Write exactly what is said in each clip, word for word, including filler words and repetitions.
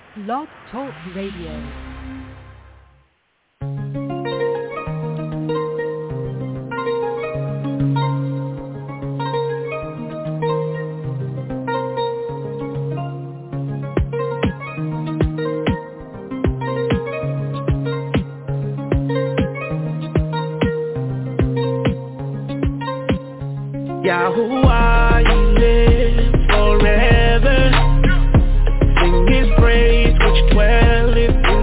Blog Talk Radio. Yahuwah, you live forever. Sing his praise which dwelleth in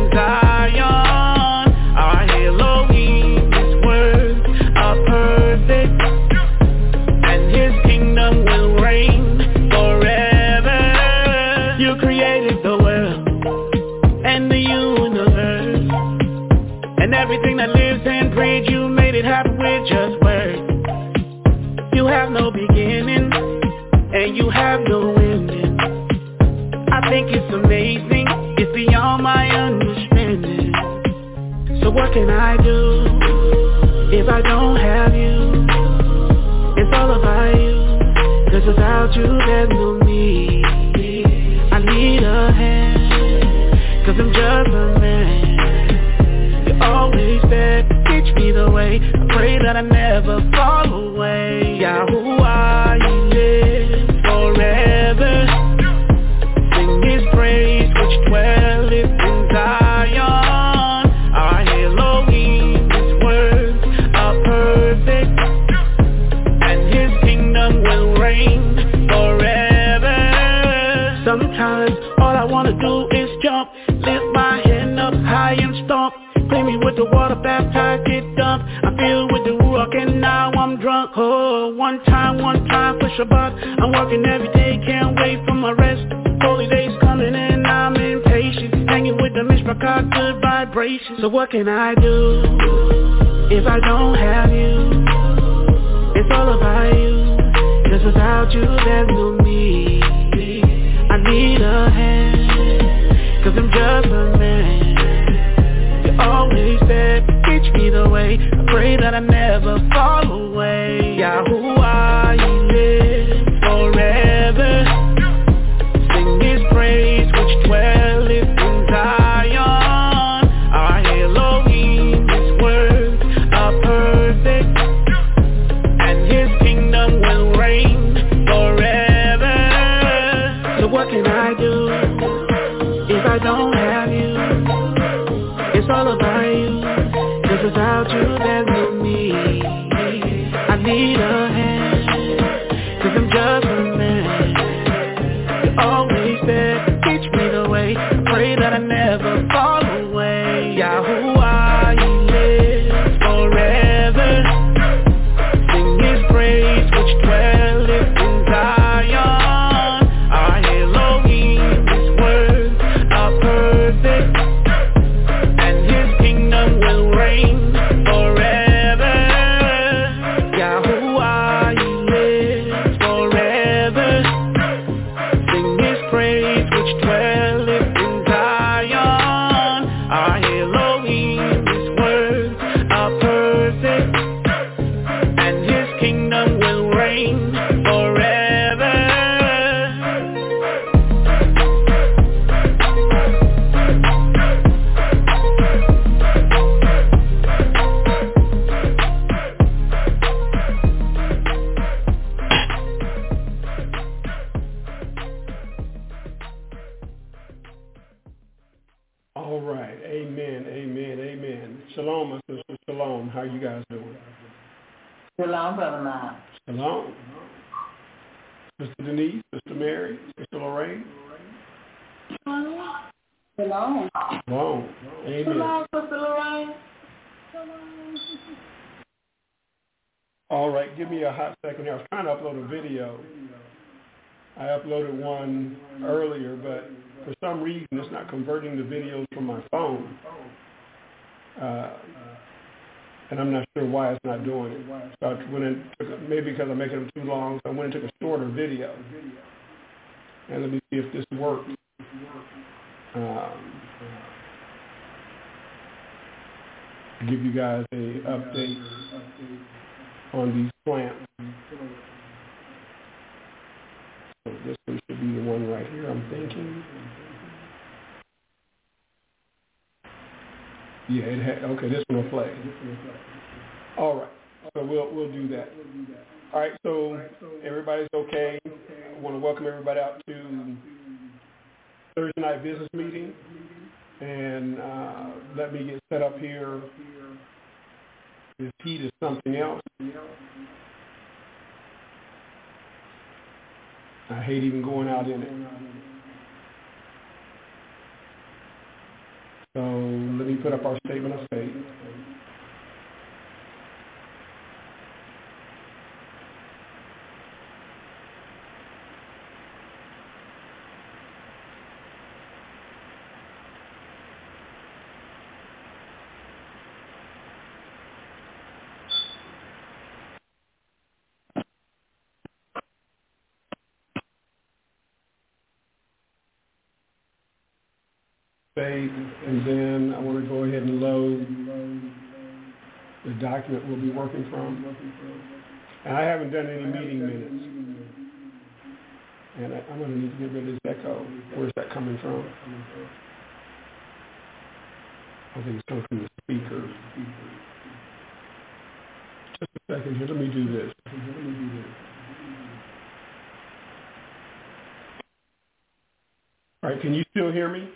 Zion. Our Elohim, his words are perfect, and his kingdom will reign forever. You created the world and the universe, and everything that lives and breathes. You made it happen with just words. You have no beginning, and you have no ending. I think it's amazing, it's beyond my understanding. So what can I do if I don't have you? It's all about you, 'cause without you there's no me. I need a hand, 'cause I'm just a man. You're always there, teach me the way. I pray that I never fall away. Yahuwah, you live forever. Sing his praise which dwelleth in Zion. Our Elohim, his words are perfect, and his kingdom will reign forever. Sometimes all I wanna do is jump, lift my hand up high and stomp. Clean me with the water, baptize, get dumped. I feel with the Ruach and now I'm drunk. Oh, one time, one time for Shabbat. I'm working every day, can't wait for my rest. Holy days coming and I'm impatient. Hanging with the Mishpachah, good vibrations. So what can I do if I don't have you? It's all about you, 'cause without you there's no me. I need a hand, 'cause I'm just a man. Always there, teach me the way. I pray that I never fall away. Yahuwah, you live forever. Sing his praise which dwelleth in Zion. Our Elohim, his words are perfect, and his kingdom will reign forever. So what can I do if I don't have you? It's all about you, 'cause without you there's no me. I need a hand, 'cause I'm just a man. You're always there, teach me the way. I pray that I never fall away. Yahuwah, you live forever. Sing his praise which dwelleth in Zion. Our Elohim, his words are perfect, will reign forever. Yahuwah, you live forever. Sing his praise which dwelleth in Zion. Our Elohim, his words are perfect, and his kingdom will reign forever. All right. Amen. Amen. Amen. Shalom, my sister. Shalom. How you guys doing? Shalom, Brother Miles. Shalom. Sister Denise, Sister Mary, Sister Lorraine. Shalom. Shalom. Amen. Shalom, Sister Lorraine. All right. Give me a hot second here. I was trying to upload a video. I uploaded one earlier, but for some reason it's not converting the videos from my phone. Uh, and I'm not sure why it's not doing it. So I went and took a, maybe because I'm making them too long, so I went and took a shorter video. And let me see if this works. Um, give you guys a update on these plants. So this one should be the one right here, I'm thinking. Yeah, it had, okay, this one will play. All right, so we'll we'll do that. All right, so everybody's okay. I want to welcome everybody out to Thursday night business meeting, and uh, let me get set up here. This heat is something else. I hate even going out in it. So let me put up our statement of faith. Faith, and then I want to go ahead and load the document we'll be working from. And I haven't done any meeting minutes. And I, I'm going to need to get rid of this echo. Where's that coming from? I think it's coming from the speaker. Just a second here. Let me do this. Let me do this. All right, can you still hear me?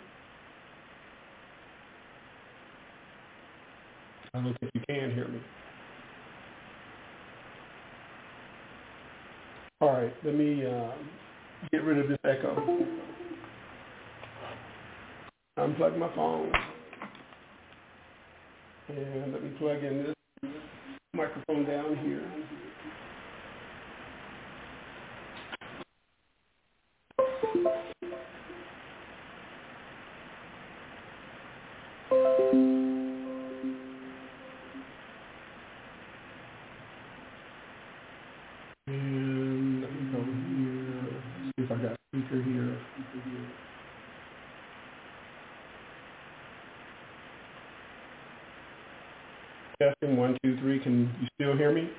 I don't think you can hear me. All right, let me uh, get rid of this echo. Unplug my phone. And let me plug in this microphone down here. And let me go here. See if I got speaker here. Testing one, two, three. Can you still hear me?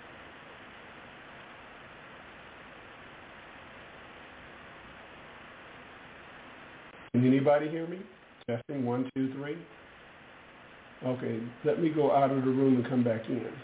Can anybody hear me? Testing one, two, three. Okay, let me go out of the room and come back in.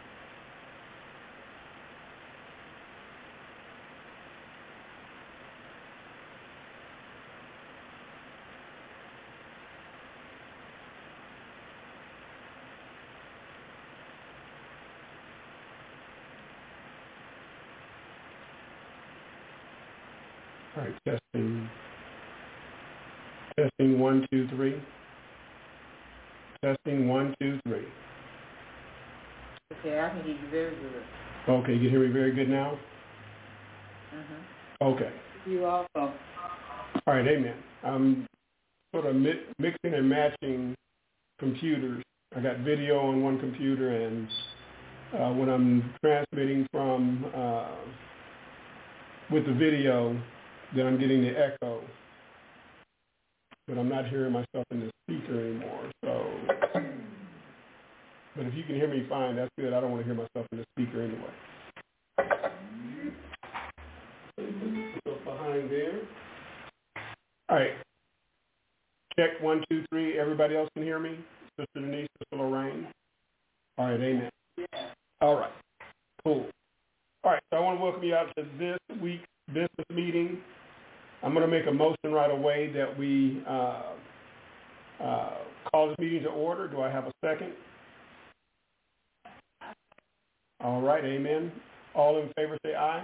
All right, testing. Testing one, two, three. Testing one, two, three. Okay, I can hear you very good. Okay, you can hear me very good now? Mm-hmm. Okay. You also. All right, amen. I'm sort of mi- mixing and matching computers. I got video on one computer, and uh, when I'm transmitting from uh, with the video, then I'm getting the echo. But I'm not hearing myself in the speaker anymore. So, but if you can hear me fine, that's good. I don't want to hear myself in the speaker anyway. So behind there. All right. Check one, two, three. Everybody else can hear me? Sister Denise, Sister Lorraine. All right, amen. Yeah. All right, cool. All right, so I want to welcome you out to this week's business meeting. I'm going to make a motion right away that we uh, uh, call this meeting to order. Do I have a second? All right, amen. All in favor say aye. Aye.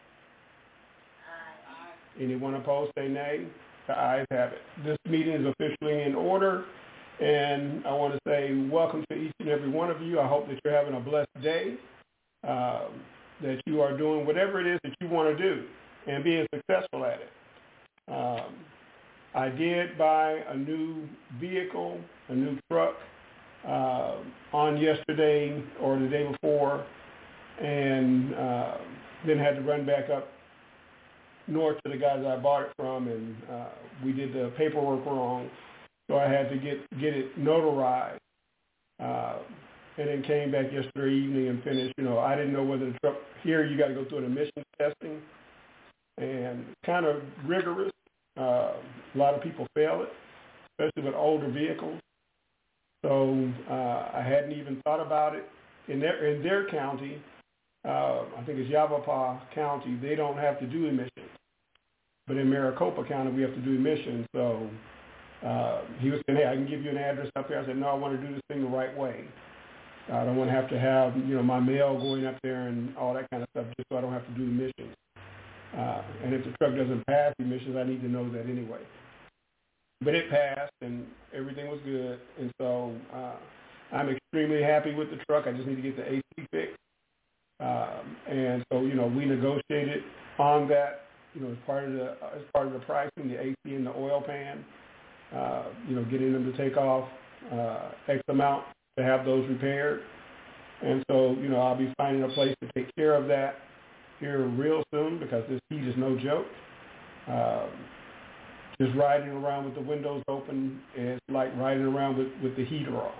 Anyone opposed say nay. The ayes have it. This meeting is officially in order, and I want to say welcome to each and every one of you. I hope that you're having a blessed day, um, that you are doing whatever it is that you want to do and being successful at it. Um, I did buy a new vehicle, a new truck, uh, on yesterday or the day before, and uh, then had to run back up north to the guys I bought it from, and uh, we did the paperwork wrong, so I had to get get it notarized, uh, and then came back yesterday evening and finished. You know, I didn't know whether the truck here you got to go through an emissions testing, and kind of rigorous. Uh, a lot of people fail it, especially with older vehicles. So so uh, I hadn't even thought about it. In their in their county, uh, I think it's Yavapai County, they don't have to do emissions. But in Maricopa County, we have to do emissions. So uh, he was saying, hey, I can give you an address up here. I said, no, I want to do this thing the right way. I don't want to have to have, you know, my mail going up there and all that kind of stuff just so I don't have to do emissions. Uh, and if the truck doesn't pass emissions, I need to know that anyway. But it passed, and everything was good. And so uh, I'm extremely happy with the truck. I just need to get the A C fixed. Um, and so, you know, we negotiated on that, you know, as part of the as part of the pricing, the A C and the oil pan, uh, you know, getting them to take off uh, X amount to have those repaired. And so, you know, I'll be finding a place to take care of that here real soon because this heat is no joke. Um, just riding around with the windows open is like riding around with, with the heater on.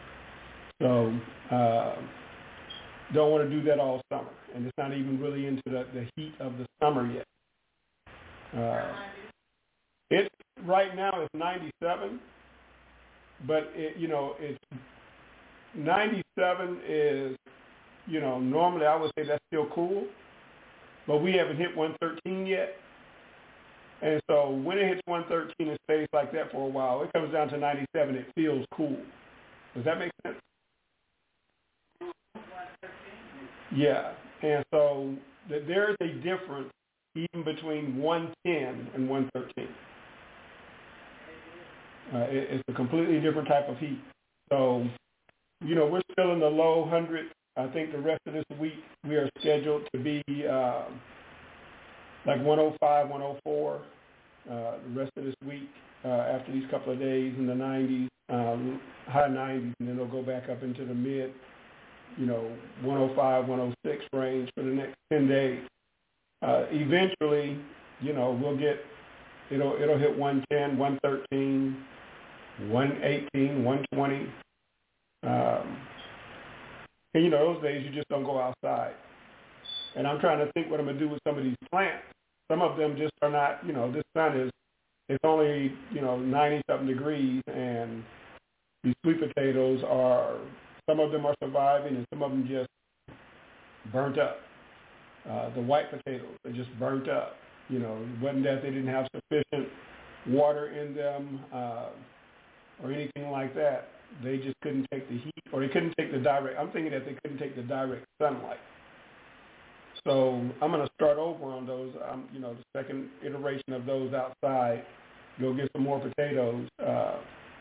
So uh, don't want to do that all summer. And it's not even really into the, the heat of the summer yet. Uh, it's right now it's ninety-seven, but it, you know, it's ninety-seven is, you know, normally I would say that's still cool, but we haven't hit one thirteen yet. And so when it hits one thirteen and stays like that for a while, it comes down to ninety-seven, it feels cool. Does that make sense? Yeah. And so th- there is a difference even between one ten and one thirteen. Uh, it, it's a completely different type of heat. So, you know, we're still in the low hundreds. I think the rest of this week we are scheduled to be uh, like one oh five, one oh four uh, the rest of this week uh, after these couple of days in the nineties, um, high nineties, and then they'll go back up into the mid, you know, one oh five, one oh six range for the next ten days. Uh, eventually, you know, we'll get, it'll it'll hit one ten, one thirteen, one eighteen, one twenty. Um, and, you know, those days you just don't go outside. And I'm trying to think what I'm going to do with some of these plants. Some of them just are not, you know, this sun is, it's only, you know, ninety-something degrees, and these sweet potatoes are, some of them are surviving and some of them just burnt up. Uh, the white potatoes are just burnt up. You know, it wasn't that they didn't have sufficient water in them uh, or anything like that. They just couldn't take the heat, or they couldn't take the direct, I'm thinking that they couldn't take the direct sunlight. So I'm going to start over on those, um, you know, the second iteration of those outside, go get some more potatoes. Uh,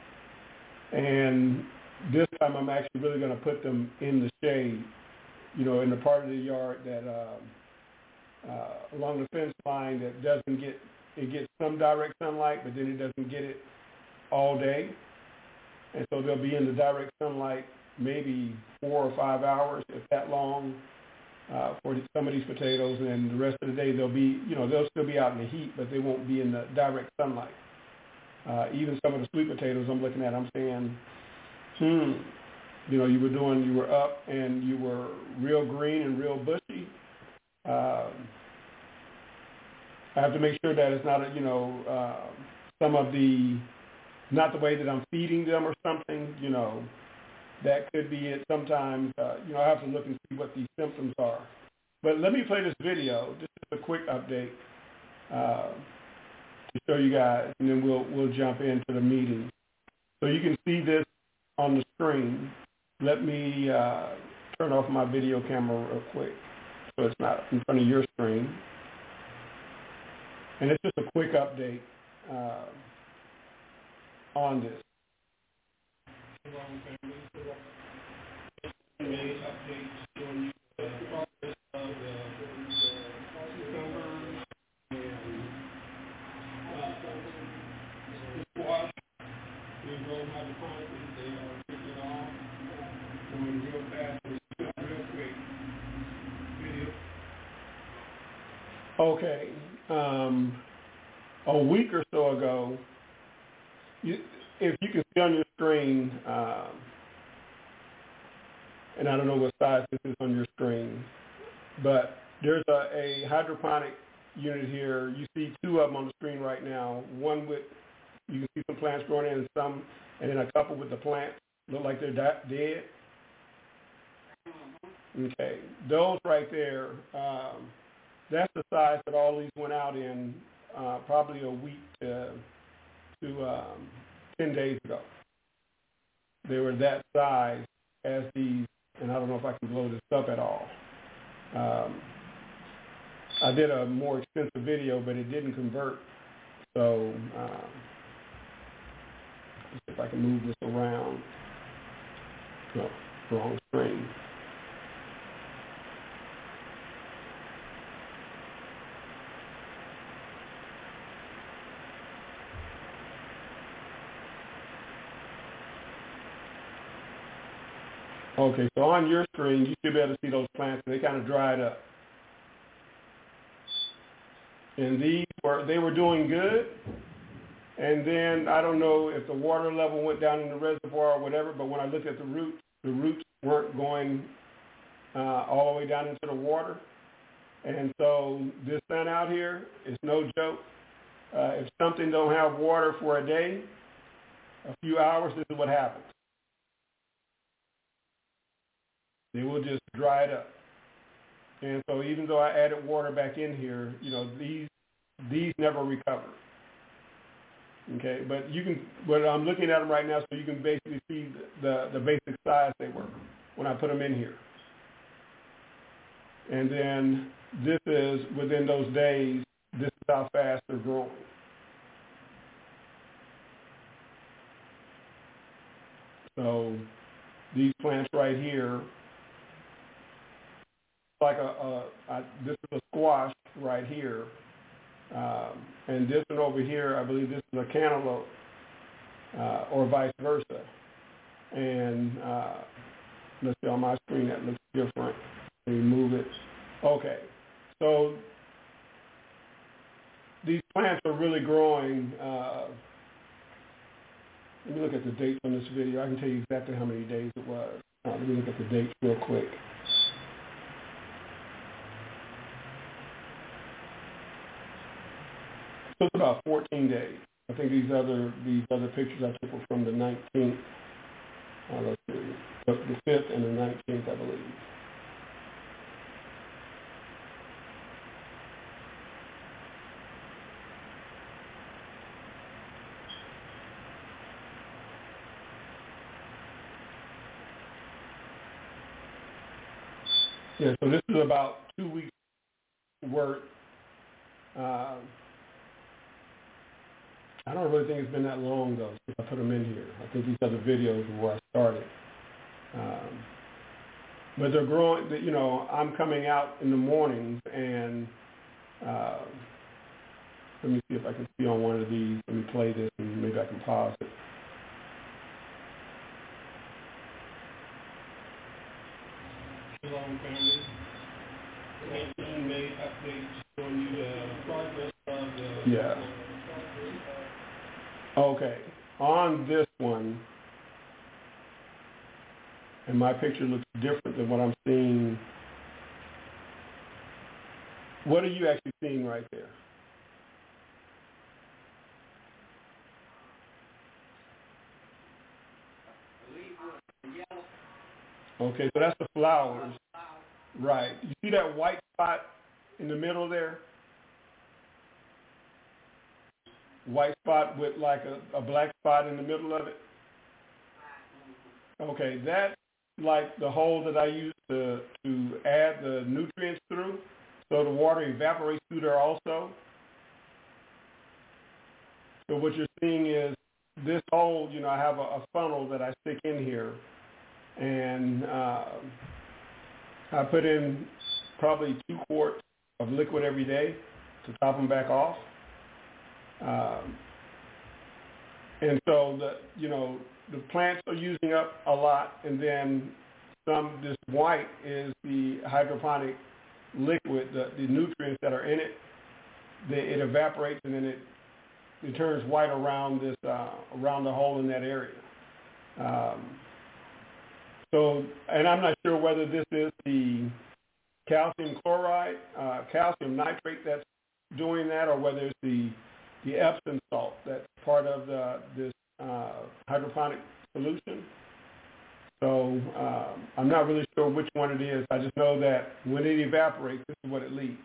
and this time I'm actually really going to put them in the shade, you know, in the part of the yard that uh, uh, along the fence line that doesn't get, it gets some direct sunlight, but then it doesn't get it all day. And so they'll be in the direct sunlight maybe four or five hours, if that long, uh, for some of these potatoes. And the rest of the day they'll be, you know, they'll still be out in the heat, but they won't be in the direct sunlight. Uh, even some of the sweet potatoes I'm looking at, I'm saying, hmm, you know, you were doing, you were up and you were real green and real bushy. Uh, I have to make sure that it's not, a, you know, uh, some of the, not the way that I'm feeding them or something, you know, that could be it sometimes. Uh, you know, I have to look and see what these symptoms are. But let me play this video. This is a quick update uh, to show you guys, and then we'll we'll jump into the meeting. So you can see this on the screen. Let me uh, turn off my video camera real quick so it's not in front of your screen. And it's just a quick update uh, on this. Okay. Um, a week or so ago, you, if you can see on your screen, um, and I don't know what size this is on your screen, but there's a, a hydroponic unit here. You see two of them on the screen right now. One with, you can see some plants growing in, and some, and then a couple with the plants look like they're di- dead. Okay, those right there, um, that's the size that all these went out in uh, probably a week to, to um, ten days ago. They were that size as these, and I don't know if I can blow this up at all. Um, I did a more extensive video, but it didn't convert. So um, let's see if I can move this around. No, wrong screen. Okay, so on your screen, you should be able to see those plants. They kind of dried up. And these were, they were doing good. And then I don't know if the water level went down in the reservoir or whatever, but when I looked at the roots, the roots weren't going uh, all the way down into the water. And so this sun out here is no joke. Uh, if something don't have water for a day, a few hours, this is what happens. They will just dry it up. And so even though I added water back in here, you know, these these never recover. Okay, but you can, but I'm looking at them right now so you can basically see the, the, the basic size they were when I put them in here. And then this is, within those days, this is how fast they're growing. So these plants right here, like a, a, a this is a squash right here, um, and this one over here, I believe this is a cantaloupe, uh, or vice versa. And uh, let's see, on my screen that looks different. Let me move it. Okay, so these plants are really growing. Uh, let me look at the dates on this video. I can tell you exactly how many days it was. Uh, let me look at the dates real quick. So it's about fourteen days. I think these other these other pictures I took were from the nineteenth. Uh, let's see, the, the fifth and the nineteenth, I believe. Yeah, so this is about two weeks worth. Uh, I don't really think it's been that long, though, since I put them in here. I think these other videos are where I started. Um, but they're growing, you know, I'm coming out in the mornings, and uh, let me see if I can see on one of these. Let me play this, and maybe I can pause it. Shalom, family. nineteen May update showing you the progress of the... Yeah. Okay, on this one, and my picture looks different than what I'm seeing. What are you actually seeing right there? Okay, so that's the flowers. Right. You see that white spot in the middle there? White spot with like a, a black spot in the middle of it? Okay, that's like the hole that I use to, to add the nutrients through, so the water evaporates through there also. So what you're seeing is this hole, you know, I have a, a funnel that I stick in here, and uh, I put in probably two quarts of liquid every day to top them back off. Um, and so the you know the plants are using up a lot, and then some. This white is the hydroponic liquid, the, the nutrients that are in it. They, it evaporates, and then it it turns white around this uh, around the hole in that area. Um, so, and I'm not sure whether this is the calcium chloride, uh, calcium nitrate that's doing that, or whether it's the the Epsom salt that's part of the, this uh, hydroponic solution. So uh, I'm not really sure which one it is. I just know that when it evaporates, this is what it leaves.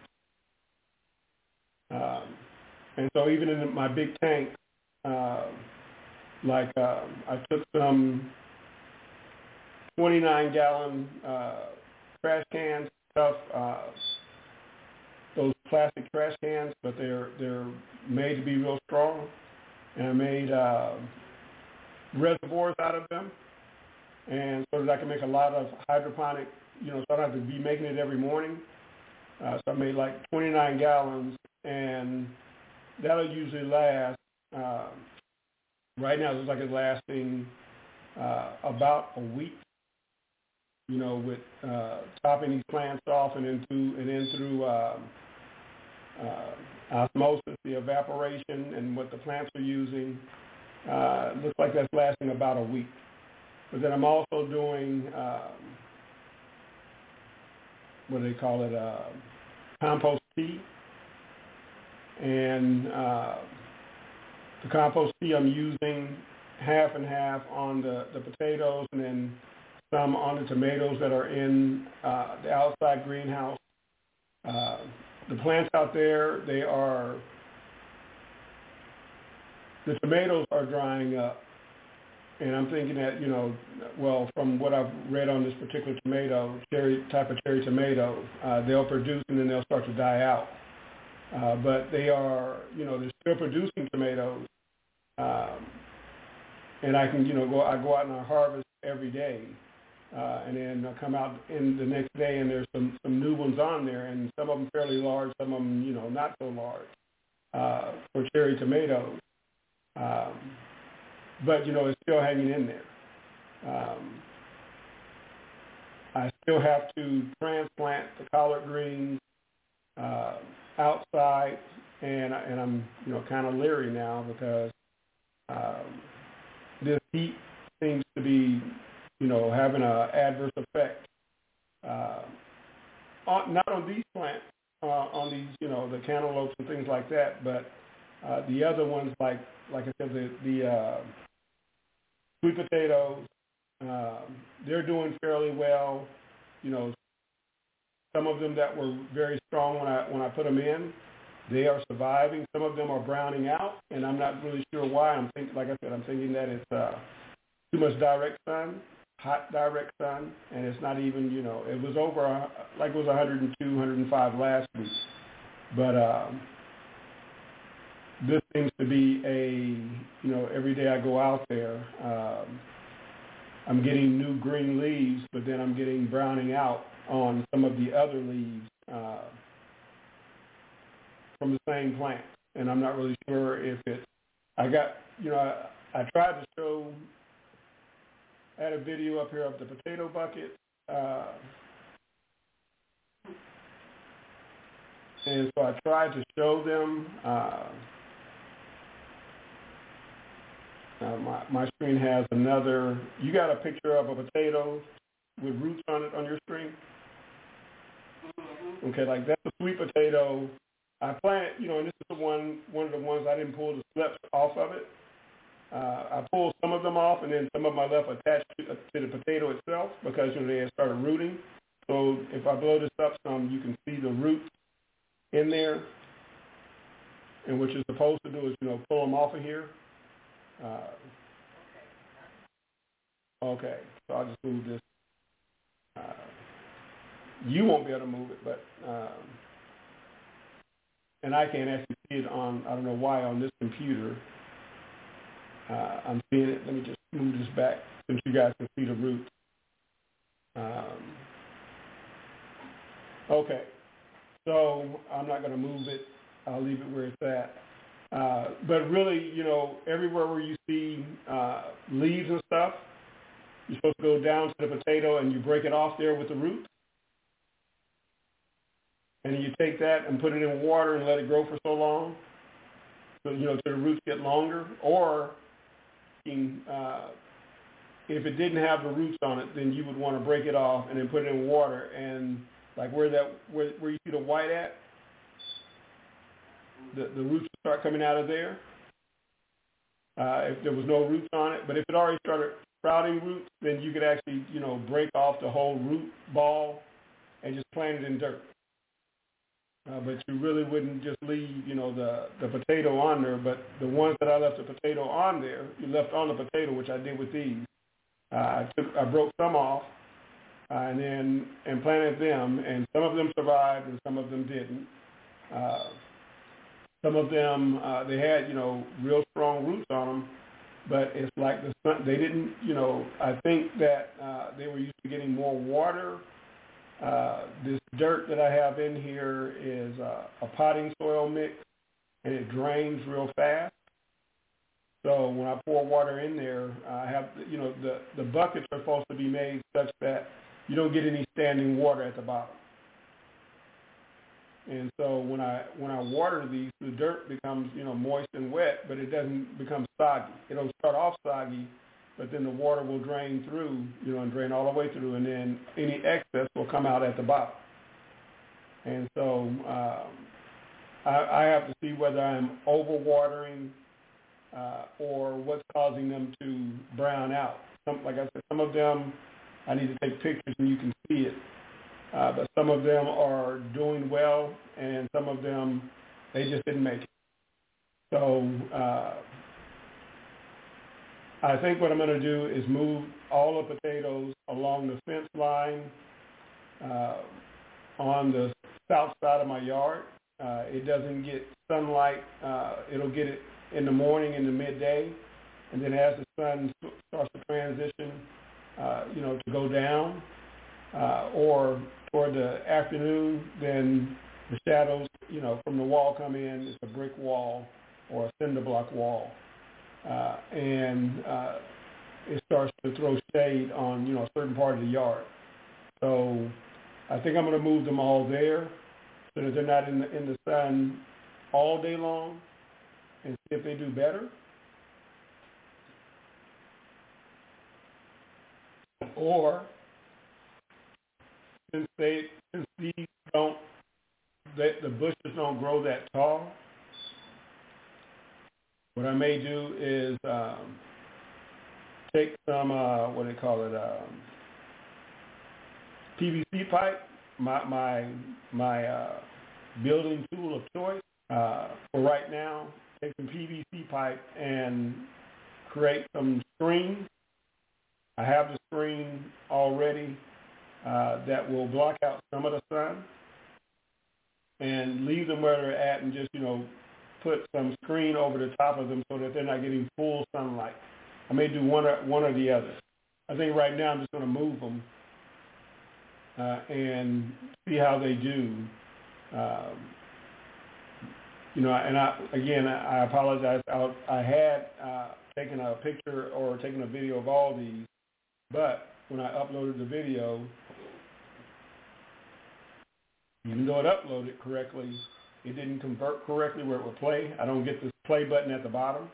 Um, and so even in my big tank, uh, like uh, I took some twenty-nine gallon uh, trash cans, stuff, uh, those plastic trash cans, but they're they're made to be real strong, and I made uh, reservoirs out of them, and so that I can make a lot of hydroponic, you know, so I don't have to be making it every morning. Uh, so I made like twenty-nine gallons, and that'll usually last. Uh, right now, it looks like it's lasting uh, about a week. You know, with uh, topping these plants off and then through and then through uh, uh, osmosis, the evaporation, and what the plants are using. Uh, it looks like that's lasting about a week. But then I'm also doing um, what do they call it? Uh, compost tea. And uh, the compost tea I'm using half and half on the, the potatoes and then some on the tomatoes that are in uh, the outside greenhouse. Uh, the plants out there, they are, the tomatoes are drying up. And I'm thinking that, you know, well, from what I've read on this particular tomato, cherry type of cherry tomato, uh, they'll produce and then they'll start to die out. Uh, but they are, you know, they're still producing tomatoes. Um, and I can, you know, go, I go out and I harvest every day. Uh, and then I come out in the next day and there's some, some new ones on there, and some of them fairly large, some of them, you know, not so large uh, for cherry tomatoes. Um, but, you know, it's still hanging in there. Um, I still have to transplant the collard greens uh, outside, and, and I'm, you know, kind of leery now because um, this heat seems to be, you know, having an adverse effect, uh, on, not on these plants, uh, on these, you know, the cantaloupes and things like that, but uh, the other ones, like, like I said, the, the uh, sweet potatoes, uh, they're doing fairly well. You know, some of them that were very strong when I when I put them in, they are surviving. Some of them are browning out, and I'm not really sure why. I'm thinking, like I said, I'm thinking that it's uh, too much direct sun. Hot direct sun, and it's not even, you know, it was over, uh, like it was one hundred two, one hundred five last week. But um, this seems to be a, you know, every day I go out there, um, I'm getting new green leaves, but then I'm getting browning out on some of the other leaves uh, from the same plant. And I'm not really sure if it's, I got, you know, I, I tried to show, I had a video up here of the potato bucket, uh, and so I tried to show them. Uh, uh, my, my screen has another, you got a picture of a potato with roots on it on your screen? Mm-hmm. Okay, like that's a sweet potato. I planted, you know, and this is the one, one of the ones I didn't pull the slips off of it. Uh, I pulled some of them off, and then some of them I left attached to, uh, to the potato itself because, you know, they had started rooting. So if I blow this up some, you can see the roots in there. And what you're supposed to do is, you know, pull them off of here. Uh, okay, so I'll just move this. Uh, you won't be able to move it, but, um, and I can't actually see it on, I don't know why, on this computer. Uh, I'm seeing it. Let me just move this back since you guys can see the roots. Um, okay, so I'm not going to move it. I'll leave it where it's at. Uh, but really, you know, everywhere where you see uh, leaves and stuff, you're supposed to go down to the potato and you break it off there with the roots. And then you take that and put it in water and let it grow for so long, so, you know, till the roots get longer. Or Uh, if it didn't have the roots on it, then you would want to break it off and then put it in water. And like where that where, where you see the white at, the, the roots start coming out of there. Uh, if there was no roots on it, but if it already started sprouting roots, then you could actually, you know, break off the whole root ball and just plant it in dirt. Uh, but you really wouldn't just leave, you know, the, the potato on there. But the ones that I left the potato on there, you left on the potato, which I did with these. Uh, I took, I broke some off, uh, and then and planted them, and some of them survived, and some of them didn't. Uh, some of them uh, they had, you know, real strong roots on them, but it's like the sun, they didn't, you know. I think that uh, they were used to getting more water. Uh, this dirt that I have in here is uh, a potting soil mix, and it drains real fast. So when I pour water in there, I have, you know, the, the buckets are supposed to be made such that you don't get any standing water at the bottom. And so when I when I water these, the dirt becomes, you know, moist and wet, but it doesn't become soggy. It'll start off soggy, but then the water will drain through, you know, and drain all the way through, and then any excess will come out at the bottom. And so um, I, I have to see whether I'm overwatering uh, or what's causing them to brown out. Some, like I said, some of them I need to take pictures and you can see it, uh, but some of them are doing well, and some of them, they just didn't make it. So uh, I think what I'm going to do is move all the potatoes along the fence line uh, on the south side of my yard. Uh, it doesn't get sunlight. Uh, it'll get it in the morning, in the midday, and then as the sun starts to transition, uh, you know, to go down, uh, or toward the afternoon, then the shadows, you know, from the wall come in. It's a brick wall or a cinder block wall. Uh, and uh, it starts to throw shade on, you know, a certain part of the yard. So I think I'm going to move them all there so that they're not in the, in the sun all day long, and see if they do better. Or since they since these don't, they, the bushes don't grow that tall, what I may do is um, take some, uh, what do they call it, um, P V C pipe, my my my uh, building tool of choice uh, for right now. Take some P V C pipe and create some screens. I have the screen already uh, that will block out some of the sun, and leave them where they're at, and just, you know, put some screen over the top of them so that they're not getting full sunlight. I may do one or, one or the other. I think right now I'm just going to move them uh, and see how they do. Um, you know, and I, again, I apologize. I, I had uh, taken a picture or taken a video of all these, but when I uploaded the video, even though it uploaded correctly, it didn't convert correctly where it would play. I don't get this play button at the bottom.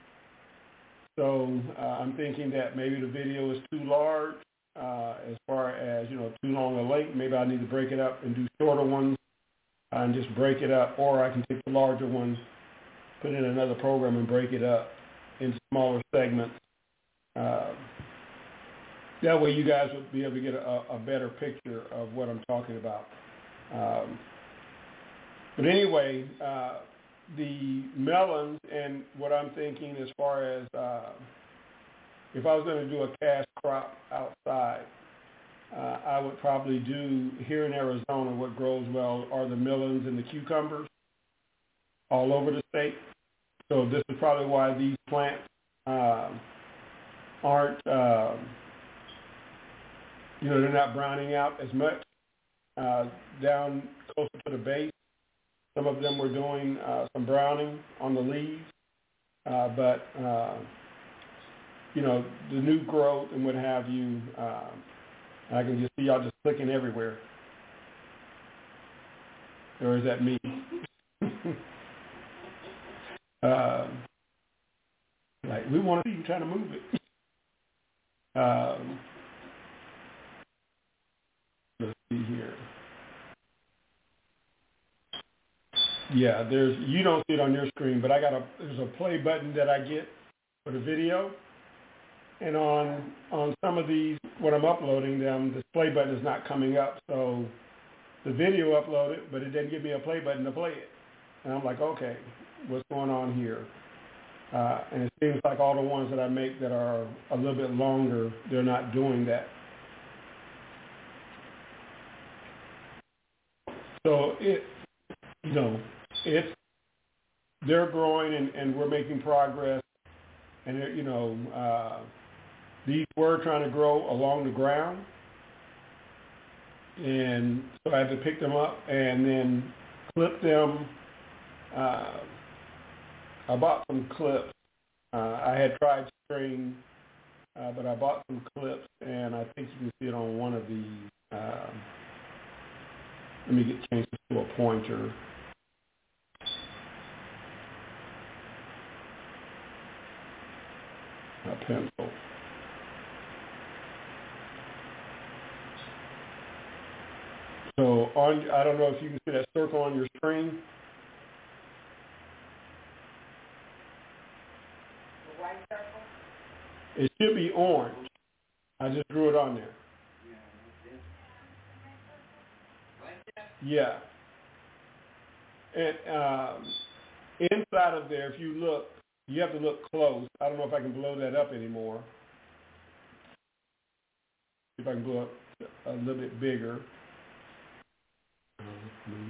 So uh, I'm thinking that maybe the video is too large uh, as far as, you know, too long a length. Maybe I need to break it up and do shorter ones uh, and just break it up. Or I can take the larger ones, put in another program and break it up into smaller segments. Uh, that way you guys would be able to get a, a better picture of what I'm talking about. Um, But anyway, uh, the melons, and what I'm thinking as far as uh, if I was going to do a cash crop outside, uh, I would probably do here in Arizona what grows well are the melons and the cucumbers all over the state. So this is probably why these plants uh, aren't, uh, you know, they're not browning out as much uh, down closer to the base. Some of them were doing uh, some browning on the leaves, uh, but, uh, you know, the new growth and what have you, uh, I can just see y'all just clicking everywhere. Or is that me? uh, like, we want to see you trying to move it. um, let's see here. Yeah, there's, you don't see it on your screen, but I got a, there's a play button that I get for the video. And on on some of these, when I'm uploading them, the play button is not coming up. So the video uploaded, but it didn't give me a play button to play it. And I'm like, okay, what's going on here? Uh, and it seems like all the ones that I make that are a little bit longer, they're not doing that. So it, you know, it's, they're growing and, and we're making progress. And, it, you know, uh, these were trying to grow along the ground. And so I had to pick them up and then clip them. Uh, I bought some clips. Uh, I had tried string, uh, but I bought some clips, and I think you can see it on one of these. Uh, let me get change this to a pointer. A pencil. So on, I don't know if you can see that circle on your screen. The white circle? It should be orange. I just drew it on there. Yeah. And um, inside of there, if you look, you have to look close. I don't know if I can blow that up anymore. If I can blow up a little bit bigger. Mm-hmm.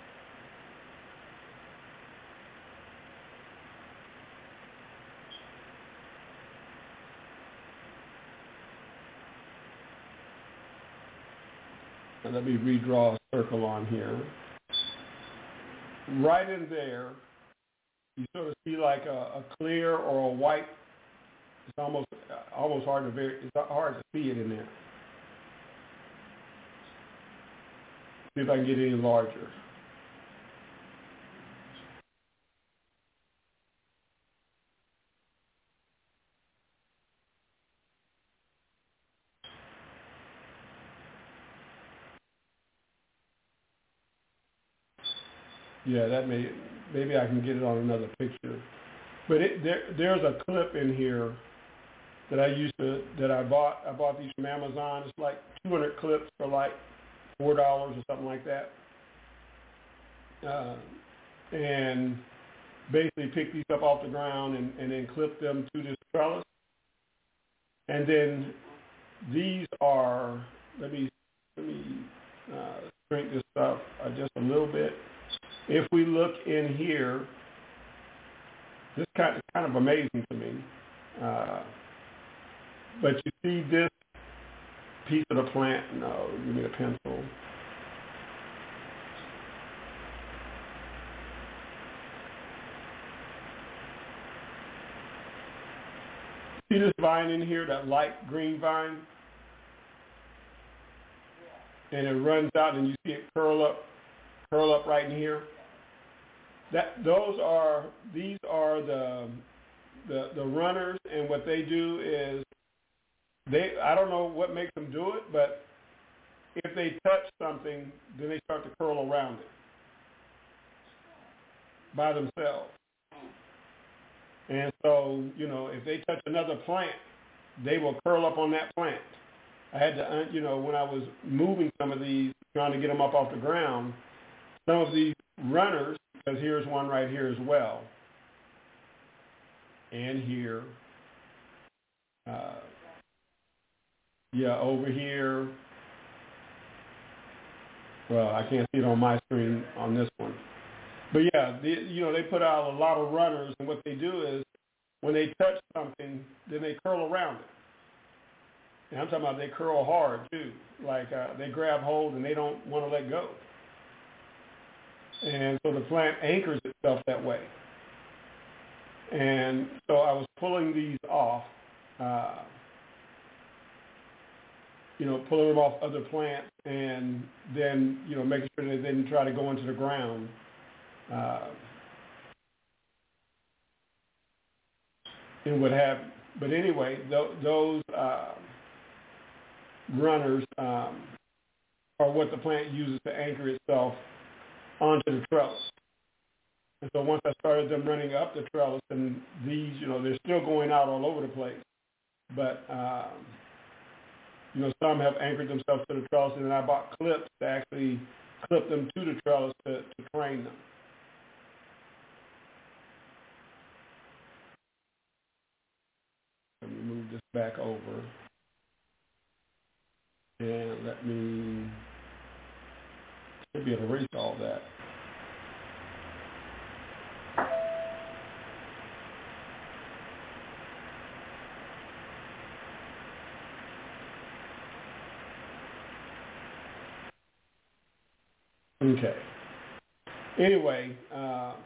And let me redraw a circle on here. Right in there, you sort of see like a, a clear or a white. It's almost almost hard to very, it's hard to see it in there. See if I can get any larger. Yeah, that may, maybe I can get it on another picture. But it, there, there's a clip in here that I used to, that I bought. I bought these from Amazon. It's like two hundred clips for like four dollars or something like that. Uh, and basically pick these up off the ground and, and then clip them to this trellis. And then these are, let me, let me uh, shrink this up uh, just a little bit. If we look in here, this kind of, kind of amazing to me. Uh, but you see this piece of the plant, no, give me the pencil. See this vine in here, that light green vine? And it runs out and you see it curl up, curl up right in here. That those are these are the the the runners, and what they do is they I don't know what makes them do it, but if they touch something, then they start to curl around it by themselves. And so, you know, if they touch another plant, they will curl up on that plant. I had to, you know, when I was moving some of these, trying to get them up off the ground, some of these runners, because here's one right here as well, and here, uh, yeah, over here. Well, I can't see it on my screen on this one. But yeah, the, you know, they put out a lot of runners, and what they do is when they touch something, then they curl around it. And I'm talking about they curl hard too, like uh, they grab hold and they don't want to let go. And so the plant anchors itself that way. And so I was pulling these off, uh, you know, pulling them off other plants, and then, you know, making sure they didn't try to go into the ground. Uh, and what have you. But anyway, th- those uh, runners um, are what the plant uses to anchor itself onto the trellis. And so once I started them running up the trellis, and these, you know, they're still going out all over the place, but um, you know, some have anchored themselves to the trellis, and then I bought clips to actually clip them to the trellis to, to train them. Let me move this back over, and let me should be able to erase all that. Okay. Anyway, um,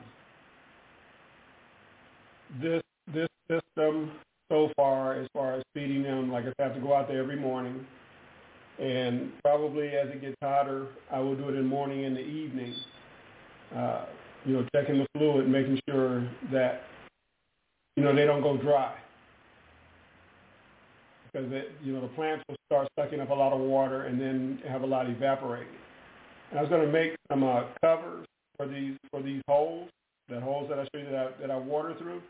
this this system so far, as far as feeding them, like I said, I have to go out there every morning, and probably as it gets hotter, I will do it in the morning and the evening. Uh, you know, checking the fluid, making sure that you know they don't go dry, because it, you know the plants will start sucking up a lot of water and then have a lot evaporated. And I was going to make some uh, covers for these for these holes, the holes that I showed you that I, that I water through,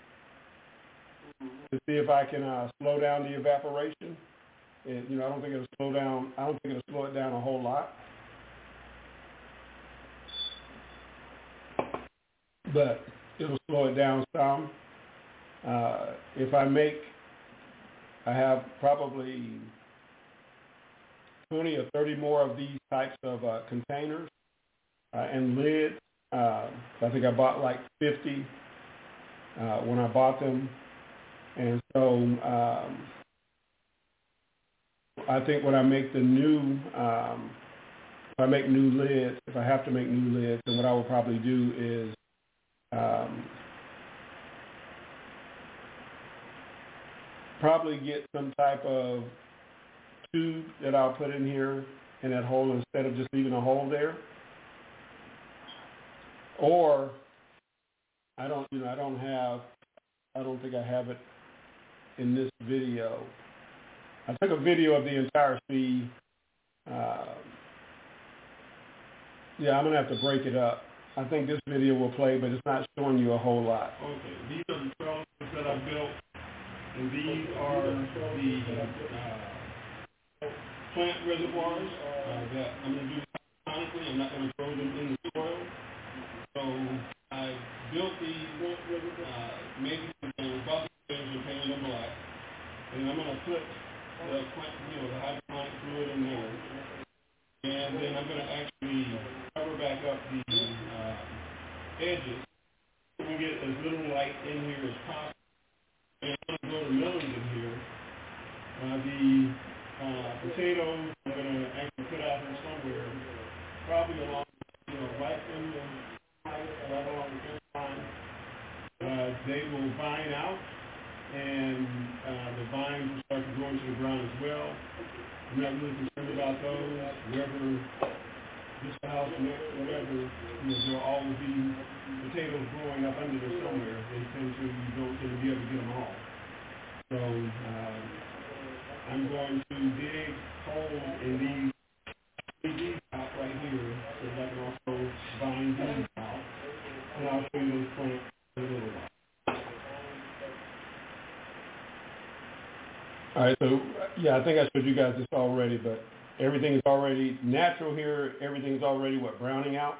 to see if I can uh, slow down the evaporation. And, you know, I don't think it'll slow down. I don't think it'll slow it down a whole lot, but it'll slow it down some. Uh, if I make, I have probably twenty or thirty more of these types of uh, containers uh, and lids. Uh, I think I bought like fifty uh, when I bought them. And so um, I think when I make the new, um, if I make new lids, if I have to make new lids, then what I will probably do is um, probably get some type of tube that I'll put in here in that hole instead of just leaving a hole there. Or I don't, you know, I don't have, I don't think I have it in this video. I took a video of the entire feed. Uh, yeah, I'm gonna have to break it up. I think this video will play, but it's not showing you a whole lot. Okay, these are the trellises that I built, and these are the uh, plant reservoirs uh, that I'm going to do hydroponically. I'm not going to throw them in the soil. So I built these plant reservoirs, uh, made these containers, bought the containers and painted them black. And I'm going to put the plant, you know, the hydroponic fluid in there. And then I'm going to actually cover back up the uh, edges. We're going to get as little light in here as possible. And I'm going to grow the melons in here. Uh, the uh, potatoes I'm going to actually put out here somewhere, probably along, you know, right in the right along the fence line. Uh, they will vine out, and uh, the vines will start to grow into the ground as well. I'm not really concerned about those. Wherever this house next, whatever, you know, there'll always be potatoes growing up under there somewhere. They tend to, you don't tend to be able to get them all. So uh, I'm going to dig holes in these, these out right here, so that I can also vine these out. And I'll show you those plants in a little while. All right, so yeah, I think I showed you guys this already, but everything is already natural here. Everything is already, what, browning out?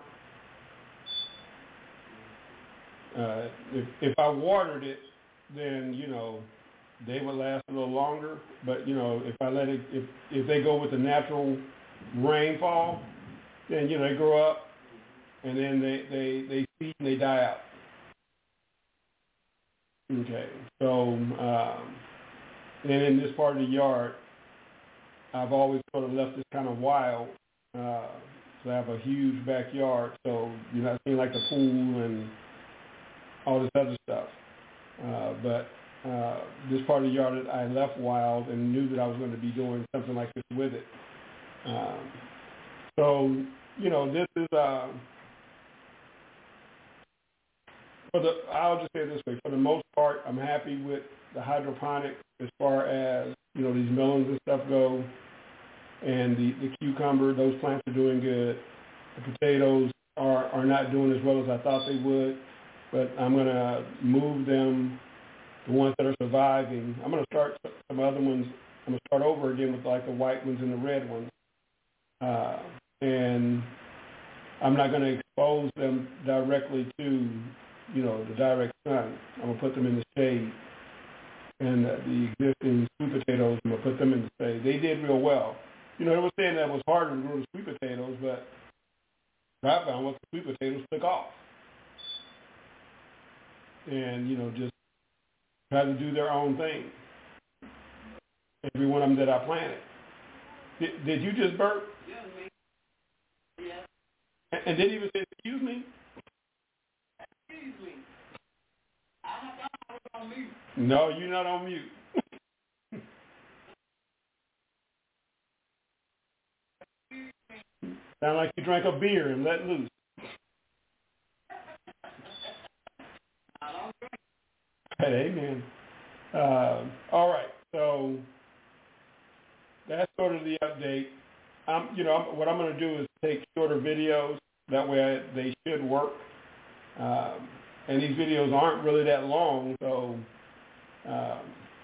Uh, if, if I watered it, then, you know, they would last a little longer. But, you know, if I let it, if, if they go with the natural rainfall, then, you know, they grow up and then they, they, they seed and they die out. Okay, so, um, and in this part of the yard, I've always sort of left this kind of wild. Uh, so I have a huge backyard, so you're not seeing like the pool and all this other stuff. Uh, but uh, this part of the yard that I left wild and knew that I was going to be doing something like this with it. Um, so, you know, this is, uh, for the, I'll just say it this way, for the most part, I'm happy with the hydroponic as far as, you know, these melons and stuff go, and the, the cucumber, those plants are doing good. The potatoes are, are not doing as well as I thought they would, but I'm going to move them, the ones that are surviving. I'm going to start some some other ones. I'm going to start over again with like the white ones and the red ones. Uh, and I'm not going to expose them directly to, you know, the direct sun. I'm going to put them in the shade. And uh, the existing sweet potatoes, I'm going to put them in the shade. They did real well. You know, they were saying that it was harder to grow the sweet potatoes, but I found was the sweet potatoes took off. And, you know, just try to do their own thing. Every one of them that I planted. Did, did you just burp? Yeah. And, and didn't even say, excuse me? Excuse me. I thought I was on mute. No, you're not on mute. Sound like you drank a beer and let loose. I don't drink. Hey, amen. Uh, all right, so that's sort of the update. Um, you know, I'm, what I'm going to do is take shorter videos. That way, I, they should work. Um, and these videos aren't really that long, so um,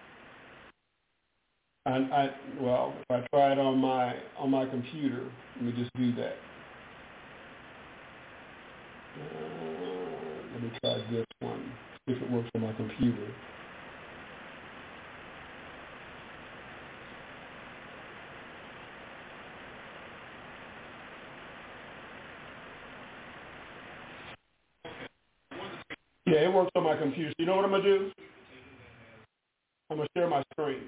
I, I well, if I try it on my on my computer, let me just do that. Uh, let me try this one. See if it works on my computer. Yeah, it works on my computer. So you know what I'm going to do? I'm going to share my screen.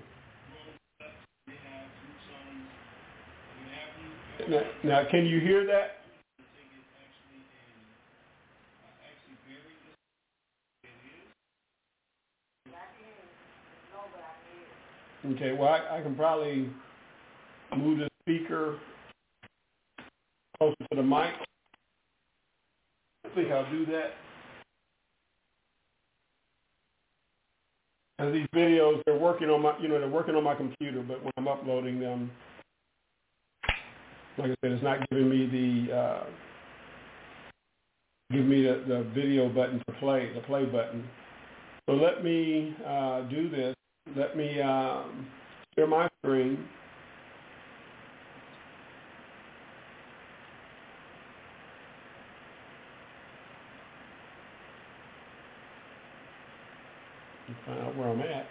Now, now, can you hear that? Okay, well, I, I can probably move the speaker closer to the mic. I think I'll do that. And these videos, they're working on my, you know, they're working on my computer, but when I'm uploading them, like I said, it's not giving me the, uh, give me the, the video button to play, the play button. So let me uh, do this. Let me um, share my screen. And find out where I'm at.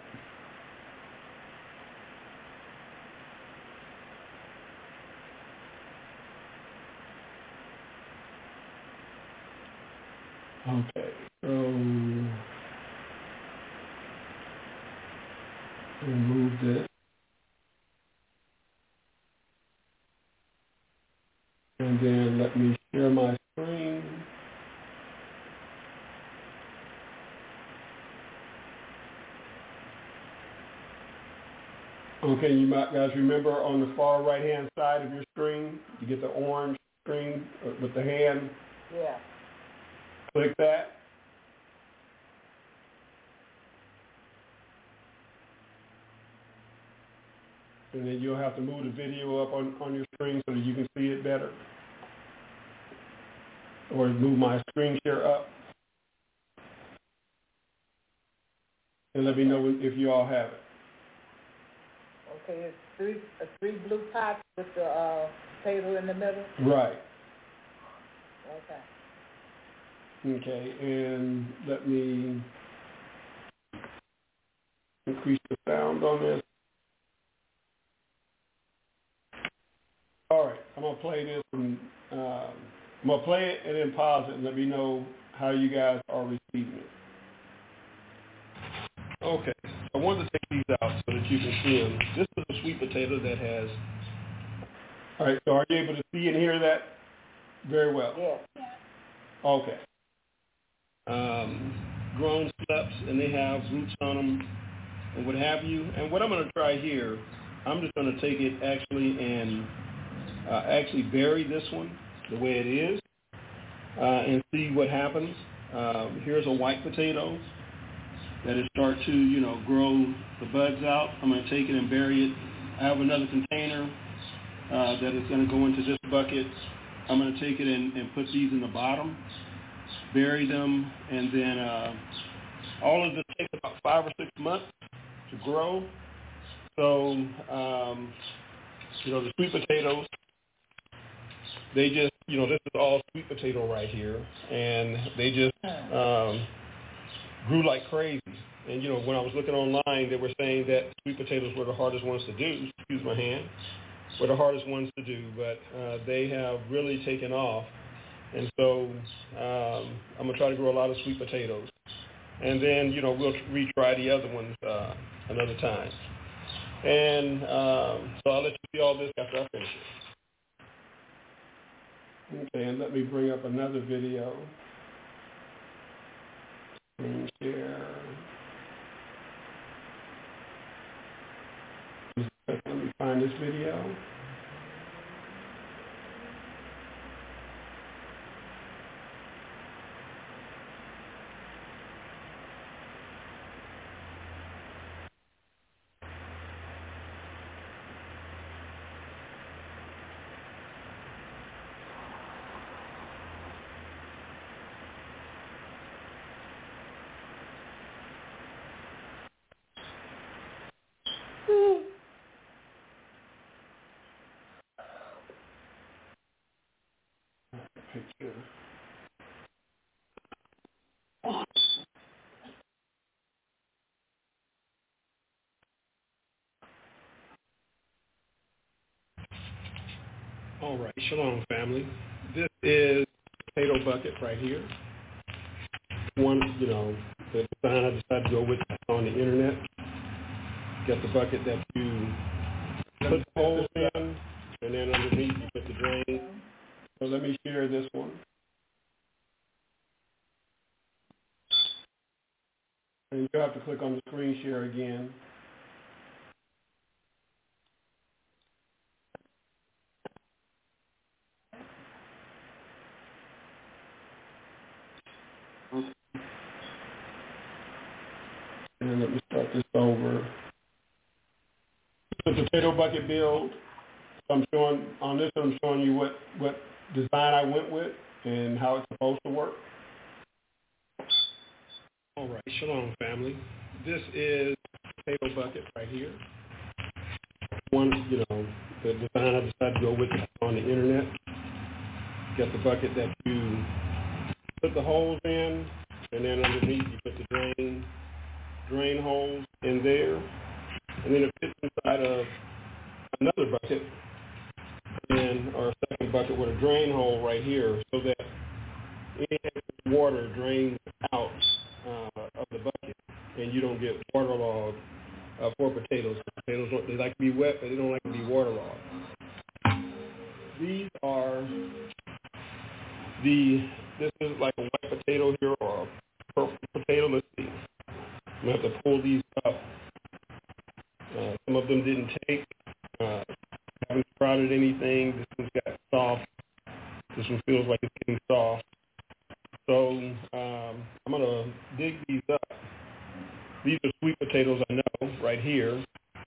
Okay, so remove this. And then let me share my screen. Okay, you might guys remember on the far right-hand side of your screen, you get the orange screen with the hand. Yeah. Click that. And then you'll have to move the video up on, on your screen so that you can see it better. Or move my screen share up. And let me know if you all have it. Okay, it's three, uh, three blue pots with the uh, potato in the middle? Right. Okay. Okay, and let me increase the sound on this. All right, I'm going to play this, and uh, I'm going to play it and then pause it and let me know how you guys are receiving it. Okay, I wanted to take these out so that you can see them. This is a sweet potato that has... All right, so are you able to see and hear that very well? Yes. Okay. Um, grown steps, and they have roots on them and what have you. And what I'm going to try here, I'm just going to take it actually and uh, actually bury this one the way it is uh, and see what happens. Um, here's a white potato that is start to, you know, grow the buds out. I'm going to take it and bury it. I have another container uh, that is going to go into this bucket. I'm going to take it and, and put these in the bottom, bury them, and then uh, all of this takes about five or six months to grow. so, um, you know, the sweet potatoes, they just, you know, this is all sweet potato right here, and they just um, grew like crazy. And, you know, when I was looking online, they were saying that sweet potatoes were the hardest ones to do, excuse my hand, were the hardest ones to do, but uh, they have really taken off. And so um, I'm going to try to grow a lot of sweet potatoes. And then, you know, we'll retry the other ones uh, another time. And um, so I'll let you see all this after I finish it. Okay, and let me bring up another video. Screen share. Let me find this video. Picture. All right, shalom family. This is potato bucket right here. One, you know, the design I decided to go with on the internet. Get the bucket that you put the holes in, and then underneath you put the drain. So let me share this one. And you have to click on the screen share again. And then let me start this over. The potato bucket build. So I'm showing on this. I'm showing you what what design I went with and how it's supposed to work. All right, shalom family. This is potato bucket right here. One, you know, the design I decided to go with on the internet. Get the bucket that you put the holes in, and then underneath you put the drain drain holes in there, and then it fits inside of another bucket, and or a second bucket with a drain hole right here, so that any excess water drains out uh, of the bucket, and you don't get waterlogged uh, for potatoes. Potatoes don't, they like to be wet, but they don't like to be waterlogged. These are the. This is like a white potato here or a purple potato. Let's see. I'm going to have to pull these up. Uh, some of them didn't take. Uh, haven't sprouted anything. This one's got soft. This one feels like it's getting soft. So um, I'm going to dig these up. These are sweet potatoes, I know, right here.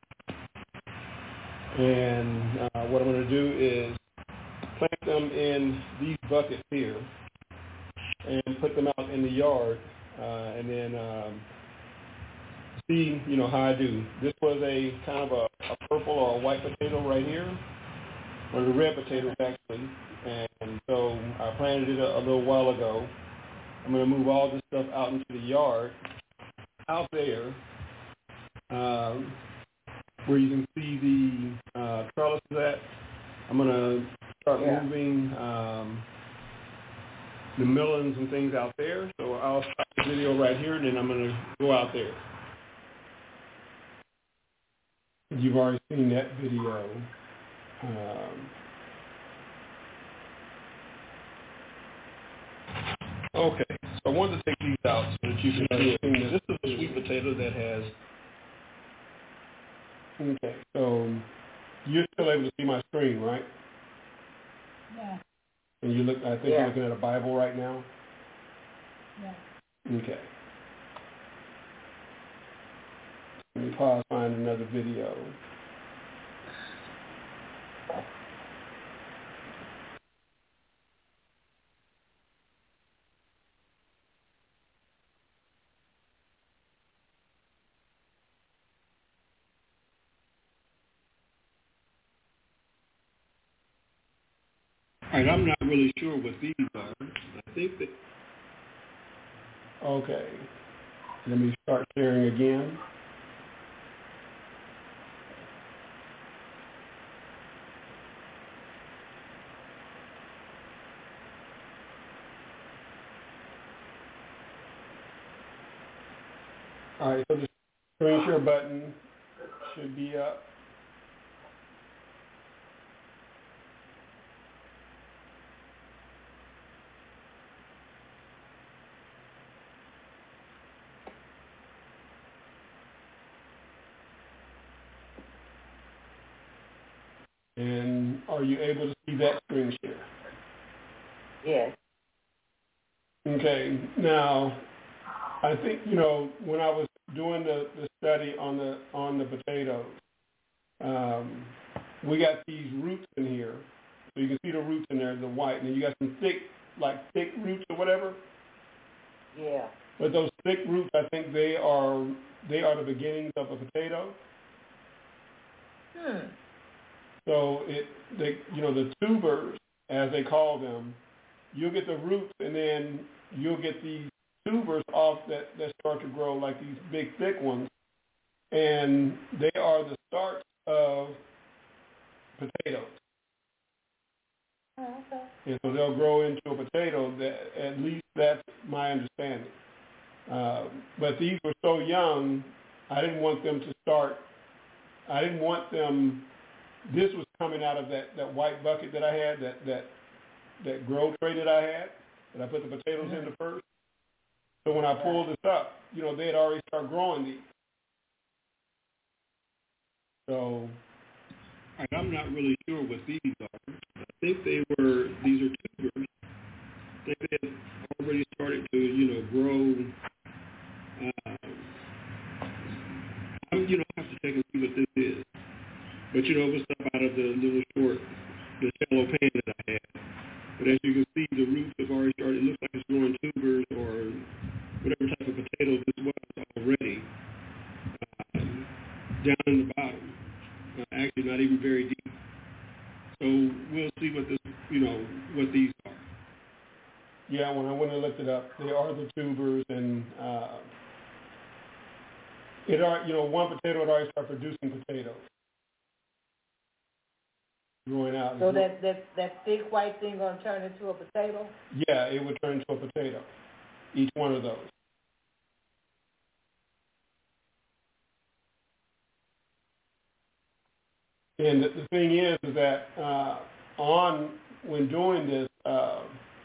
And uh, what I'm going to do is plant them in these buckets here and put them out in the yard, uh, and then um, see, you know, how I do. This was a kind of a, a purple or a white potato right here, or the red potatoes actually, and so I planted it a, a little while ago. I'm going to move all this stuff out into the yard, out there, um, where you can see the uh, trellises at. I'm going to start yeah. moving um, the melons and things out there. So I'll stop the video right here, and then I'm going to go out there. You've already seen that video. Um, okay, so I wanted to take these out so that you can understand. This is a sweet potato that has. Okay, so you're still able to see my screen, right? Yeah. And you look. I think yeah. you're looking at a Bible right now. Yeah. Okay. Let me pause, find another video. All right, I'm not really sure what these are. I think that... Okay. Let me start sharing again. All right, so the screen share button should be up. And are you able to see that screen share? Yes. Okay. Now, I think, you know, when I was doing the, the study on the on the potatoes, um, we got these roots in here. So you can see the roots in there, the white, and then you got some thick, like thick roots or whatever. Yeah. But those thick roots, I think they are they are the beginnings of a potato. Hmm. So it, they, you know, the tubers, as they call them, you'll get the roots, and then you'll get these tubers off that, that start to grow like these big, thick ones, and they are the start of potatoes. Oh, okay. And so they'll grow into a potato. That, at least that's my understanding. Uh, but these were so young, I didn't want them to start. I didn't want them. This was coming out of that, that white bucket that I had, that, that that grow tray that I had, that I put the potatoes mm-hmm. into first. So when I pulled this up, you know, they had already started growing these. So I'm not really sure what these are. I think they were, these are tubers. I think they had already started to, you know, grow. Um, I'm, you know, I have to check and see what this is. But, you know, it was stuff out of the little short, the shallow pan that I had. But as you can see, the roots have already started. It looks like it's growing tubers or whatever type of potato this was already uh, down in the bottom. Uh, actually, not even very deep. So we'll see what this, you know, what these are. Yeah, when I went and looked it up, they are the tubers, and uh, it are, you know, one potato would already start producing potatoes. Growing out. So that, that that thick white thing gonna turn into a potato? Yeah, it would turn into a potato. Each one of those. And the, the thing is, is that uh, on when doing this, uh,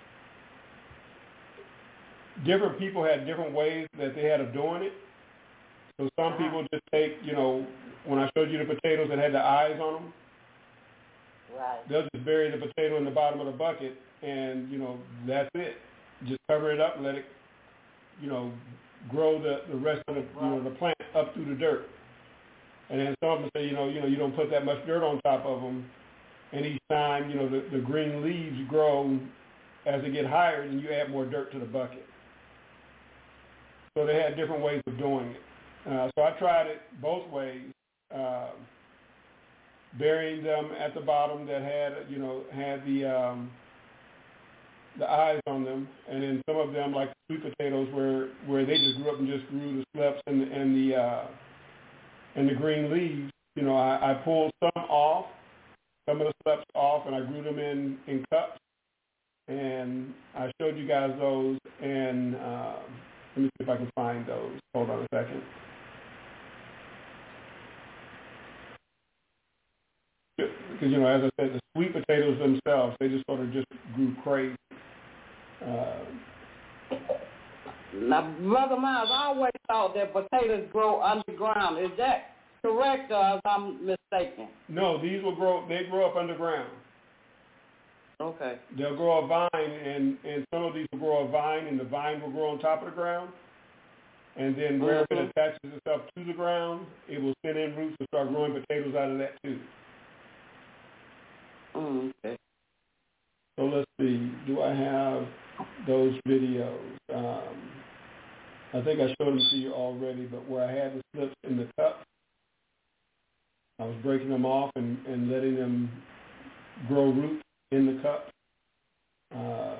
different people had different ways that they had of doing it. So some people just take, you know, when I showed you the potatoes that had the eyes on them. Right. They'll just bury the potato in the bottom of the bucket, and, you know, that's it. Just cover it up and let it, you know, grow the, the rest of the, you know, the plant up through the dirt. And then some of them say, you know, you know, you don't put that much dirt on top of them, and each time, you know, the, the green leaves grow as they get higher, and you add more dirt to the bucket. So they had different ways of doing it. Uh, so I tried it both ways. Uh, burying them at the bottom that had, you know, had the um, the eyes on them, and then some of them, like sweet potatoes, where where they just grew up and just grew the slips and and the uh, and the green leaves. You know, I, I pulled some off, some of the slips off, and I grew them in in cups, and I showed you guys those. And uh, let me see if I can find those. Hold on a second. Because, you know, as I said, the sweet potatoes themselves, they just sort of just grew crazy. Uh, now, Brother Miles, I always thought that potatoes grow underground. Is that correct, or if I'm mistaken? No, these will grow, they grow up underground. Okay. They'll grow a vine, and, and some of these will grow a vine, and the vine will grow on top of the ground. And then wherever mm-hmm. it attaches itself to the ground, it will send in roots and start growing potatoes out of that too. Mm, okay. So let's see. Do I have those videos? Um, I think I showed them to you already, but where I had the slips in the cup, I was breaking them off and, and letting them grow roots in the cup. Uh,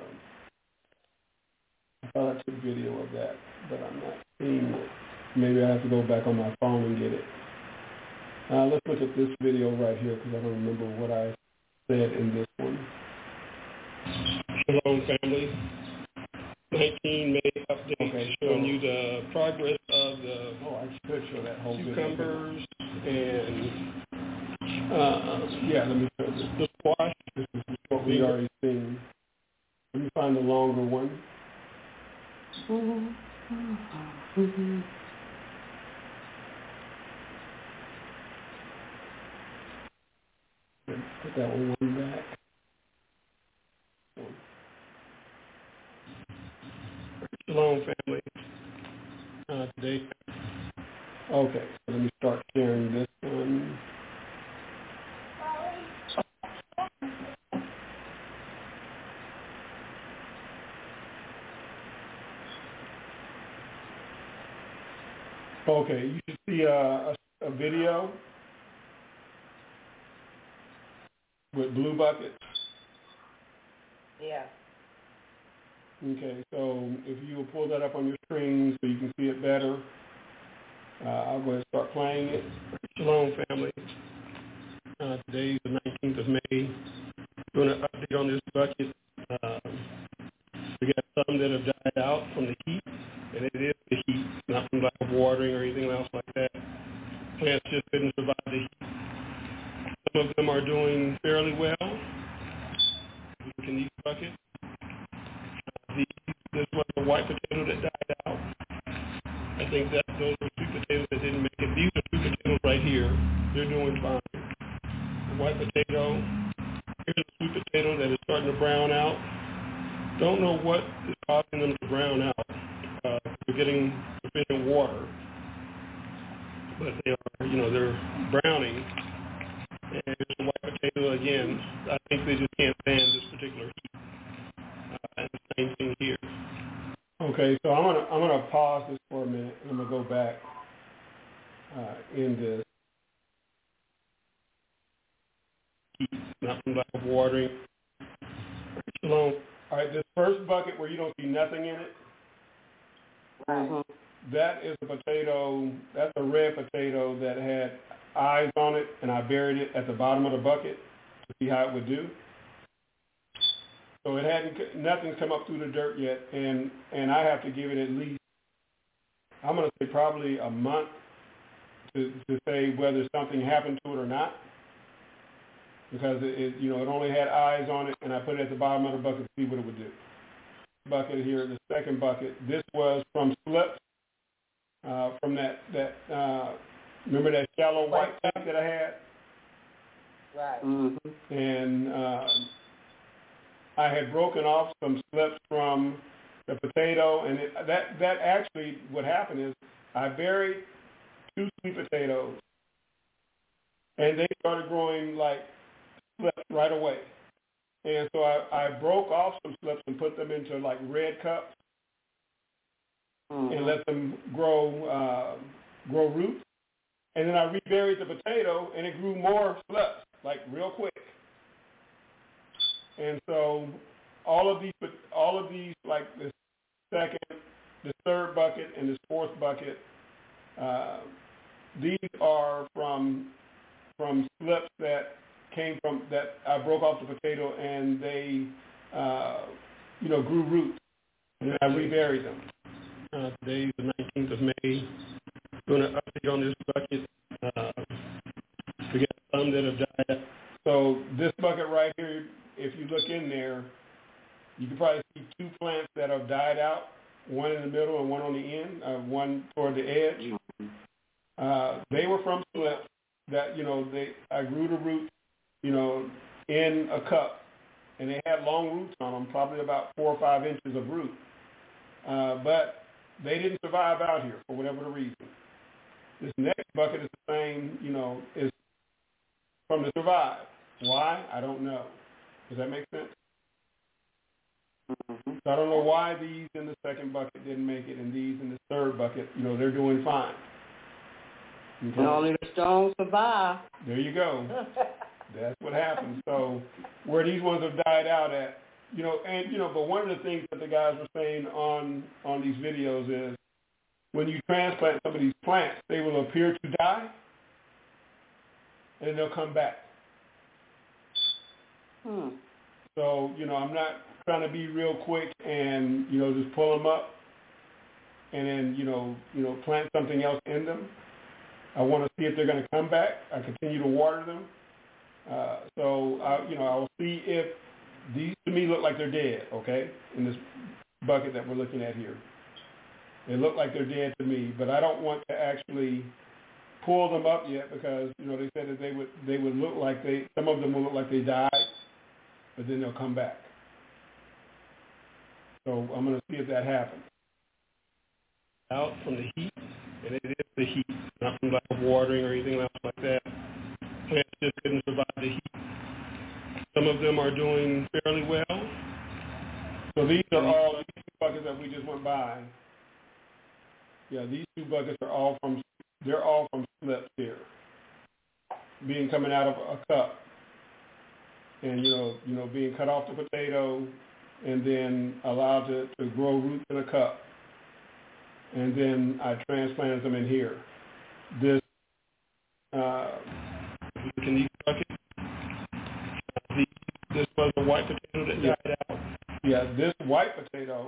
I thought I took video of that, but I'm not seeing it. Maybe I have to go back on my phone and get it. Uh, let's look at this video right here because I don't remember what I said in this one. Shalom, family. nineteen May update Okay, so, showing you the progress of the oh, I should show that whole cucumbers video. and uh, yeah, let me show this. the squash. This is what we already seen. Let me find the longer one. Mm-hmm. Put that one back. Shalom, family. Uh, today. Okay, so let me start sharing this one. Okay, you should see a, a, a video with blue buckets. Yeah. Okay, so if you will pull that up on your screen so you can see it better, uh, I'll go ahead and start playing it. Shalom, family. Uh, today is the nineteenth of May. Doing an update on this bucket. Uh, we got some that have died out from the heat, and it is the heat, not from lack of watering or anything else like that. Plants just couldn't survive the heat. Some of them are doing fairly well. Look in these buckets. Uh, these, this was a white potato that died out. I think that those are sweet potatoes that didn't make it. These are sweet potatoes right here. They're doing fine. The white potato. Here's a sweet potato that is starting to brown out. Don't know what is causing them to brown out. Uh, they're getting sufficient water, but they are, you know, they're browning. And here's the white potato again. I think they just can't stand this particular heat. Uh, and the same thing here. Okay, so I'm gonna I'm gonna pause this for a minute and I'm gonna go back uh, in this. Heat, not from lack of watering. Shalom. All right, this first bucket where you don't see nothing in it, Mm-hmm. that is a potato, that's a red potato that had eyes on it, and I buried it at the bottom of the bucket to see how it would do. So it hadn't, nothing's come up through the dirt yet, and, and I have to give it at least, I'm going to say probably a month to, to say whether something happened to it or not. Because it, it, you know, it only had eyes on it, and I put it at the bottom of the bucket to see what it would do. Bucket here, the second bucket. This was from slips, uh, from that that uh, remember that shallow white tank that I had, Right. Mm-hmm. and uh, I had broken off some slips from the potato, and it, that that actually what happened is I buried two sweet potatoes, and they started growing like slips right away. And so I, I broke off some slips and put them into like red cups Mm-hmm. and let them grow uh, grow roots. And then I reburied the potato and it grew more slips, like real quick. And so all of these, all of these, like this second, this third bucket and this fourth bucket, uh, these are from from slips that came from that I broke off the potato and they, uh, you know, grew roots, and then I reburied them. Uh, today is the nineteenth of May. Doing an update on this bucket. Uh, we got some that have died. So this bucket right here, if you look in there, you can probably see two plants that have died out, one in the middle and one on the end, uh, one toward the edge. Uh, they were from slips that, you know, they I grew the roots, you know, in a cup, and they had long roots on them, probably about four or five inches of root. Uh, but they didn't survive out here for whatever the reason. This next bucket is the same, you know, is from the survive. Why? I don't know. Does that make sense? Mm-hmm. So I don't know why these in the second bucket didn't make it and these in the third bucket, you know, they're doing fine. Okay? And only the strong survive. There you go. That's what happens. So where these ones have died out at, you know, and, you know, but one of the things that the guys were saying on, on these videos is when you transplant some of these plants, they will appear to die, and then they'll come back. Hmm. So, you know, I'm not trying to be real quick and, you know, just pull them up and then, you know, you know, plant something else in them. I want to see if they're going to come back. I continue to water them. Uh, so, I, you know, I will see if these to me look like they're dead, okay, in this bucket that we're looking at here. They look like they're dead to me, but I don't want to actually pull them up yet because, you know, they said that they would they would look like they, some of them will look like they died, but then they'll come back. So I'm going to see if that happens. Out from the heat, and it is the heat, not from lack of watering or anything else like that. Plants just couldn't survive the heat. Some of them are doing fairly well. So these are all these two buckets that we just went by. Yeah, these two buckets are all from, they're all from slips here, being coming out of a cup. And, you know, you know, being cut off the potato and then allowed to, to grow roots in a cup. And then I transplanted them in here. This, uh, can these buckets, these, this was a white potato that yeah, died out. Yeah, this white potato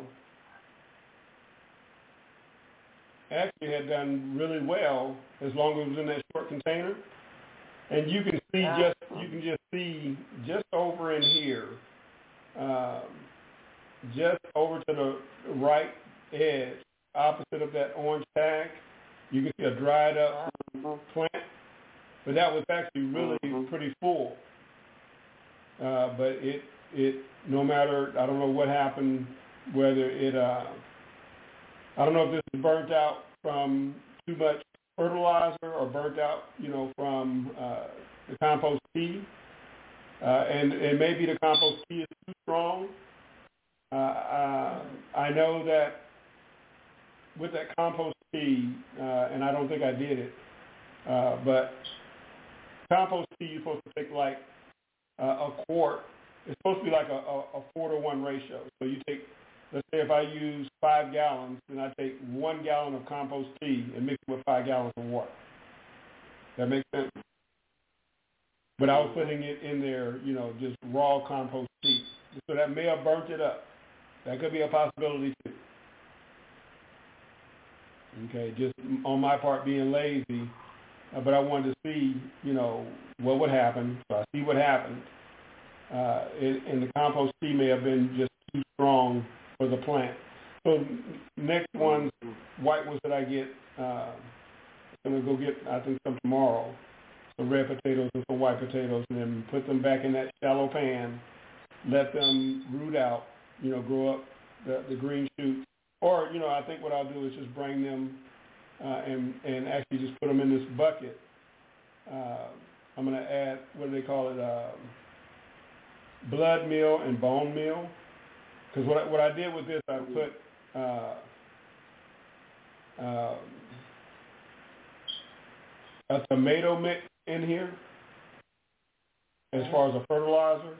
actually had done really well as long as it was in that short container. And you can see just, you can just see just over in here, um, just over to the right edge, opposite of that orange tag, you can see a dried up plant, but that was actually really pretty full. Uh, but it, it, no matter, I don't know what happened, whether it, uh, I don't know if this is burnt out from too much fertilizer or burnt out, you know, from uh, the compost tea. Uh, and, and maybe the compost tea is too strong. Uh, uh, I know that with that compost tea, uh, and I don't think I did it, uh, but compost tea you're supposed to take like uh, a quart. It's supposed to be like a, a, a four to one ratio. So you take, let's say if I use five gallons, then I take one gallon of compost tea and mix it with five gallons of water. That makes sense? But I was putting it in there, you know, just raw compost tea. So that may have burnt it up. That could be a possibility too. Okay, just on my part being lazy, uh, but I wanted to see, you know, what would happen. So I see what happened. Uh, and, and the compost tea may have been just too strong for the plant. So next ones, white ones that I get, uh, I'm going to go get, I think, some tomorrow, some red potatoes and some white potatoes, and then put them back in that shallow pan, let them root out, you know, grow up the, the green shoots. Or, you know, I think what I'll do is just bring them uh, and, and actually just put them in this bucket. Uh, I'm going to add, what do they call it, uh, blood meal and bone meal. Because what I, what I did with this, I put uh, uh, a tomato mix in here as far as a fertilizer.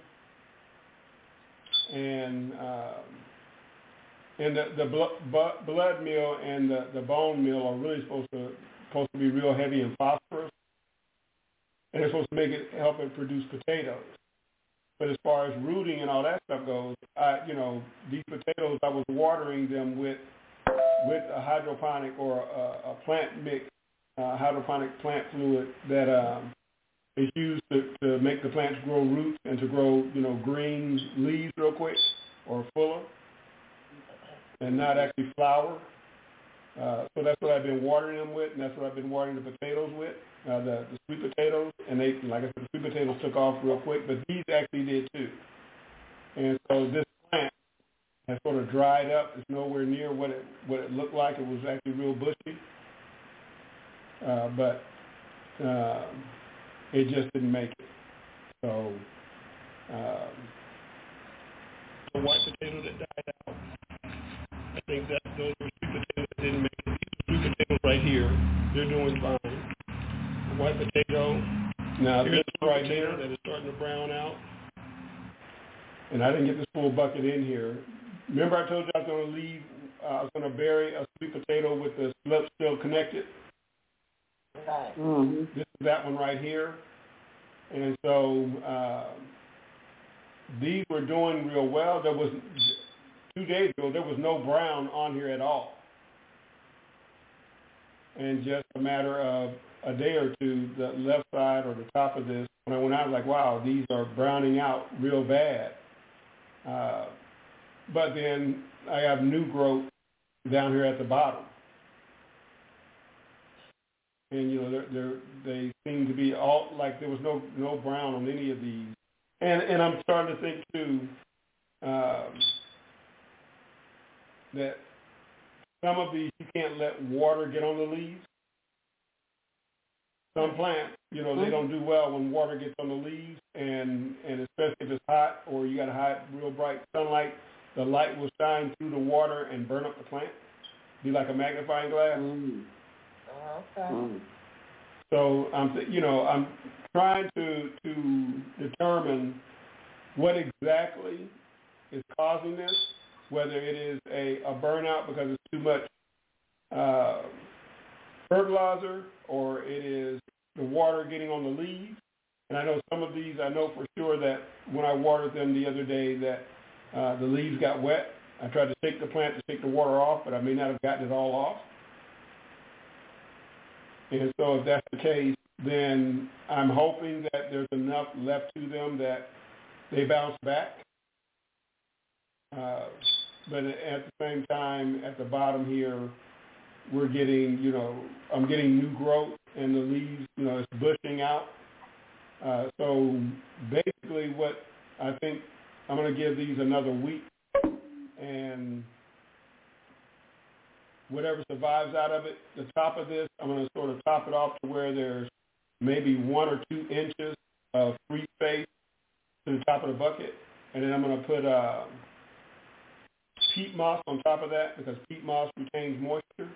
And uh, and the, the bl- bu- blood meal and the, the bone meal are really supposed to supposed to be real heavy in phosphorus, and it's supposed to make it help it produce potatoes. But as far as rooting and all that stuff goes, I, you know, these potatoes, I was watering them with with a hydroponic or a, a plant mix, uh, hydroponic plant fluid that um, is used to, to make the plants grow roots and to grow, you know, green leaves real quick or fuller, and not actually flower. Uh, so that's what I've been watering them with, and that's what I've been watering the potatoes with, uh, the, the sweet potatoes. And they, like I said, the sweet potatoes took off real quick, but these actually did too. And so this plant has sort of dried up. It's nowhere near what it what it looked like. It was actually real bushy, uh, but uh, it just didn't make it. So um, the white potato that died out, I think that those were sweet potatoes that didn't make it. These sweet potatoes right here, they're doing fine. The white potato, now here's this the right potato here that is starting to brown out. and I didn't get this full bucket in here. Remember I told you I was going to leave, uh, I was going to bury a sweet potato with the slip still connected? Right. Mm-hmm. This is that one right here. And so uh, these were doing real well. There was, two days ago, there was no brown on here at all. And just a matter of a day or two, the left side or the top of this, when I went out, I was like, wow, these are browning out real bad. Uh, but then I have new growth down here at the bottom. And, you know, they're, they're, they seem to be all, like there was no no brown on any of these. And and I'm starting to think, too, um, that some of these you can't let water get on the leaves. Some plants, you know, they don't do well when water gets on the leaves, and, and especially if it's hot or you got a hot, real bright sunlight, the light will shine through the water and burn up the plant, be like a magnifying glass. Mm-hmm. Okay. Mm-hmm. So I'm, th- you know, I'm trying to to determine what exactly is causing this, whether it is a, a burnout because it's too much uh, fertilizer, or it is the water getting on the leaves. And I know some of these, I know for sure that when I watered them the other day that uh, the leaves got wet. I tried to shake the plant to shake the water off, but I may not have gotten it all off. And so if that's the case, then I'm hoping that there's enough left to them that they bounce back. Uh, but at the same time, at the bottom here, we're getting, you know, I'm getting new growth, and the leaves, you know, it's bushing out. Uh, so basically what I think I'm going to give these another week, and whatever survives out of it, the top of this, I'm going to sort of top it off to where there's maybe one or two inches of free space to the top of the bucket. And then I'm going to put uh, peat moss on top of that, because peat moss retains moisture.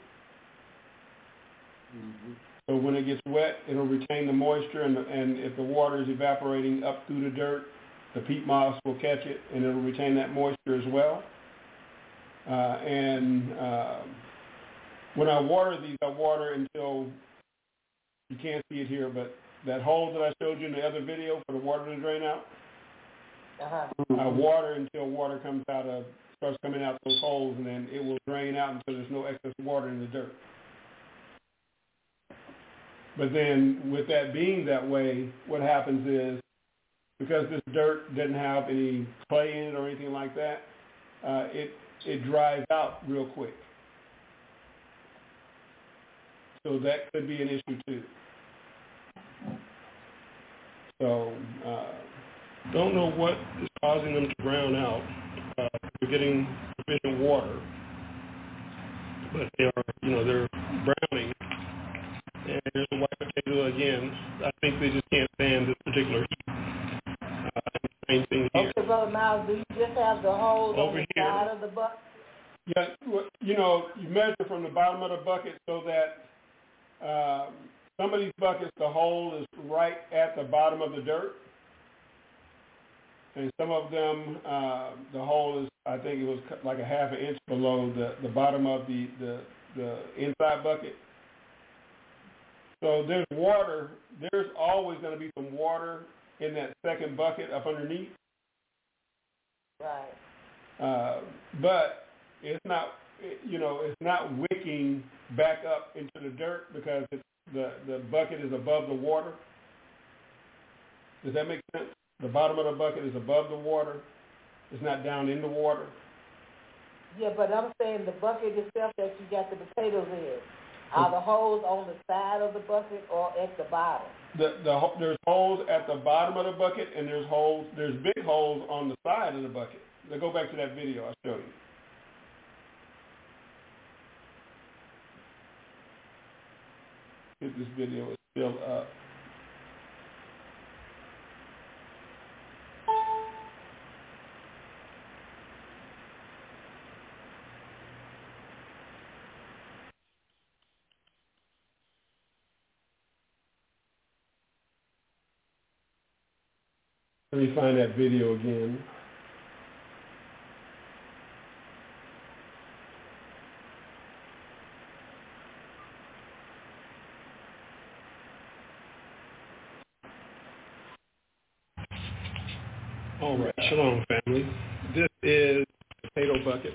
Mm-hmm. So when it gets wet, it'll retain the moisture, and, and if the water is evaporating up through the dirt, the peat moss will catch it, and it'll retain that moisture as well. Uh, and uh, when I water these, I water until, you can't see it here, but that hole that I showed you in the other video for the water to drain out, Uh-huh. I water until water comes out of, starts coming out those holes, and then it will drain out until there's no excess water in the dirt. But then with that being that way, what happens is, because this dirt doesn't have any clay in it or anything like that, uh, it it dries out real quick. So that could be an issue too. So uh, Don't know what is causing them to brown out. Uh, they're getting sufficient water, but they are, you know, they're browning. And there's a white potato again. I think they just can't stand this particular heat. Uh, same thing here. Okay, Brother Miles, do you just have the holes Over on the here. side of the bucket? yeah, you know, you measure from the bottom of the bucket so that um, some of these buckets, the hole is right at the bottom of the dirt. And some of them, uh, the hole is, I think it was like a half an inch below the, the bottom of the, the, the inside bucket. So there's water, there's always going to be some water in that second bucket up underneath. Right. Uh, but it's not, you know, it's not wicking back up into the dirt because it's, the, the bucket is above the water. Does that make sense? The bottom of the bucket is above the water. It's not down in the water. Yeah, but I'm saying the bucket itself that you got the potatoes in, are the holes on the side of the bucket or at the bottom? The, the, there's holes at the bottom of the bucket, and there's holes, there's big holes on the side of the bucket. Now go back to that video I showed you. If this video is still up. Let me find that video again. All right, shalom, family. This is potato bucket.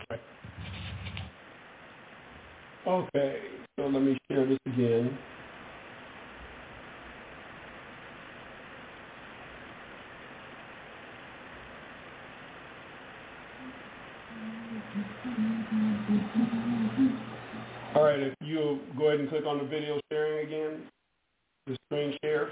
Okay, so let me share this again. All right, if you'll go ahead and click on the video sharing again, the screen share.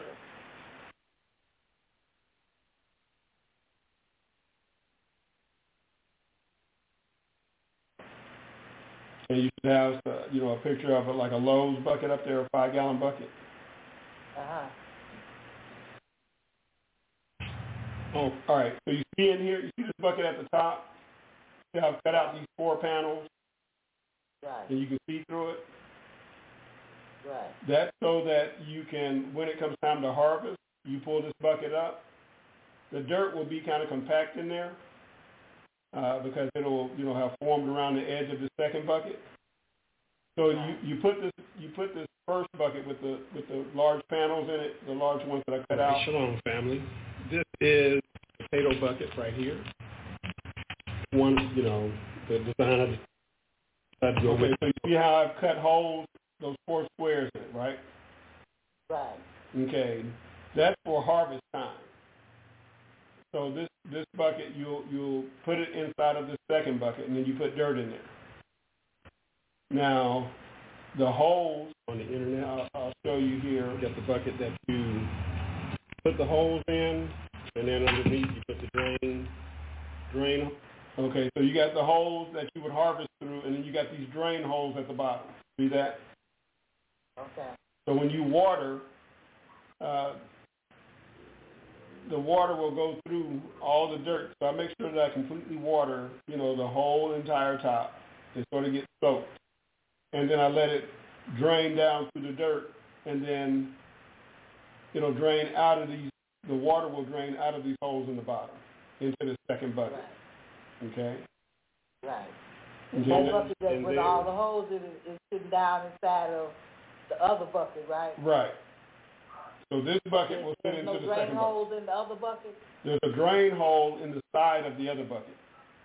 And you should have, uh, you know, a picture of it like a Lowe's bucket up there, a five-gallon bucket. Uh-huh. Oh, all right. So you see in here, you see this bucket at the top? See how I've cut out these four panels? Right. And you can see through it? Right. That's so that you can, when it comes time to harvest, you pull this bucket up. The dirt will be kind of compact in there uh, because it'll, you know, have formed around the edge of the second bucket. So you, you put this you put this first bucket with the with the large panels in it, the large ones that I cut out. Shalom, family. This is the potato bucket right here. One, you know, the design of the Okay, so you see how I've cut holes, those four squares in it, right? Right. Okay, that's for harvest time. So this, this bucket, you'll you'll put it inside of the second bucket, and then you put dirt in there. Now, the holes on the internet, I'll, I'll show you here. You got the bucket that you put the holes in, and then underneath you put the drain, drain. Okay, so you got the holes that you would harvest through, and then you got these drain holes at the bottom. See that? Okay. So when you water, uh, the water will go through all the dirt. So I make sure that I completely water, you know, the whole entire top. It sort of gets soaked. And then I let it drain down through the dirt, and then it'll drain out of these, the water will drain out of these holes in the bottom into the second bucket. Right. Okay? Right. Okay. That bucket that And with then- all the holes in it is sitting down inside of the other bucket, right? Right. So this bucket There's, will sit there's into no the drain second holes bucket. in the other bucket? There's a drain hole in the side of the other bucket.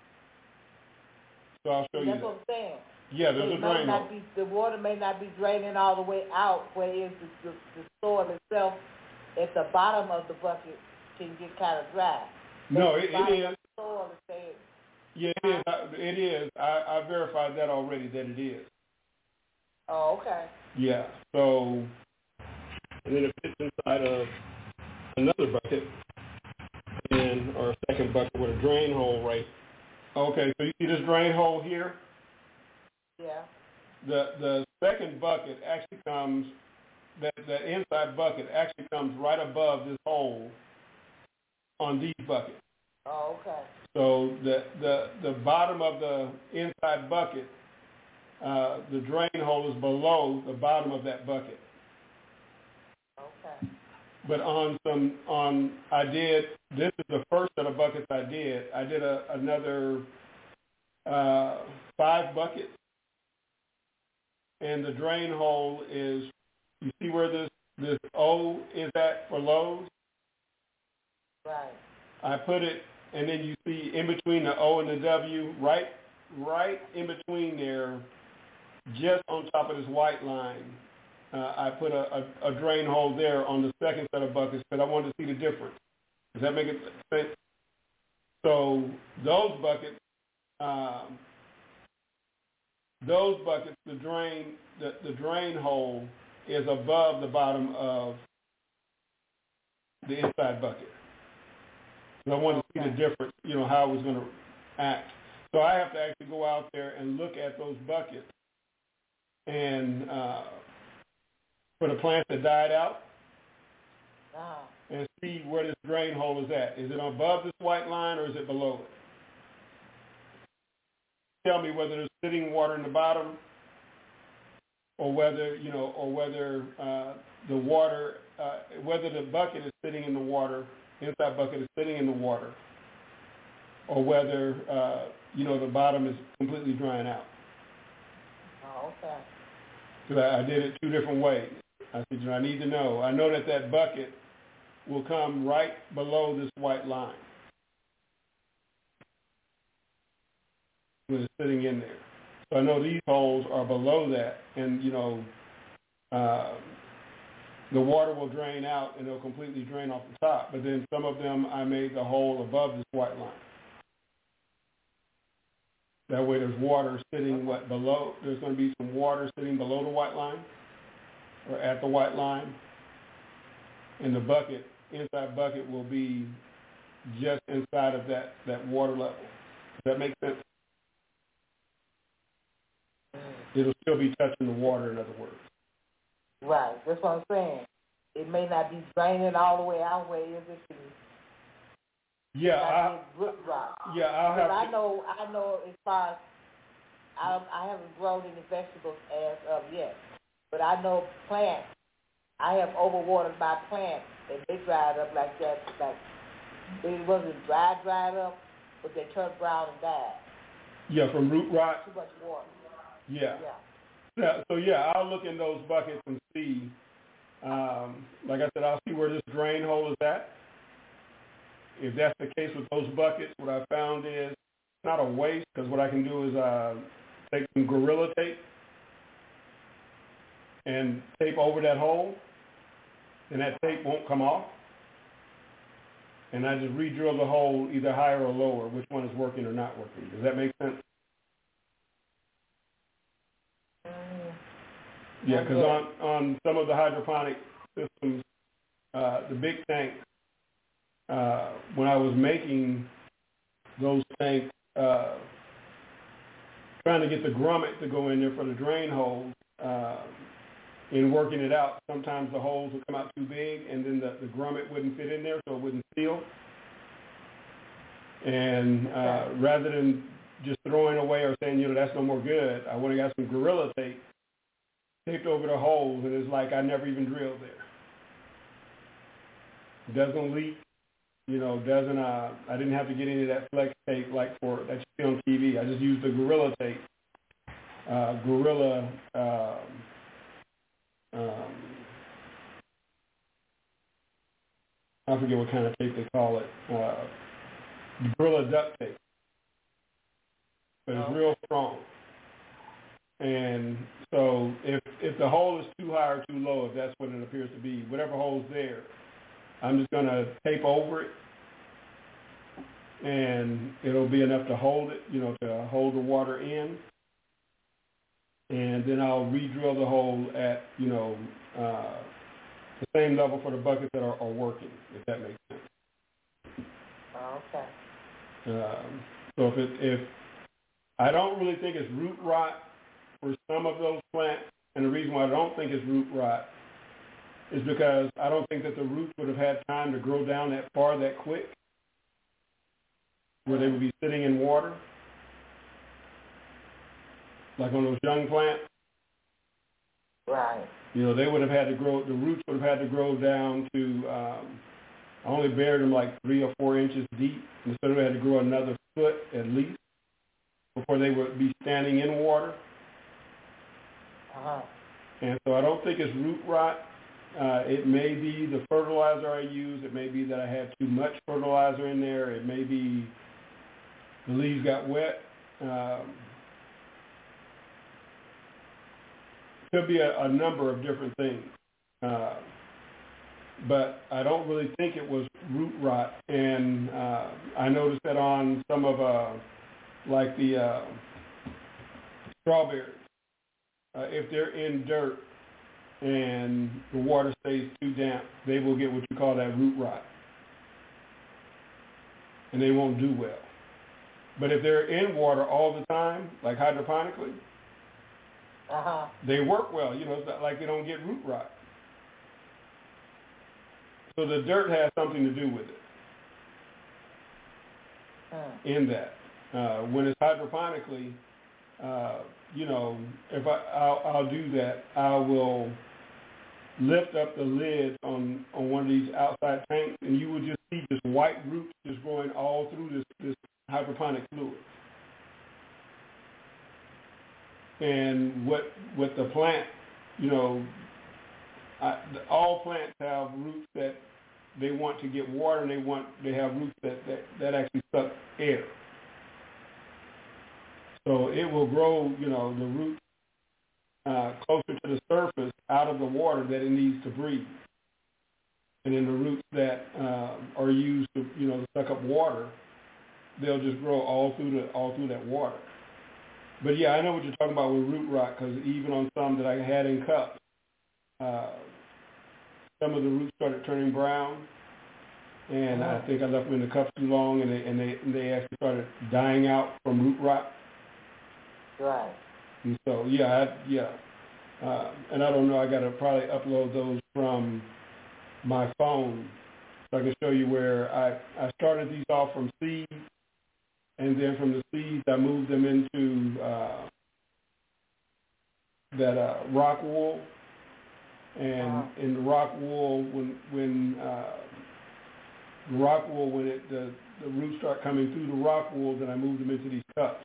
So I'll show you That's that. what I'm saying. Yeah, there's It a might drain hole. not be, the water may not be draining all the way out, whereas the, the, the soil itself at the bottom of the bucket can get kind of dry. No, But it, the bottom it of is. the soil is saying, Yeah, it is. I, it is. I, I verified that already, that it is. oh, okay. Yeah. So, And then it fits inside of another bucket, and or a second bucket with a drain hole right. okay, so you see this drain hole here? Yeah. The the second bucket actually comes, that, that inside bucket actually comes right above this hole on these buckets. Oh, okay. So the, the, the bottom of the inside bucket, uh, the drain hole is below the bottom of that bucket. Okay. But on some, on, I did, this is the first set of buckets I did. I did a, another uh, five buckets. And the drain hole is, you see where this, this O is at for Lowe's? Right. I put it, and then you see in between the O and the W, right, right in between there, just on top of this white line, uh, I put a, a, a drain hole there on the second set of buckets because I wanted to see the difference. Does that make sense? So those buckets, um, those buckets, the drain, the, the drain hole is above the bottom of the inside bucket. So I wanted to see the difference, you know, how it was going to act. So I have to actually go out there and look at those buckets and uh, for the plants that died out Uh-huh. and see where this drain hole is at. Is it above this white line or is it below it? Tell me whether there's sitting water in the bottom or whether, you know, or whether uh, the water, uh, whether the bucket is sitting in the water, inside bucket is sitting in the water, or whether, uh, you know, the bottom is completely drying out. Oh, okay. Because I, I did it two different ways. I said, you know, I need to know. I know that that bucket will come right below this white line. when it's sitting in there. So I know these holes are below that, and, you know, uh, the water will drain out and it'll completely drain off the top. But then some of them I made the hole above this white line. That way there's water sitting what below, there's going to be some water sitting below the white line or at the white line. And the bucket, inside bucket will be just inside of that, that water level. Does that make sense? It'll still be touching the water, in other words. Right, that's what I'm saying. It may not be draining all the way out where it is. It yeah, I, root rot. yeah, I'll have. But I to, know, I know as far as I, I haven't grown any vegetables as of yet, but I know plants. I have overwatered my plants, and they dried up like that. Like it wasn't dry, dried up, but they turned brown and died. Yeah, from root rot. Too much water. Yeah. Yeah. Yeah, so yeah, I'll look in those buckets and see. Um, like I said, I'll see where this drain hole is at. If that's the case with those buckets, what I found is it's not a waste, because what I can do is uh, take some Gorilla Tape and tape over that hole, and that tape won't come off. And I just re-drill the hole either higher or lower, which one is working or not working. Does that make sense? Yeah, because on, on some of the hydroponic systems, uh, the big tanks, uh, when I was making those tanks, uh, trying to get the grommet to go in there for the drain holes, uh, in working it out, sometimes the holes would come out too big, and then the, the grommet wouldn't fit in there, so it wouldn't seal. And uh, rather than just throwing away or saying, you know, that's no more good, I went and got some Gorilla Tape, taped over the holes, and it's like I never even drilled there. Doesn't leak, you know, doesn't, uh, I didn't have to get any of that flex tape like for, that you see on T V. I just used the Gorilla Tape, uh, Gorilla, um, um, I forget what kind of tape they call it, uh, Gorilla duct tape, but it's real strong. And so if if the hole is too high or too low, if that's what it appears to be, whatever hole's there, I'm just going to tape over it, and it'll be enough to hold it, you know, to hold the water in. And then I'll re-drill the hole at, you know, uh, the same level for the buckets that are, are working, if that makes sense. Okay. Um, so if it, if I don't really think it's root rot for some of those plants, and the reason why I don't think it's root rot is because I don't think that the roots would have had time to grow down that far that quick, where they would be sitting in water, like on those young plants. Right. You know, they would have had to grow, the roots would have had to grow down to, um, I only buried them like three or four inches deep, and so they had to grow another foot at least before they would be standing in water. Uh-huh. And so I don't think it's root rot. Uh, it may be the fertilizer I used. It may be that I had too much fertilizer in there. It may be the leaves got wet. Um, could be a, a number of different things. Uh, but I don't really think it was root rot. And uh, I noticed that on some of, uh, like the uh, strawberries, uh, if they're in dirt and the water stays too damp, they will get what you call that root rot. And they won't do well. But if they're in water all the time, like hydroponically, uh-huh. they work well. You know, it's not like they don't get root rot. So the dirt has something to do with it Hmm. in that. Uh, when it's hydroponically, uh, you know, if I, I'll, I'll do that, I will lift up the lid on, on one of these outside tanks, and you will just see just white roots just growing all through this, this hydroponic fluid. And what what the plant, you know, I, the, all plants have roots that they want to get water, and they want they have roots that, that, that actually suck air. So it will grow, you know, the root uh, closer to the surface out of the water that it needs to breathe. And then the roots that uh, are used to, you know, suck up water, they'll just grow all through the all through that water. But yeah, I know what you're talking about with root rot, because even on some that I had in cups, uh, some of the roots started turning brown, and I think I left them in the cups too long, and they and they and they actually started dying out from root rot. Right. And so yeah, I, yeah, uh, and I don't know. I got to probably upload those from my phone so I can show you where I I started these off from seeds. And then from the seeds, I moved them into uh, that uh, rock wool. And wow. in the rock wool, when when uh, the rock wool, when it the, the roots start coming through the rock wool, then I moved them into these cups.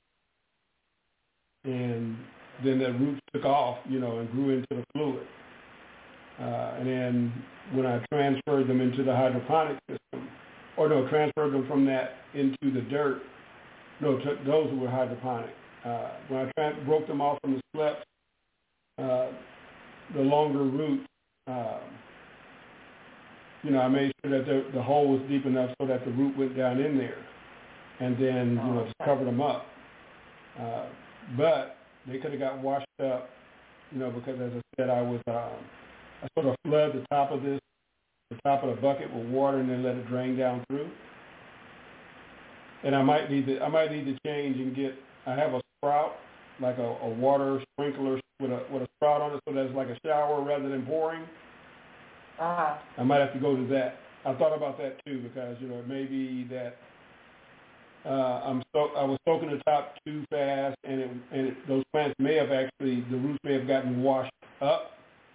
And then the roots took off, you know, and grew into the fluid. Uh, and then when I transferred them into the hydroponic system, or no, transferred them from that into the dirt. No, t- those were hydroponic. Uh, when I tra- broke them off from the slips, uh, the longer roots, uh, you know, I made sure that the, the hole was deep enough so that the root went down in there, and then, you know, just covered them up. Uh, but they could have got washed up, you know, because as I said, I was, uh, I sort of flood the top of this the top of the bucket with water and then let it drain down through. And I might need to I might need to change and get I have a sprout, like a, a water sprinkler with a with a sprout on it, so that's like a shower rather than pouring. Uh-huh. I might have to go to that. I thought about that too, because you know it may be that uh, I'm so I was soaking the top too fast, and it, and it, those plants may have actually the roots may have gotten washed up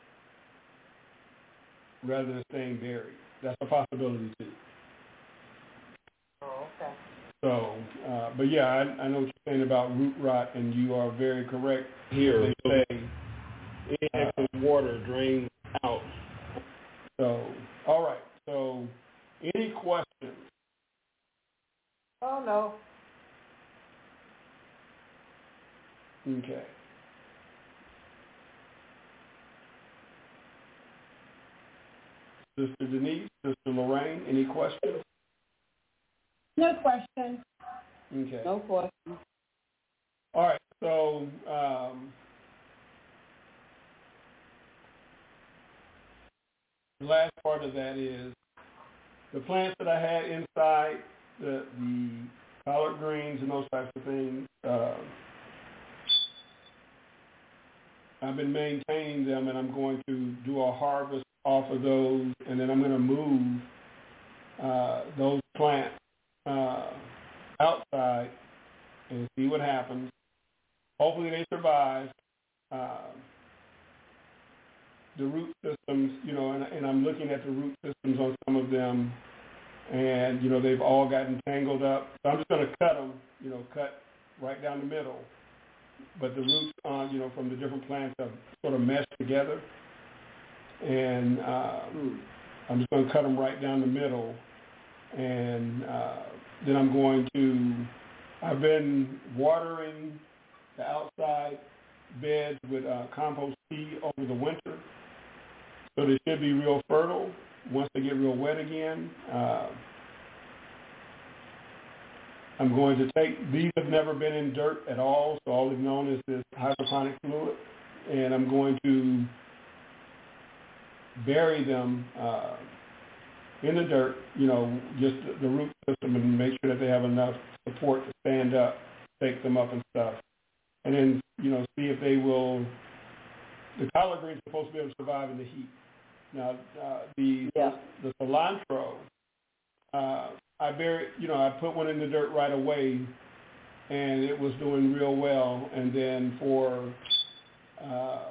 rather than staying buried. That's a possibility too. Oh, okay. So, uh, but yeah, I, I know what you're saying about root rot, and you are very correct here. They say any excess water drains out. So, all right. So, any questions? Oh, no. Okay. Sister Denise, Sister Lorraine, any questions? No questions. Okay. No questions. All right. So, um, the last part of that is the plants that I had inside, the, the collard greens and those types of things. Uh, I've been maintaining them, and I'm going to do a harvest off of those, and then I'm going to move uh, those plants uh, outside and see what happens. Hopefully they survive. Uh, the root systems, you know, and, and I'm looking at the root systems on some of them, and, you know, they've all gotten tangled up. So I'm just going to cut them, you know, cut right down the middle. But the roots, uh, you know, from the different plants have sort of meshed together. And uh, I'm just going to cut them right down the middle. And uh, then I'm going to, I've been watering the outside beds with uh, compost tea over the winter. So they should be real fertile once they get real wet again. Uh, I'm going to take, these have never been in dirt at all, so all they've known is this hydroponic fluid. And I'm going to bury them uh, in the dirt, you know, just the, the root system, and make sure that they have enough support to stand up, take them up and stuff. And then, you know, see if they will, the collard greens are supposed to be able to survive in the heat. Now, uh, the, yeah. the cilantro, uh, I buried, you know, I put one in the dirt right away, and it was doing real well. And then for uh,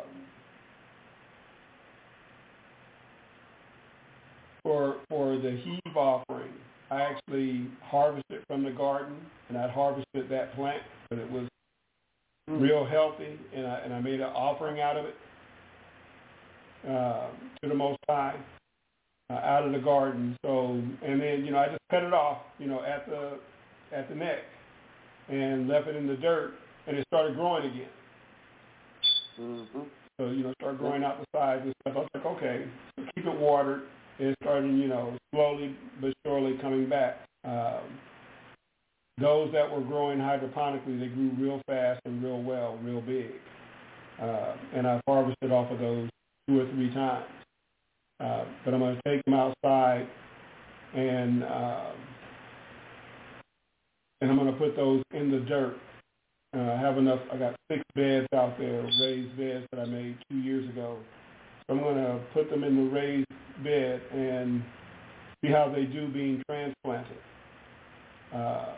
for for the heave offering, I actually harvested from the garden, and I harvested that plant, but it was mm. real healthy, and I and I made an offering out of it uh, to the Most High. Uh, out of the garden, so and then you know I just cut it off, you know, at the at the neck, and left it in the dirt, and it started growing again. Mm-hmm. So, you know, started growing out the sides and stuff. I was like, okay, so keep it watered. It started, you know, slowly but surely coming back. Um, those that were growing hydroponically, they grew real fast and real well, real big. Uh, and I've harvested off of those two or three times. Uh, but I'm going to take them outside and uh, and I'm going to put those in the dirt. Uh, I have enough. I got six beds out there, raised beds that I made two years ago. So I'm going to put them in the raised bed and see how they do being transplanted. Uh,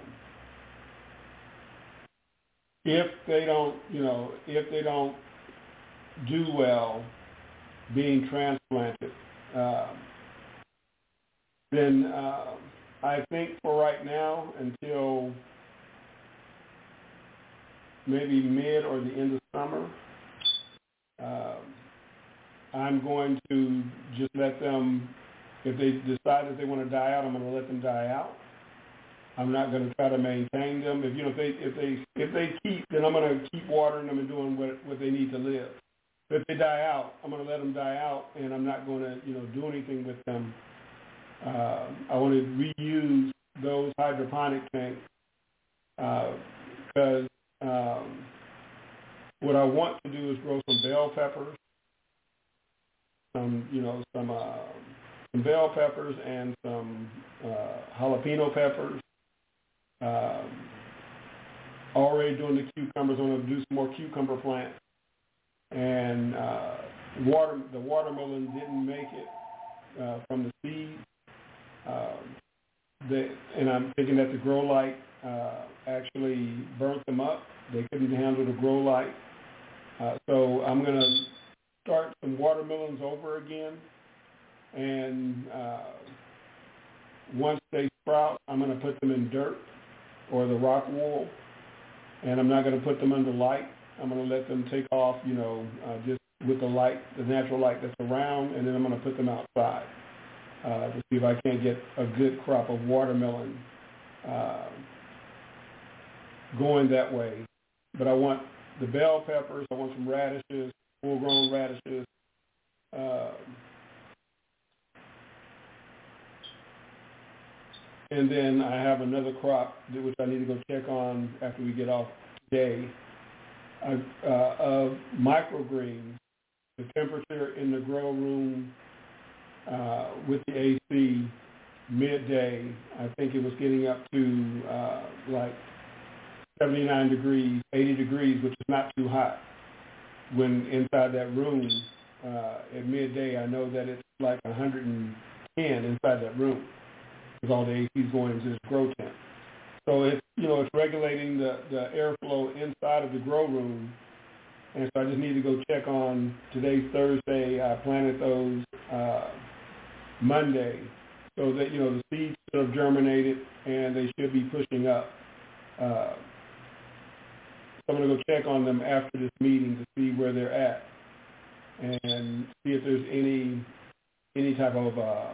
if they don't, you know, if they don't do well being transplanted, uh, then uh, I think for right now, until maybe mid or the end of summer, uh, I'm going to just let them, if they decide that they want to die out, I'm going to let them die out. I'm not going to try to maintain them. If you know, if they if they if they keep, then I'm going to keep watering them and doing what what they need to live. But if they die out, I'm going to let them die out, and I'm not going to you know do anything with them. Uh, I want to reuse those hydroponic tanks uh, because um, what I want to do is grow some bell peppers, some you know some uh, some bell peppers and some uh, jalapeno peppers. Um, already doing the cucumbers. I'm going to do some more cucumber plants. And uh, water, the watermelon didn't make it uh, from the seed. Um, they, and I'm thinking that the grow light uh, actually burnt them up. They couldn't handle the grow light. Uh, so I'm going to start some watermelons over again. And uh, once they sprout, I'm going to put them in dirt or the rock wool, and I'm not going to put them under light. I'm going to let them take off, you know, uh, just with the light, the natural light that's around, and then I'm going to put them outside uh, to see if I can't get a good crop of watermelon uh, going that way. But I want the bell peppers, I want some radishes, full-grown radishes, uh, and then I have another crop which I need to go check on after we get off today, uh, uh, of microgreens. The temperature in the grow room uh, with the A C midday, I think it was getting up to uh, like seventy-nine degrees, eighty degrees, which is not too hot. When inside that room uh, at midday, I know that it's like one hundred ten inside that room, because all the A C is going into this grow tent. So it's, you know, it's regulating the, the airflow inside of the grow room. And so I just need to go check on, today's Thursday, I planted those uh, Monday, so that, you know, the seeds should have germinated and they should be pushing up. Uh, so I'm going to go check on them after this meeting to see where they're at and see if there's any any type of uh,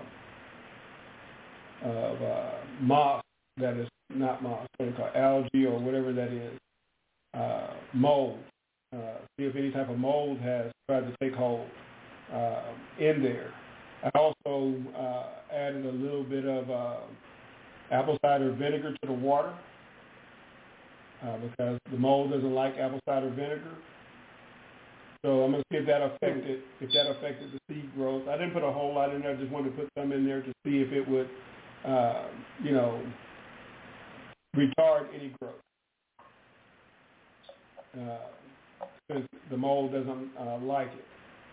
of uh, moss that is not moss, what do you call it, algae or whatever that is, uh, mold. Uh, see if any type of mold has tried to take hold uh, in there. I also uh, added a little bit of uh, apple cider vinegar to the water uh, because the mold doesn't like apple cider vinegar. So I'm going to see if that affected if that affected the seed growth. I didn't put a whole lot in there. I just wanted to put some in there to see if it would, uh, you know, retard any growth. Uh, since the mold doesn't uh, like it.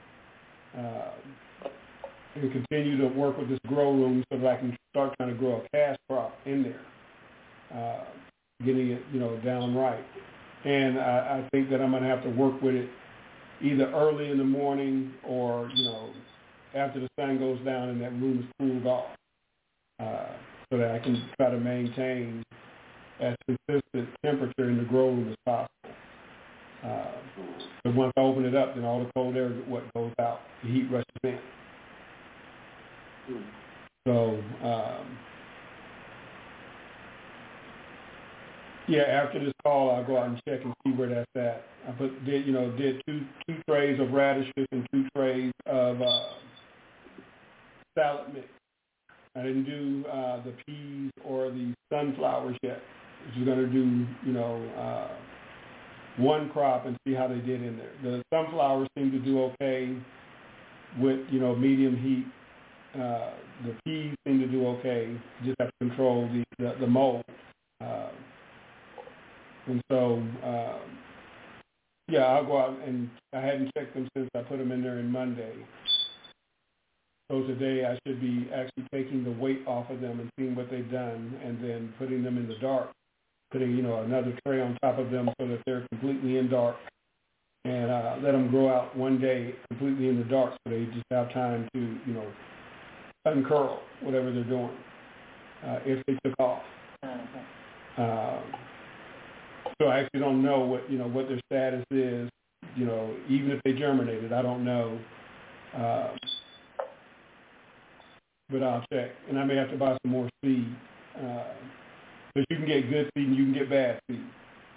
Uh, and continue to work with this grow room so that I can start trying to grow a cash crop in there, uh, getting it, you know, down right. And I, I think that I'm going to have to work with it either early in the morning or, you know, after the sun goes down and that room is cooled off, uh, so that I can try to maintain as consistent temperature in the grow room as possible. Uh, but once I open it up, then all the cold air what goes out, the heat rushes in. So um, Yeah, after this call, I'll go out and check and see where that's at. I put did you know did two two trays of radishes and two trays of uh, salad mix. I didn't do uh, the peas or the sunflowers yet. I was just going to do you know uh, one crop and see how they did in there. The sunflowers seem to do okay with you know medium heat. Uh, the peas seem to do okay. You just have to control the the, the mold. Uh, And so, uh, yeah, I'll go out and I hadn't checked them since I put them in there on Monday. So today I should be actually taking the weight off of them and seeing what they've done and then putting them in the dark, putting, you know, another tray on top of them so that they're completely in dark and uh, let them grow out one day completely in the dark so they just have time to, you know, uncurl whatever they're doing uh, if they took off. Uh, So I actually don't know what you know what their status is. You know, even if they germinated, I don't know. Uh, but I'll check, and I may have to buy some more seed. Because uh, you can get good seed and you can get bad seed.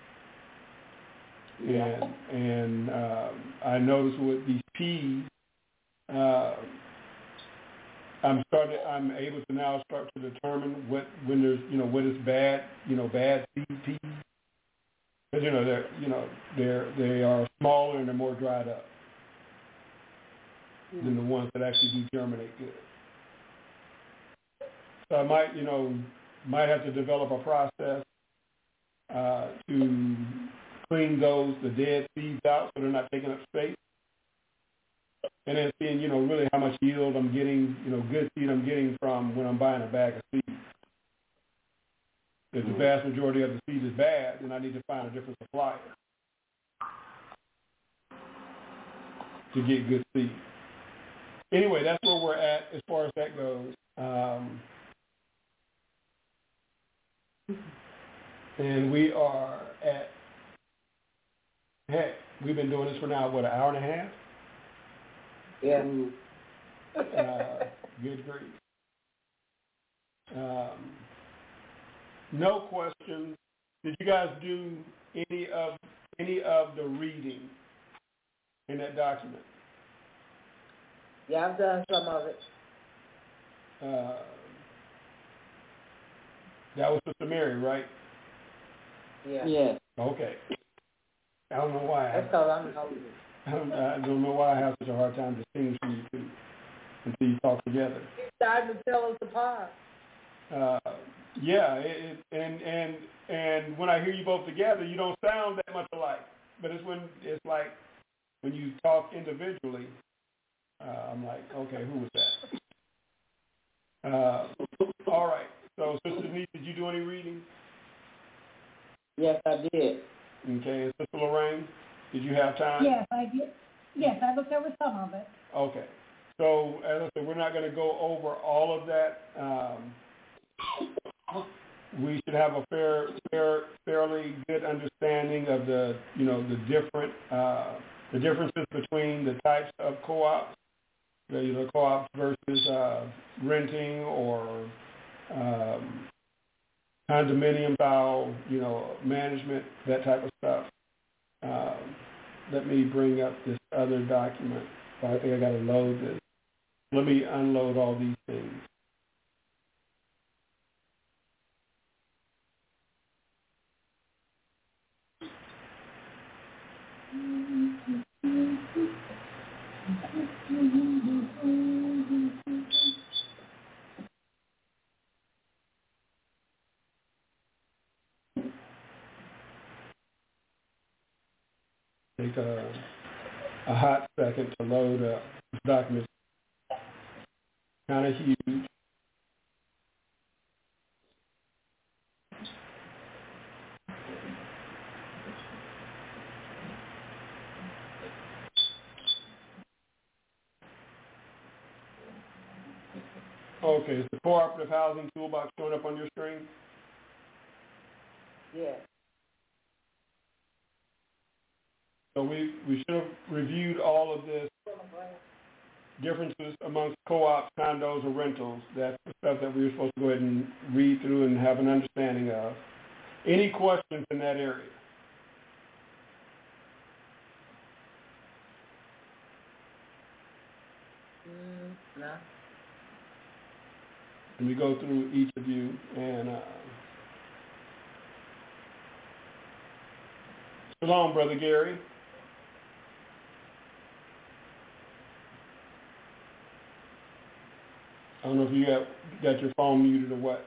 Yeah. And and uh, I noticed with these peas, uh, I'm starting. I'm able to now start to determine what when there's you know what is bad you know bad seed peas. Because you know they're you know they're they are smaller and they're more dried up mm-hmm. than the ones that actually do germinate good. So I might you know might have to develop a process uh, to clean those the dead seeds out so they're not taking up space, and then seeing you know really how much yield I'm getting you know good seed I'm getting from when I'm buying a bag of seed. If the vast majority of the seed is bad, then I need to find a different supplier to get good seed. Anyway, that's where we're at as far as that goes. Um, and we are at, heck, we've been doing this for now, what, an hour and a half? Yeah. uh, good grief. Um, No questions. Did you guys do any of any of the reading in that document? Yeah, I've done some of it. Uh, that was Sister Mary, right? Yeah. Yeah. Okay. I don't know why. That's because I'm nosy. I don't, I don't know why I have such a hard time distinguishing you two until you talk together. You started to tell us apart. Uh, yeah, it, it, and and and when I hear you both together, you don't sound that much alike. But it's when it's like when you talk individually, uh, I'm like, okay, who was that? Uh, all right. So, Sister Denise, did you do any reading? Yes, I did. Okay. And Sister Lorraine, did you have time? Yes, I did. Yes, I looked over some of it. Okay. So, as I said, we're not going to go over all of that. Um, we should have a fair, fair, fairly good understanding of the, you know, the different, uh, the differences between the types of co-ops, you know, co-ops versus uh, renting or um, condominium style, you know, management, that type of stuff. Um, let me bring up this other document. I think I got to load this. Let me unload all these things. Take a, a hot second to load up. This document kind of huge. Okay, is the cooperative housing toolbox showing up on your screen? Yeah. So we, we should have reviewed all of this differences amongst co-ops, condos, or rentals. That's the stuff that we were supposed to go ahead and read through and have an understanding of. Any questions in that area? Mm, no. Let me go through each of you and uh, shalom, Brother Gary. I don't know if you got, got your phone muted or what.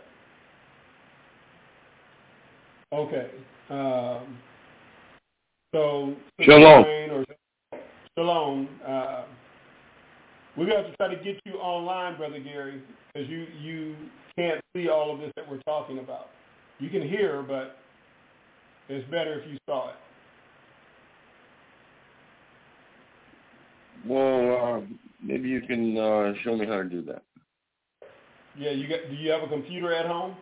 Okay. Um, so, shalom. Or, shalom. Uh, we're going to have to try to get you online, Brother Gary, because you, you can't see all of this that we're talking about. You can hear, but it's better if you saw it. Well, uh, maybe you can uh, show me how to do that. Yeah, you got. Do you have a computer at home?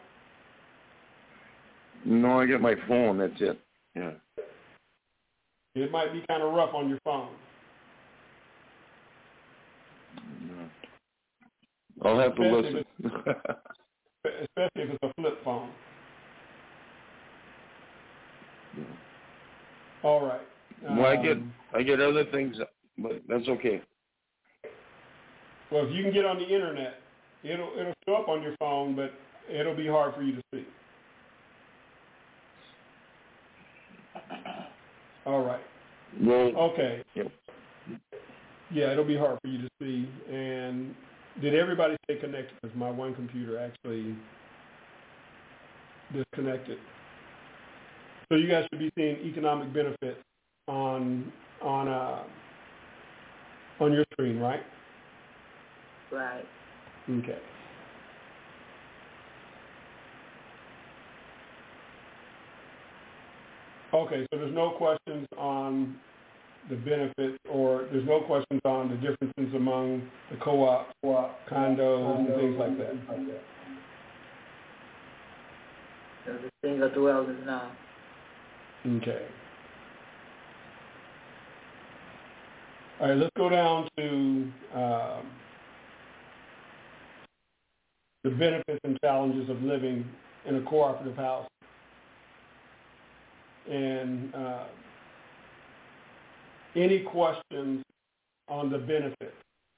No, I got my phone. That's it. Yeah. It might be kind of rough on your phone. I'll have to especially listen. If especially if it's a flip phone. Yeah. All right. Well, um, I get I get other things, but that's okay. Well, if you can get on the internet, it'll it'll show up on your phone, but it'll be hard for you to see. All right. Well, okay. Yep. Yeah, it'll be hard for you to see. And did everybody stay connected? Because my one computer actually disconnected. So you guys should be seeing economic benefits on on uh, on your screen, right? Right. Okay. Okay, so there's no questions on the benefits, or there's no questions on the differences among the co-op, co-op condos, and things like that. So the single dwellers now. Okay. All right, let's go down to um, the benefits and challenges of living in a cooperative house. And uh, any questions on the benefits?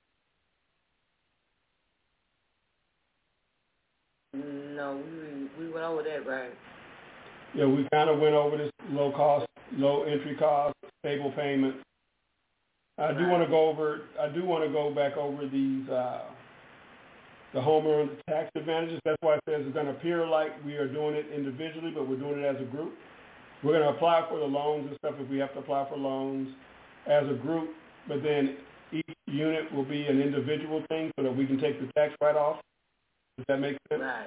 No, we we went over that, right? Yeah, we kind of went over this low cost, low entry cost, stable payment. I right. do want to go over. I do want to go back over these uh, the homeowner tax advantages. That's why it says it's going to appear like we are doing it individually, but we're doing it as a group. We're going to apply for the loans and stuff if we have to apply for loans as a group, but then each unit will be an individual thing so that we can take the tax write-off. Does that make sense? Right.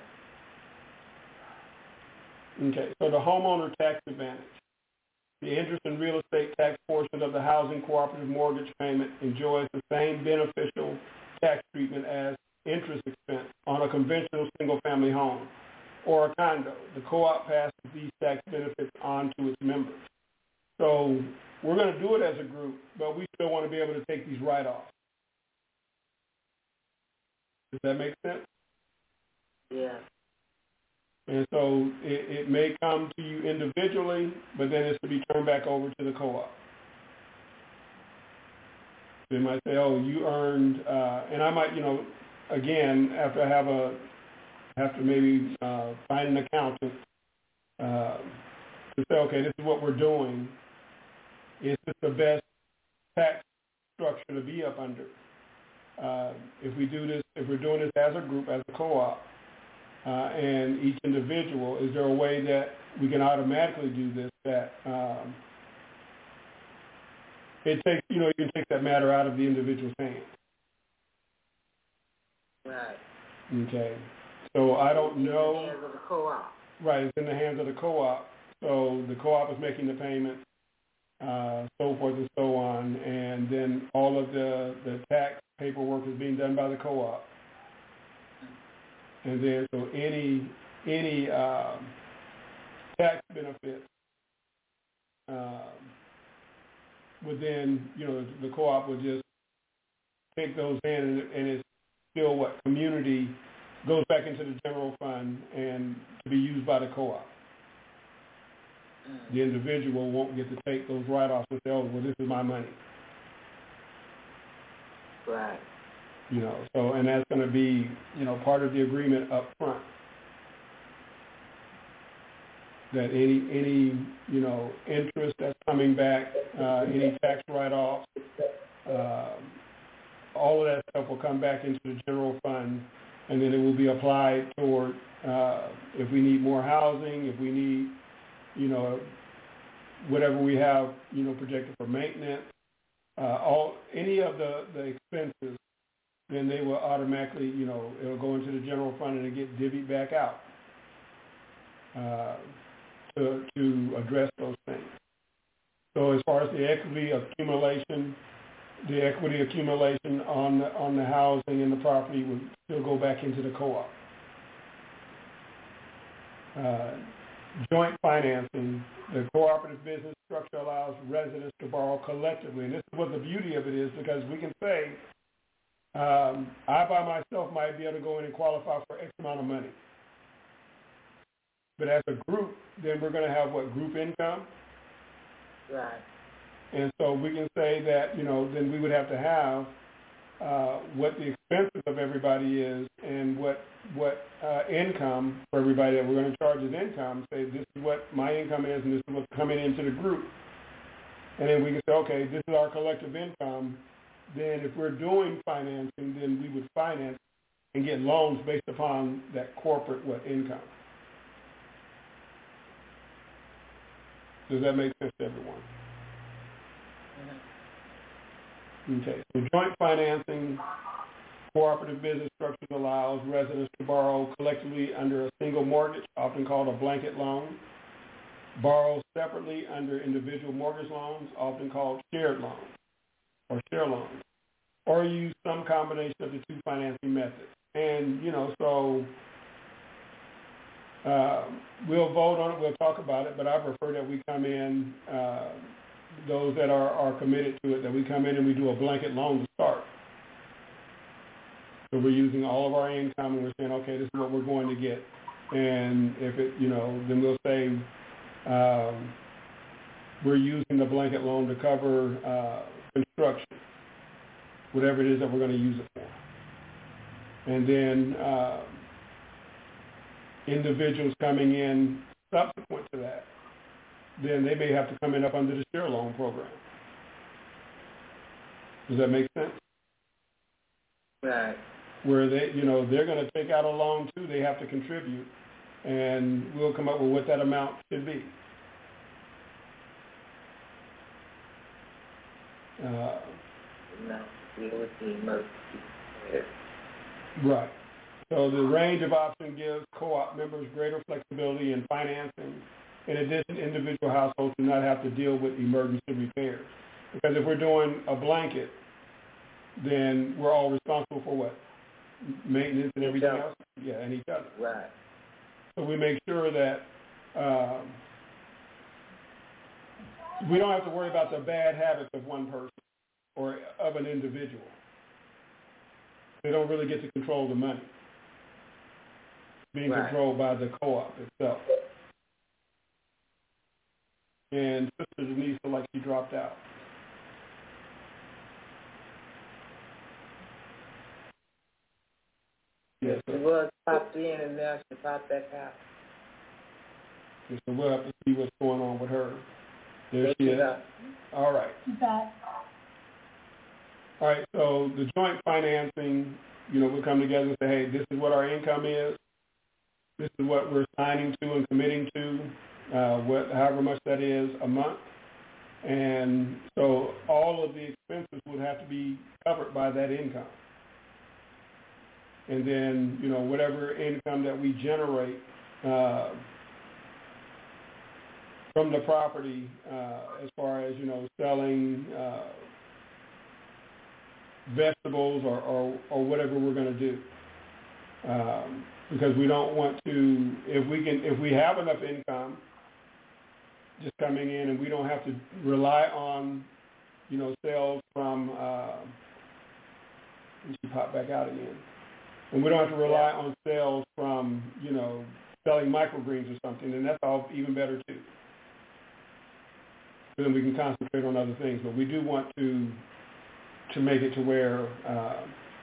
Okay, so the homeowner tax advantage. The interest and real estate tax portion of the housing cooperative mortgage payment enjoys the same beneficial tax treatment as interest expense on a conventional single-family home or a condo. The co-op passes these tax benefits on to its members. So we're going to do it as a group, but we still want to be able to take these write-offs. Does that make sense? Yeah. And so it, it may come to you individually, but then it's to be turned back over to the co-op. They might say, oh, you earned, uh, and I might, you know, again, after I have a, have to maybe uh, find an accountant uh, to say, okay, this is what we're doing. Is this the best tax structure to be up under? Uh, if we do this, if we're doing this as a group, as a co-op, uh, and each individual, is there a way that we can automatically do this that um, it takes, you know, you can take that matter out of the individual's hands? Right. Okay. So I don't know. In the hands of the co-op. Right, it's in the hands of the co-op. So the co-op is making the payment, uh, so forth and so on, and then all of the, the tax paperwork is being done by the co-op. And then so any any um, tax benefits um, would then, you know, the co-op would just take those in, and, and it's still what community goes back into the general fund and to be used by the co-op. the individual won't get to take those write-offs and say, oh, well, this is my money. Right. You know, so, and that's going to be, you know, part of the agreement up front. That any, any, you know, interest that's coming back, uh, any tax write-offs, uh, all of that stuff will come back into the general fund, and then it will be applied toward uh, if we need more housing, if we need, you know, whatever we have, you know, projected for maintenance, uh, all any of the, the expenses, then they will automatically, you know, it'll go into the general fund and it get divvied back out uh, to, to address those things. So as far as the equity accumulation, the equity accumulation on the, on the housing and the property would still go back into the co-op. Uh, joint financing, the cooperative business structure allows residents to borrow collectively. And this is what the beauty of it is, because we can say, um, I by myself might be able to go in and qualify for X amount of money. But as a group, then we're going to have what, group income? Right. And so we can say that, you know, then we would have to have uh, what the expenses of everybody is and what what uh, income for everybody that we're going to charge as income. Say this is what my income is and this is what's coming into the group. And then we can say, okay, this is our collective income. Then if we're doing financing, then we would finance and get loans based upon that corporate what income. Does that make sense to everyone? Okay, so joint financing, cooperative business structures allows residents to borrow collectively under a single mortgage, often called a blanket loan, borrow separately under individual mortgage loans, often called shared loans or share loans, or use some combination of the two financing methods. And, you know, so uh, we'll vote on it, we'll talk about it, but I prefer that we come in, uh, those that are, are committed to it, that we come in and we do a blanket loan to start. So we're using all of our income and we're saying, okay, this is what we're going to get. And if it, you know, then we'll say um, we're using the blanket loan to cover uh, construction, whatever it is that we're going to use it for. And then uh, individuals coming in subsequent to that, then they may have to come in up under the share loan program. Does that make sense? Right. Where they, you know, they're going to take out a loan too. They have to contribute, and we'll come up with what that amount should be. Uh, no, deal with the emergency. Right. So the range of options gives co-op members greater flexibility in financing. In addition, individual households do not have to deal with emergency repairs. Because if we're doing a blanket, then we're all responsible for what? Maintenance and everything else? Yeah, and each other. Right. So we make sure that um, we don't have to worry about the bad habits of one person or of an individual. They don't really get to control the money. Being right. controlled by the co-op itself. And Sister Denise looked like she dropped out. Yes, she was popped in and now she popped back out. Okay, so we'll have to see what's going on with her. There There she she is. go. All right. She's back. All right, so the joint financing, you know, we'll come together and say, hey, this is what our income is. This is what we're signing to and committing to, uh, what, however much that is a month. And so all of the expenses would have to be covered by that income. And then, you know, whatever income that we generate uh, from the property uh, as far as, you know, selling uh, vegetables or, or, or whatever we're going to do. Um, because we don't want to, if we can, if we have enough income just coming in and we don't have to rely on, you know, sales from, uh, let me pop back out again. And we don't have to rely on sales from, you know, selling microgreens or something, and that's all even better too. then we can concentrate on other things. But we do want to to make it to where uh,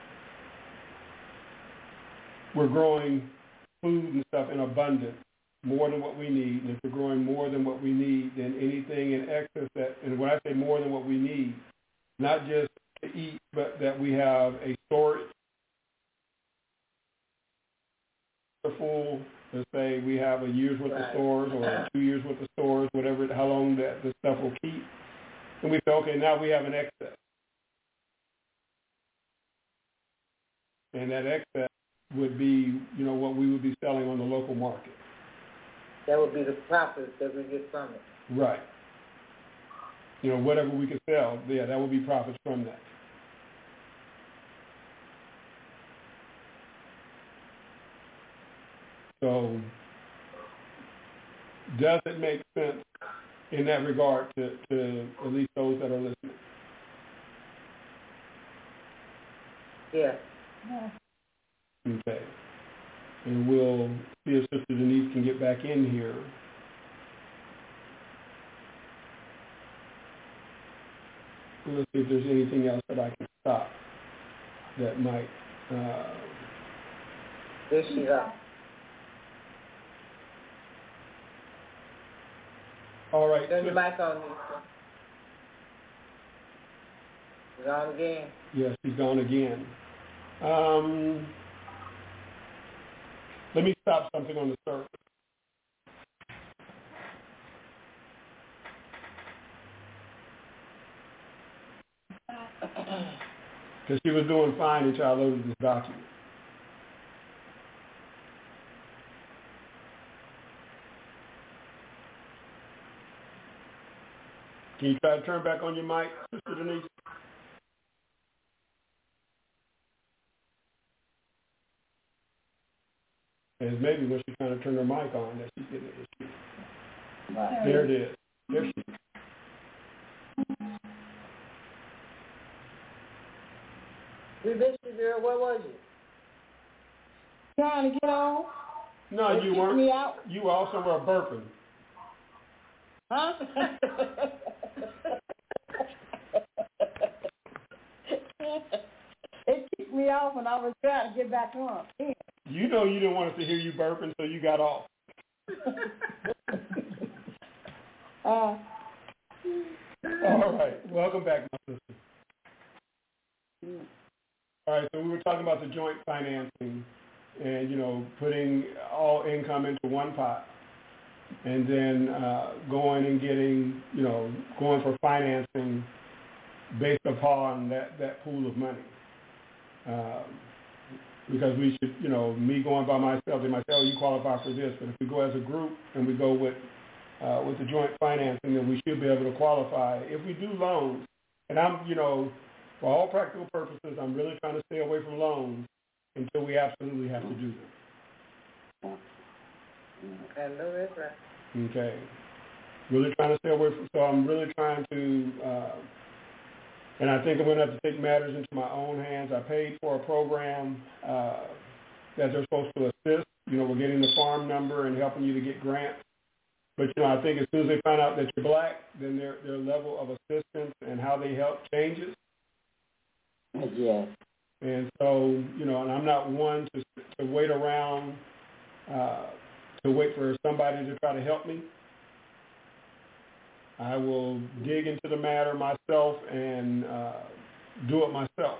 we're growing food and stuff in abundance, more than what we need. And if we're growing more than what we need, then anything in excess that, and when I say more than what we need, not just to eat, but that we have a storage full, let's say we have a year's worth of stores or two years worth of stores, whatever, how long that the stuff will keep. And we say, okay, now we have an excess. And that excess would be, you know, what we would be selling on the local market. That would be the profits that we get from it. Right. You know, whatever we could sell, yeah, that would be profits from that. So does it make sense in that regard to, to at least those that are listening? Yeah. Yeah. Okay. And we'll see if Sister Denise can get back in here. Let's see if there's anything else that I can stop that might. Uh, there she's up. All right. Turn your mic on, Lisa. She's on again. Yes, she's on again. Um, let me stop something on the surface. Because she was doing fine until I loaded this document. Can you try to turn back on your mic, Sister Denise? And maybe when she's trying to turn her mic on that she's getting an issue. Right. There it is. There she is. We missed you, girl. Where was you? Trying to get on? No, they you weren't. Me out. You also were burping. Huh? It kicked me off when I was trying to get back on. Yeah. You know you didn't want us to hear you burping, so you got off. uh, All right. Welcome back, my sister. Mm. All right, so we were talking about the joint financing and, you know, putting all income into one pot and then uh, going and getting, you know, going for financing based upon that, that pool of money. Uh, because we should, you know, me going by myself, they might say, oh, you qualify for this. But if we go as a group and we go with uh, with the joint financing, then we should be able to qualify. If we do loans, and I'm, you know, for all practical purposes, I'm really trying to stay away from loans until we absolutely have to do them. I know that's right. Okay. Really trying to stay away from, so I'm really trying to, uh, and I think I'm going to have to take matters into my own hands. I paid for a program uh, that they're supposed to assist. You know, we're getting the farm number and helping you to get grants. But, you know, I think as soon as they find out that you're black, then their their level of assistance and how they help changes. Yes. And so, you know, and I'm not one to to wait around uh, to wait for somebody to try to help me. I will dig into the matter myself and uh, do it myself.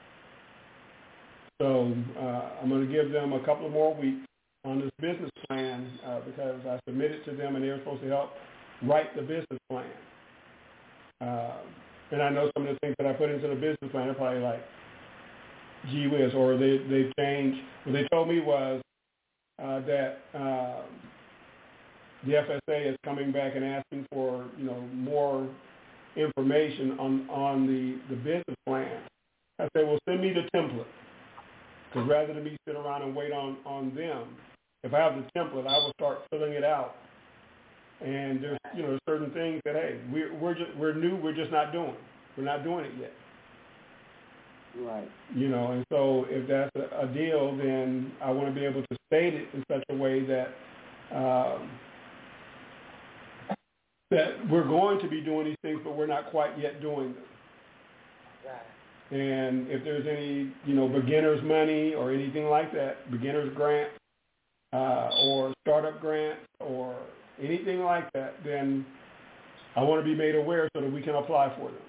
So uh, I'm going to give them a couple of more weeks on this business plan uh, because I submitted to them and they were supposed to help write the business plan. Uh, and I know some of the things that I put into the business plan are probably like, gee whiz, or they, they've changed. What they told me was uh, that uh, the F S A is coming back and asking for, you know, more information on, on the, the business plan. I said, well, send me the template. Because rather than me sit around and wait on, on them, if I have the template, I will start filling it out. And there's, you know, certain things that, hey, we're, we're, just, we're new, we're just not doing. We're not doing it yet. Right. You know, and so if that's a, a deal, then I want to be able to state it in such a way that um, that we're going to be doing these things, but we're not quite yet doing them. Right. And if there's any, you know, beginner's money or anything like that, beginner's grant uh, or startup grant or anything like that, then I want to be made aware so that we can apply for them.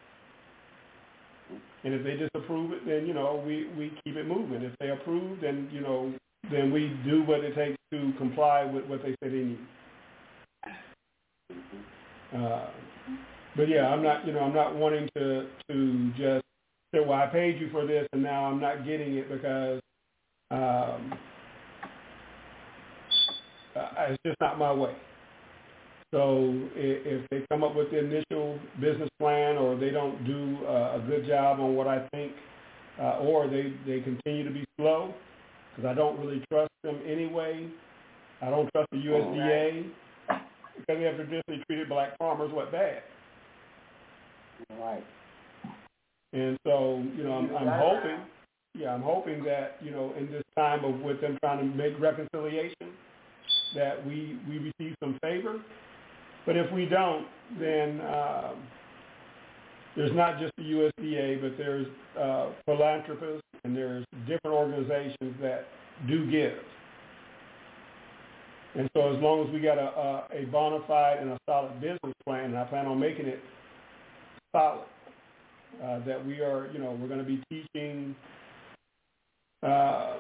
And if they disapprove it, then, you know, we, we keep it moving. If they approve, then, you know, then we do what it takes to comply with what they say they need. Uh, but yeah, I'm not, you know, I'm not wanting to, to just say, well, I paid you for this and now I'm not getting it because um, uh, it's just not my way. So if they come up with the initial business plan or they don't do uh, a good job on what I think, uh, or they, they continue to be slow, because I don't really trust them anyway. I don't trust the U S D A because they have traditionally treated black farmers what bad. Right. And so, you know, I'm, I'm hoping, yeah, I'm hoping that, you know, in this time of with them trying to make reconciliation, that we, we receive some favor. But if we don't, then um, there's not just the U S D A, but there's uh, philanthropists and there's different organizations that do give. And so as long as we got a, a, a bona fide and a solid business plan, and I plan on making it solid, uh, that we are, you know, we're going to be teaching uh,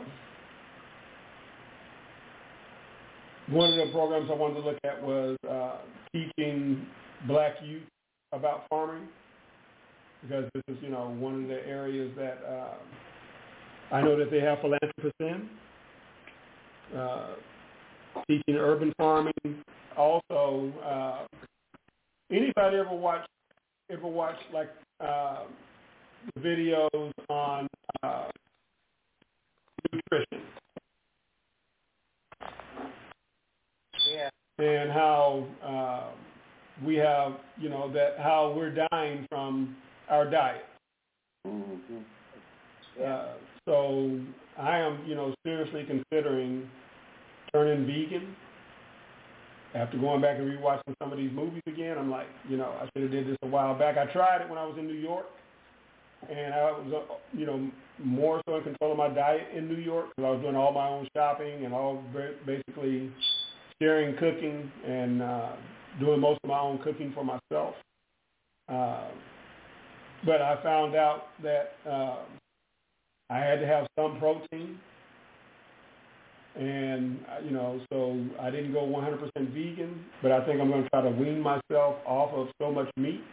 one of the programs I wanted to look at was uh, teaching black youth about farming, because this is, you know, one of the areas that uh, I know that they have philanthropists in. Uh, teaching urban farming. Also, uh, anybody ever watch ever watch like uh, videos on uh, nutrition? Yeah. And how uh, we have, you know, that how we're dying from our diet. Mm-hmm. Yeah. Uh, so I am, you know, seriously considering turning vegan. After going back and rewatching some of these movies again, I'm like, you know, I should have did this a while back. I tried it when I was in New York, and I was, uh, you know, more so in control of my diet in New York because I was doing all my own shopping and all basically sharing cooking and uh, doing most of my own cooking for myself. Uh, but I found out that uh, I had to have some protein. And, you know, so I didn't go one hundred percent vegan, but I think I'm going to try to wean myself off of so much meat.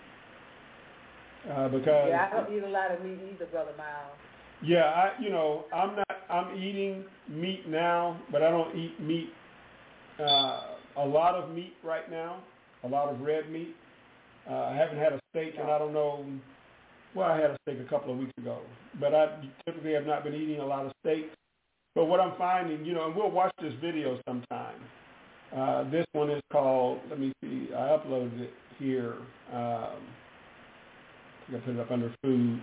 Uh, because yeah, I don't eat a lot of meat either, Brother Miles. Yeah, I, you know, I'm not, I'm eating meat now, but I don't eat meat, uh, a lot of meat right now, a lot of red meat. Uh, I haven't had a steak, and I don't know, well, I had a steak a couple of weeks ago, but I typically have not been eating a lot of steak. But what I'm finding, you know, and we'll watch this video sometime. Uh, this one is called, let me see, I uploaded it here. Um, I think I put it up under food.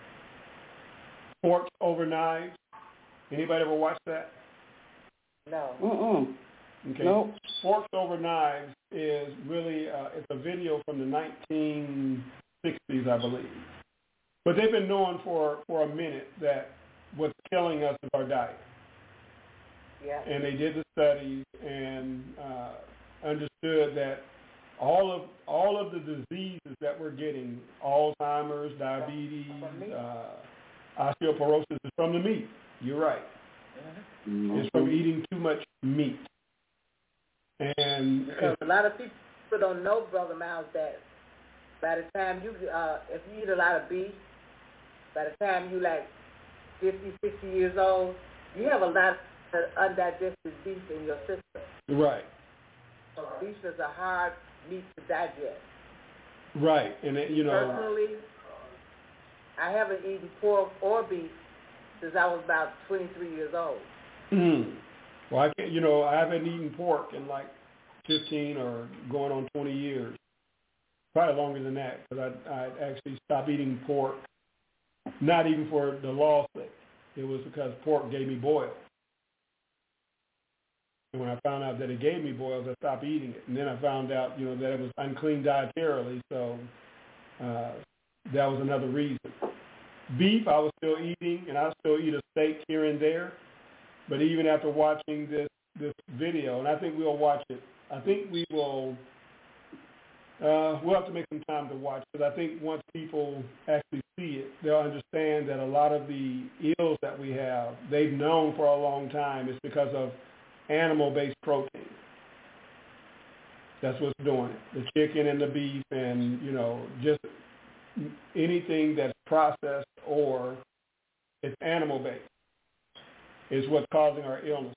Forks Over Knives. Anybody ever watch that? No. Mm-mm. Okay. Nope. Forks Over Knives is really, uh, it's a video from the nineteen sixties, I believe. But they've been known for, for a minute that what's killing us is our diet. Yeah. And they did the studies and uh, understood that all of all of the diseases that we're getting, Alzheimer's, diabetes, uh, osteoporosis, is from the meat. You're right. Mm-hmm. It's from eating too much meat. And because a lot of people don't know, Brother Miles, that by the time you, uh, if you eat a lot of beef, by the time you like fifty, sixty years old, you have a lot of undigested beef in your system. Right. So beef is a hard meat to digest. Right, and it, you know. Personally, I haven't eaten pork or beef since I was about twenty-three years old. Mm. Well, I can't, you know, I haven't eaten pork in like fifteen or going on twenty years. Probably longer than that, because I, I actually stopped eating pork. Not even for the law's sake. It was because pork gave me boils. And when I found out that it gave me boils, I stopped eating it. And then I found out, you know, that it was unclean dietarily, so uh, that was another reason. Beef, I was still eating, and I still eat a steak here and there. But even after watching this this video, and I think we'll watch it, I think we will, uh, we'll have to make some time to watch it. I think once people actually see it, they'll understand that a lot of the ills that we have, they've known for a long time, is because of animal-based protein. That's what's doing it. The chicken and the beef and, you know, just anything that's processed or it's animal-based is what's causing our illness.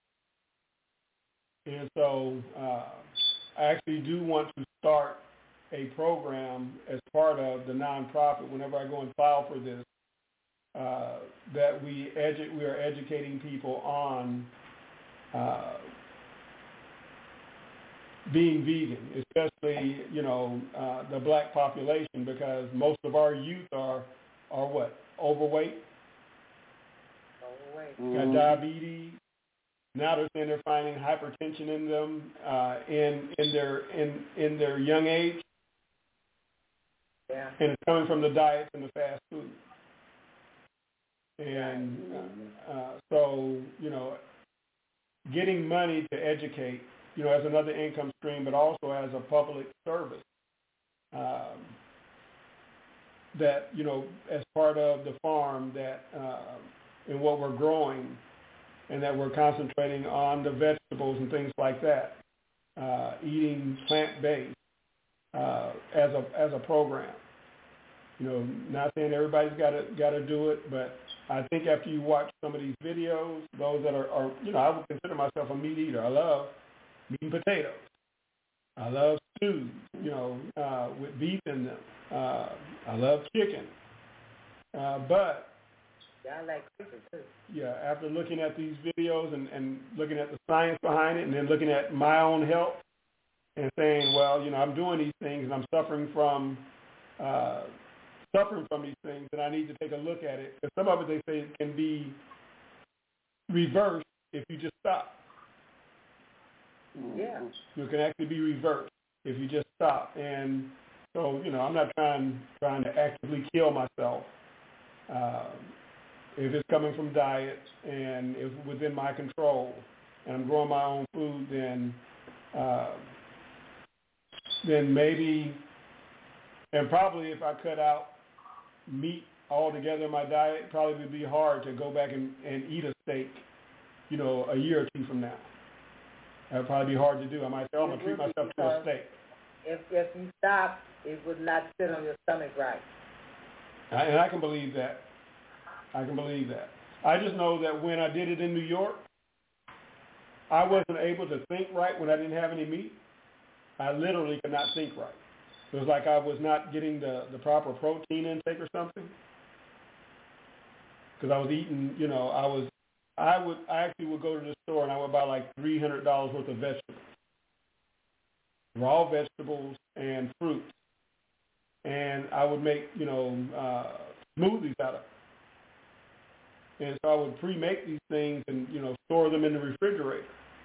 And so uh, I actually do want to start a program as part of the nonprofit whenever I go and file for this, uh, that we edu- we are educating people on uh, being vegan, especially, you know, uh, the black population, because most of our youth are, are what, overweight, Overweight. got diabetes. Now they're saying they're finding hypertension in them uh, in in their in in their young age, Yeah. and it's coming from the diets and the fast food. And uh, uh, so, you know, getting money to educate, you know, as another income stream, but also as a public service, um, that, you know, as part of the farm that uh, in what we're growing, and that we're concentrating on the vegetables and things like that, uh, eating plant-based uh, as a as a program. You know, not saying everybody's got to got to do it, but I think after you watch some of these videos, those that are, are, you know, I would consider myself a meat eater. I love meat and potatoes. I love stews, you know, uh, with beef in them. Uh, I love chicken. Uh, but Yeah, I like chicken too. yeah, after looking at these videos and, and looking at the science behind it, and then looking at my own health and saying, well, you know, I'm doing these things and I'm suffering from uh, suffering from these things, and I need to take a look at it. Because some of it, they say, can be reversed if you just stop. Yeah. It can actually be reversed if you just stop. And so, you know, I'm not trying trying to actively kill myself. Uh, if it's coming from diet and it's within my control, and I'm growing my own food, then uh, then maybe, and probably if I cut out meat altogether in my diet, it probably would be hard to go back and, and eat a steak, you know, a year or two from now. That would probably be hard to do. I might say, oh, I'm going to treat myself to a steak. If if you stop, it would not sit on your stomach right. I, and I can believe that. I can believe that. I just know that when I did it in New York, I wasn't able to think right when I didn't have any meat. I literally could not think right. It was like I was not getting the, the proper protein intake or something. Because I was eating, you know, I was, I would, I actually would go to the store and I would buy like three hundred dollars worth of vegetables. Raw vegetables and fruits. And I would make, you know, uh, smoothies out of it. And so I would pre-make these things and, you know, store them in the refrigerator.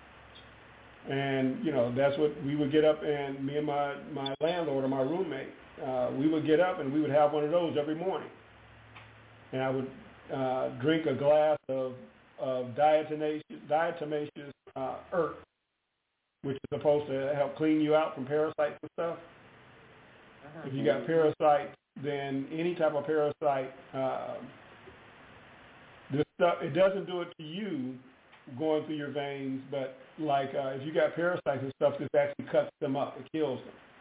And, you know, that's what we would get up, and me and my, my landlord or my roommate, uh, we would get up and we would have one of those every morning. And I would uh, drink a glass of, of diatomaceous, diatomaceous uh, earth, which is supposed to help clean you out from parasites and stuff. Uh-huh. If you got parasites, then any type of parasite, uh, this stuff, it doesn't do it to you going through your veins, but like uh, if you got parasites and stuff, this actually cuts them up. It kills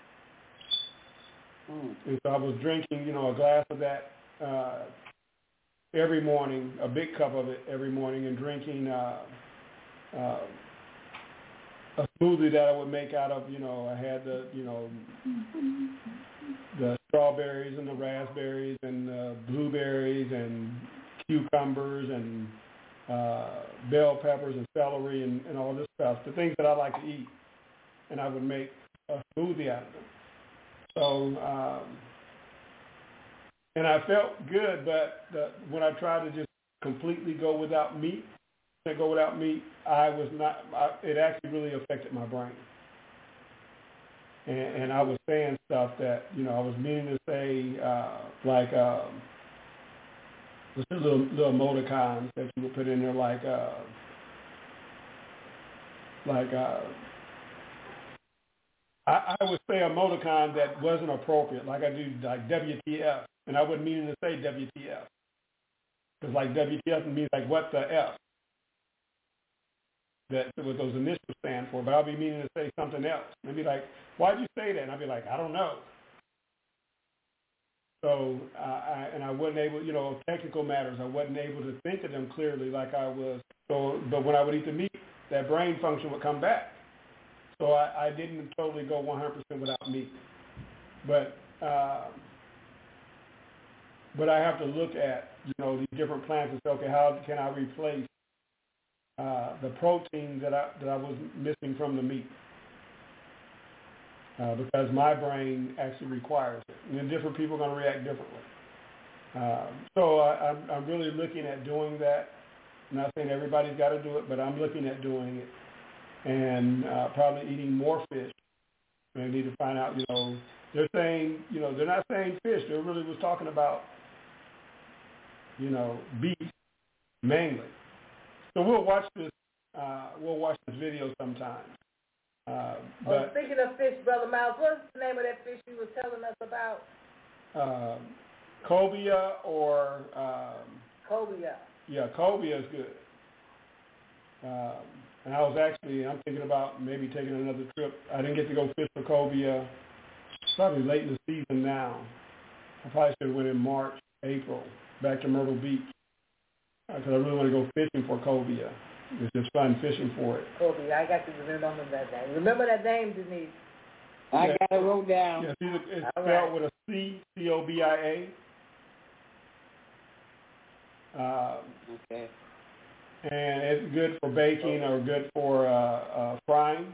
them. Mm. And so I was drinking, you know, a glass of that uh, every morning, a big cup of it every morning, and drinking uh, uh, a smoothie that I would make out of, you know, I had the, you know, the strawberries and the raspberries and the blueberries and cucumbers and uh, bell peppers and celery and, and all this stuff, the things that I like to eat. And I would make a smoothie out of them. So, um, and I felt good, but the, when I tried to just completely go without meat, percent go without meat, I was not, I, it actually really affected my brain. And, and I was saying stuff that, you know, I was meaning to say, uh, like, um, just little, little emoticons that you would put in there, like, uh, like, uh, I, I would say a emoticon that wasn't appropriate, like I do, like W T F, and I wasn't meaning to say W T F. Because like W T F means like what the F, that's what those initials stand for, but I'll be meaning to say something else. And I'd be like, why'd you say that? And I'd be like, I don't know. So, uh, I, and I wasn't able, you know, technical matters, I wasn't able to think of them clearly like I was. So, but when I would eat the meat, that brain function would come back. So I, I didn't totally go one hundred percent without meat. But, uh, but I have to look at, you know, these different plants and say, okay, how can I replace uh, the protein that I, that I was missing from the meat? Uh, because my brain actually requires it. And then different people are going to react differently. Uh, so I, I'm, I'm really looking at doing that. I'm not saying everybody's got to do it, but I'm looking at doing it. And uh, probably eating more fish. And I need to find out, you know, they're saying, you know, they're not saying fish. They really was talking about, you know, beef mainly. So we'll watch this, uh, we'll watch this video sometime. Uh, but, oh, speaking of fish, Brother Miles, what's the name of that fish you were telling us about? Uh, cobia or... Um, cobia. Yeah, cobia is good. Um, and I was actually, I'm thinking about maybe taking another trip. I didn't get to go fish for cobia. Probably late in the season now. I probably should have went in March, April, back to Myrtle Beach. Because I really want to go fishing for cobia. It's just fun fishing for it. Cobia, I got to remember that name. Remember that name, Denise? I yeah. got it wrote down. Yeah, see, it's All spelled right. with a C, C O B I A. Um, Okay. and it's good for baking or good for uh, uh, frying.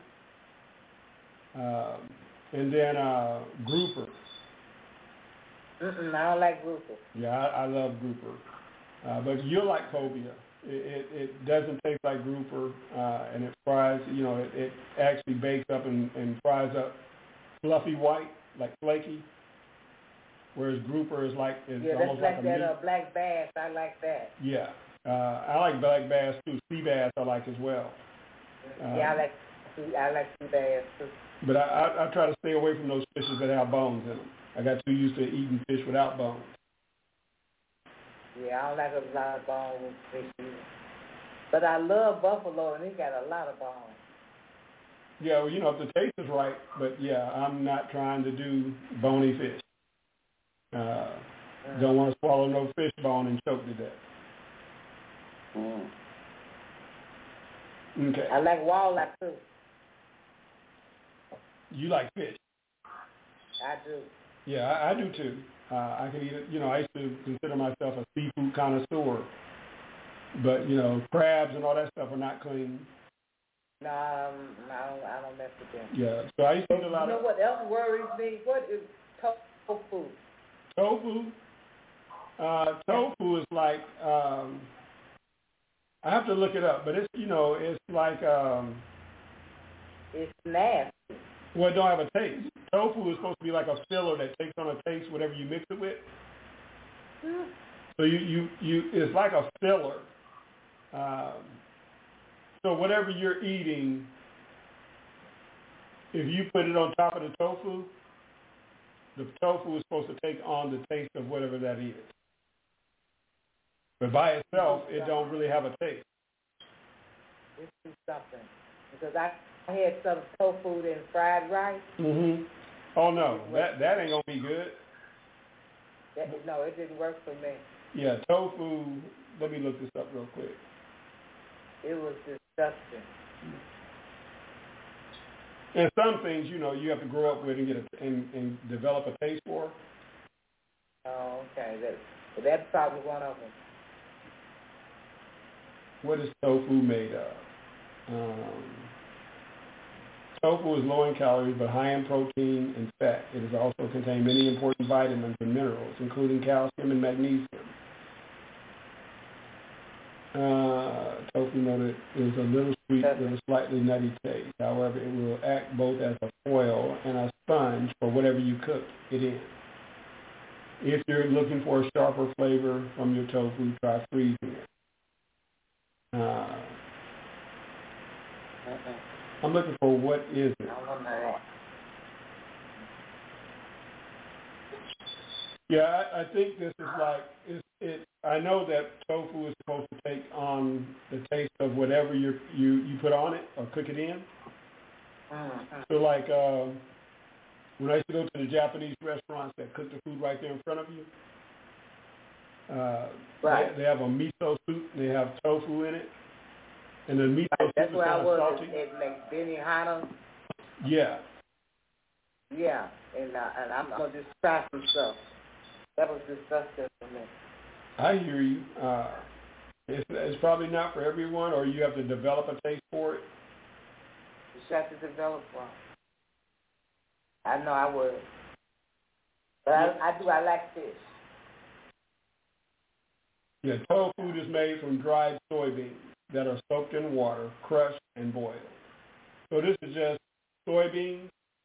Um, and then uh, grouper. Mm-mm, I don't like grouper. Yeah, I, I love grouper. Uh, but you'll like cobia. It, it, it doesn't taste like grouper, uh, and it fries, you know, it, it actually bakes up and, and fries up fluffy white, like flaky, whereas grouper is like, it's yeah, that's almost like, like a that meat. uh, black bass. I like that. Yeah. Uh, I like black bass too. Sea bass I like as well. Um, yeah, I like I like sea bass too. But I, I, I try to stay away from those fishes that have bones in them. I got too used to eating fish without bones. Yeah, I don't like a lot of bones fish either. But I love buffalo, and it got a lot of bones. Yeah, well, you know, if the taste is right, but yeah, I'm not trying to do bony fish. Uh, mm. Don't want to swallow no fish bone and choke to death. Mm. Okay. I like walleye too. You like fish? I do. Yeah, I, I do too. Uh, I can eat it. You know, I used to consider myself a seafood connoisseur, but you know, crabs and all that stuff are not clean. No, um, I don't. I don't mess with them. Yeah. So I used to eat a lot of. You know what else worries me? What is tofu? Tofu. Uh, tofu is like. Um, I have to look it up, but it's you know it's like. Um, it's nasty. Well, it don't have a taste. Tofu is supposed to be like a filler that takes on a taste whatever you mix it with. Hmm. So you, you, you it's like a filler. Um, so whatever you're eating, if you put it on top of the tofu, the tofu is supposed to take on the taste of whatever that is. But by itself, it don't really have a taste. Let's do something. Because I I had some tofu and fried rice. Mm-hmm. Oh, no. That that ain't going to be good. That, no, it didn't work for me. Yeah, tofu. Let me look this up real quick. It was disgusting. And some things, you know, you have to grow up with and get a, and, and develop a taste for. Oh, okay. That, well, that's probably one of them. What is tofu made of? Um, tofu is low in calories but high in protein and fat. It has also contained many important vitamins and minerals, including calcium and magnesium. Uh, tofu noted is a little sweet with a slightly nutty taste. However, it will act both as a foil and a sponge for whatever you cook it in. If you're looking for a sharper flavor from your tofu, try freezing it. Uh, I'm looking for what is it? Yeah, I, I think this is like, it's, it, I know that tofu is supposed to take on the taste of whatever you you you put on it or cook it in. Mm-hmm. So like um, when I used to go to the Japanese restaurants that cook the food right there in front of you, uh, right. they, they have a miso soup, they have tofu in it, and the miso right, soup that's is where kind I of was salty. at, at like Benihana. Yeah. Yeah, and, uh, and I'm going to just try some stuff. That was disgusting for me. I hear you. Uh, it's, it's probably not for everyone, or you have to develop a taste for it. You should have to develop one. I know I would. But yeah. I, I do, I like fish. Yeah, tofu food is made from dried soybeans that are soaked in water, crushed, and boiled. So this is just soybeans,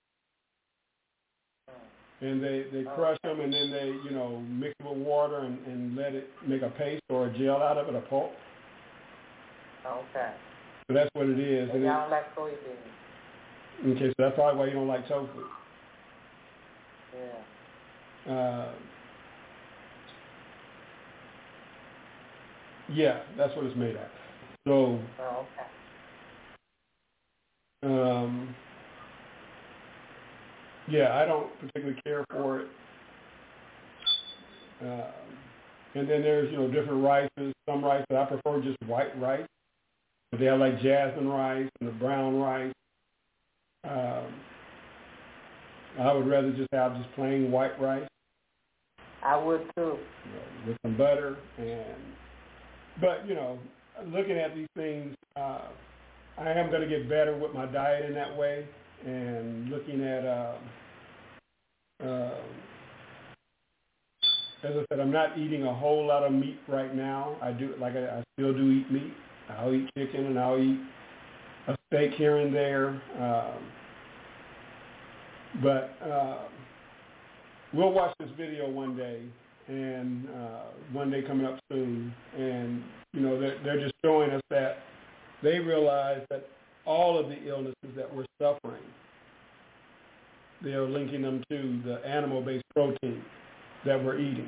and they, they crush them, and then they, you know, mix it with water and, and let it make a paste or a gel out of it, a pulp. Okay. So that's what it is. And y'all don't like soybeans. Okay, so that's probably why you don't like tofu. Yeah. Uh, yeah, that's what it's made of. So, oh, okay. um, yeah, I don't particularly care for it. Um, and then there's, you know, different rices. Some rice that I prefer just white rice. But they have like jasmine rice and the brown rice. Um, I would rather just have just plain white rice. I would too. You know, with some butter and, but, you know, looking at these things, uh, I am going to get better with my diet in that way. And looking at, uh, uh, as I said, I'm not eating a whole lot of meat right now. I do, like I, I still do eat meat. I'll eat chicken and I'll eat a steak here and there. Um, but uh, we'll watch this video one day, and uh, one day coming up soon. And, you know, they're, they're just showing us that they realize that all of the illnesses that we're suffering, they are linking them to the animal-based protein that we're eating.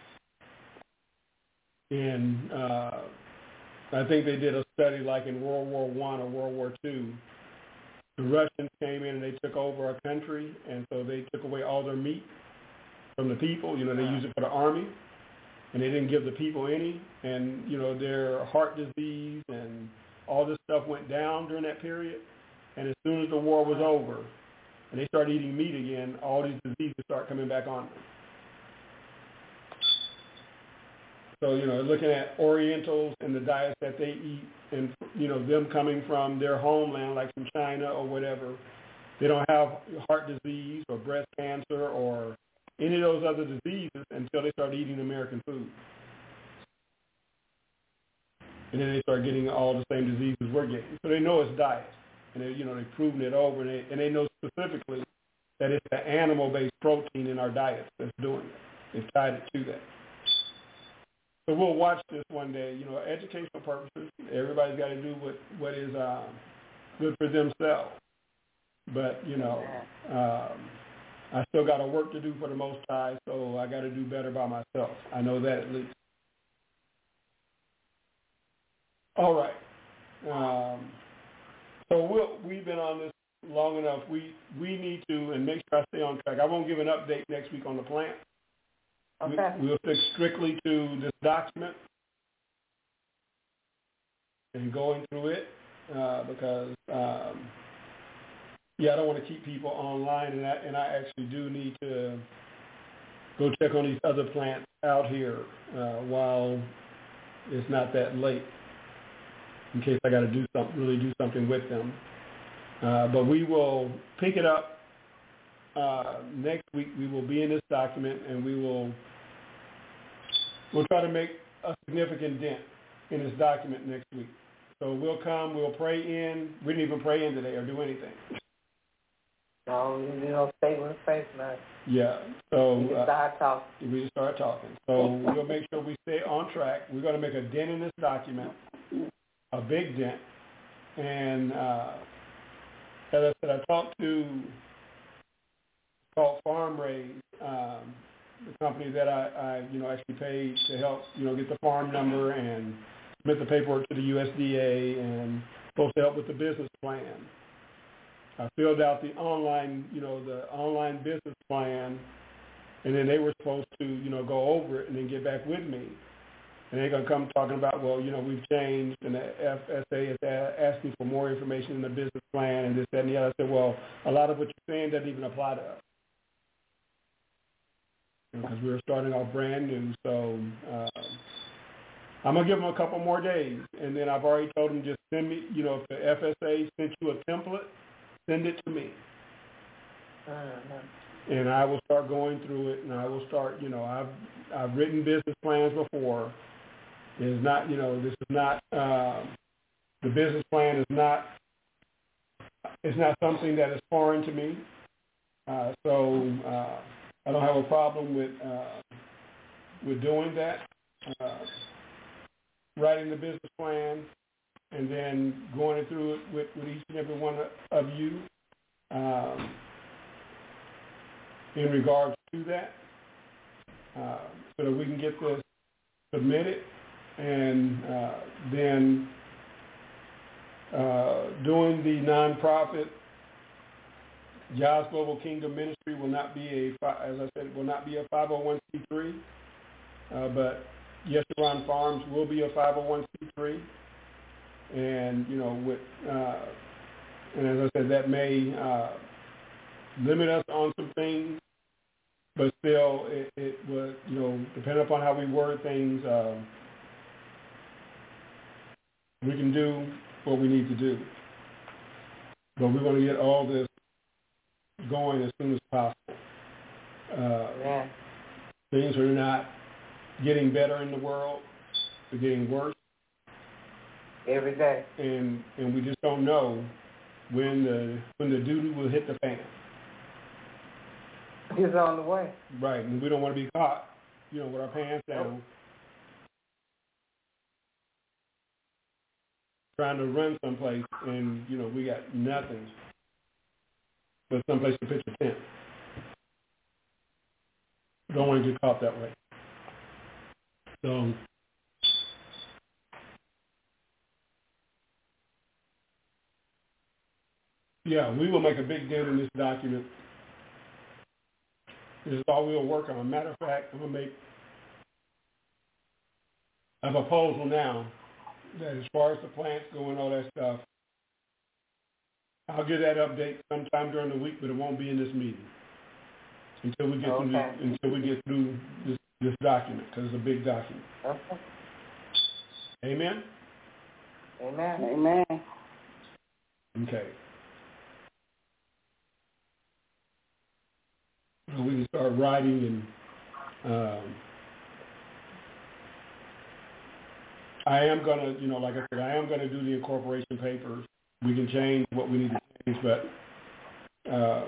And uh, I think they did a study like in World War One or World War Two. The Russians came in and they took over our country, and so they took away all their meat from the people. You know, they used it for the army, and they didn't give the people any. And, you know, their heart disease and all this stuff went down during that period. And as soon as the war was over and they started eating meat again, all these diseases start coming back on them. So, you know, looking at Orientals and the diets that they eat and, you know, them coming from their homeland, like from China or whatever, they don't have heart disease or breast cancer or any of those other diseases until they start eating American food. And then they start getting all the same diseases we're getting. So they know it's diet. And, they, you know, they've proven it over. And they, and they know specifically that it's the animal-based protein in our diets that's doing it. They've tied it to that. So we'll watch this one day, you know, educational purposes. Everybody's got to do what, what is uh, good for themselves. But, you know, um, I still got to work to do for the Most High, so I got to do better by myself. I know that at least. All right. Um, so we'll, we've been on this long enough. We we need to, and make sure I stay on track. I won't give an update next week on the plant. Okay. We, we'll stick strictly to this document and going through it uh, because, um, yeah, I don't want to keep people online, and I, and I actually do need to go check on these other plants out here uh, while it's not that late, in case I got to do something, really do something with them. Uh, but we will pick it up uh, next week. We will be in this document, and we will we'll try to make a significant dent in this document next week. So we'll come, we'll pray in. We didn't even pray in today or do anything. No, you don't stay with the face, man. Yeah, so we just start uh, talking. We just start talking. So we'll make sure we stay on track. We're going to make a dent in this document, a big dent. And uh, as I said, I talked to called Farm Raise, um, the company that I, I, you know, actually paid to help, you know, get the farm number and submit the paperwork to the U S D A and supposed to help with the business plan. I filled out the online, you know, the online business plan, and then they were supposed to, you know, go over it and then get back with me. And they're going to come talking about, well, you know, we've changed, and the F S A is a- asking for more information in the business plan and this, that, and the other. I said, well, a lot of what you're saying doesn't even apply to us. Because we were starting off brand new, so uh, I'm going to give them a couple more days. And then I've already told them just send me, you know, if the F S A sent you a template, send it to me. Uh-huh. And I will start going through it, and I will start, you know, I've I've written business plans before. It's not, you know, this is not, uh, the business plan is not, it's not something that is foreign to me. Uh, so uh, I don't have a problem with uh, with doing that, uh, writing the business plan, and then going through it with, with each and every one of you um, in regards to that, uh, so that we can get this submitted, and uh, then uh, doing the nonprofit. Yah's Global Kingdom Ministry will not be a, as I said, will not be a five oh one c three, uh, but Yeshurun Farms will be a five oh one c three. And, you know, with, uh, and as I said, that may uh, limit us on some things, but still, it, it would, you know, depending upon how we word things, uh, we can do what we need to do. But we're going to get all this going as soon as possible. Uh, yeah. Things are not getting better in the world; they're getting worse every day. And and we just don't know when the when the doo-doo will hit the fan. It's on the way. Right, and we don't want to be caught, you know, with our pants down, nope. trying to run someplace, and you know we got nothing but someplace to pitch a tent. Don't want to get caught that way. So, yeah, we will make a big dent in this document. This is all we'll work on. Matter of fact, I'm going to make a proposal now that as far as the plants go and all that stuff, I'll get that update sometime during the week, but it won't be in this meeting until we get okay. through this, until we get through this, this document, because it's a big document. Okay. Amen? Amen. Amen. Okay. So we can start writing, and um, I am going to, you know, like I said, I am going to do the incorporation papers. We can change what we need to change, but uh,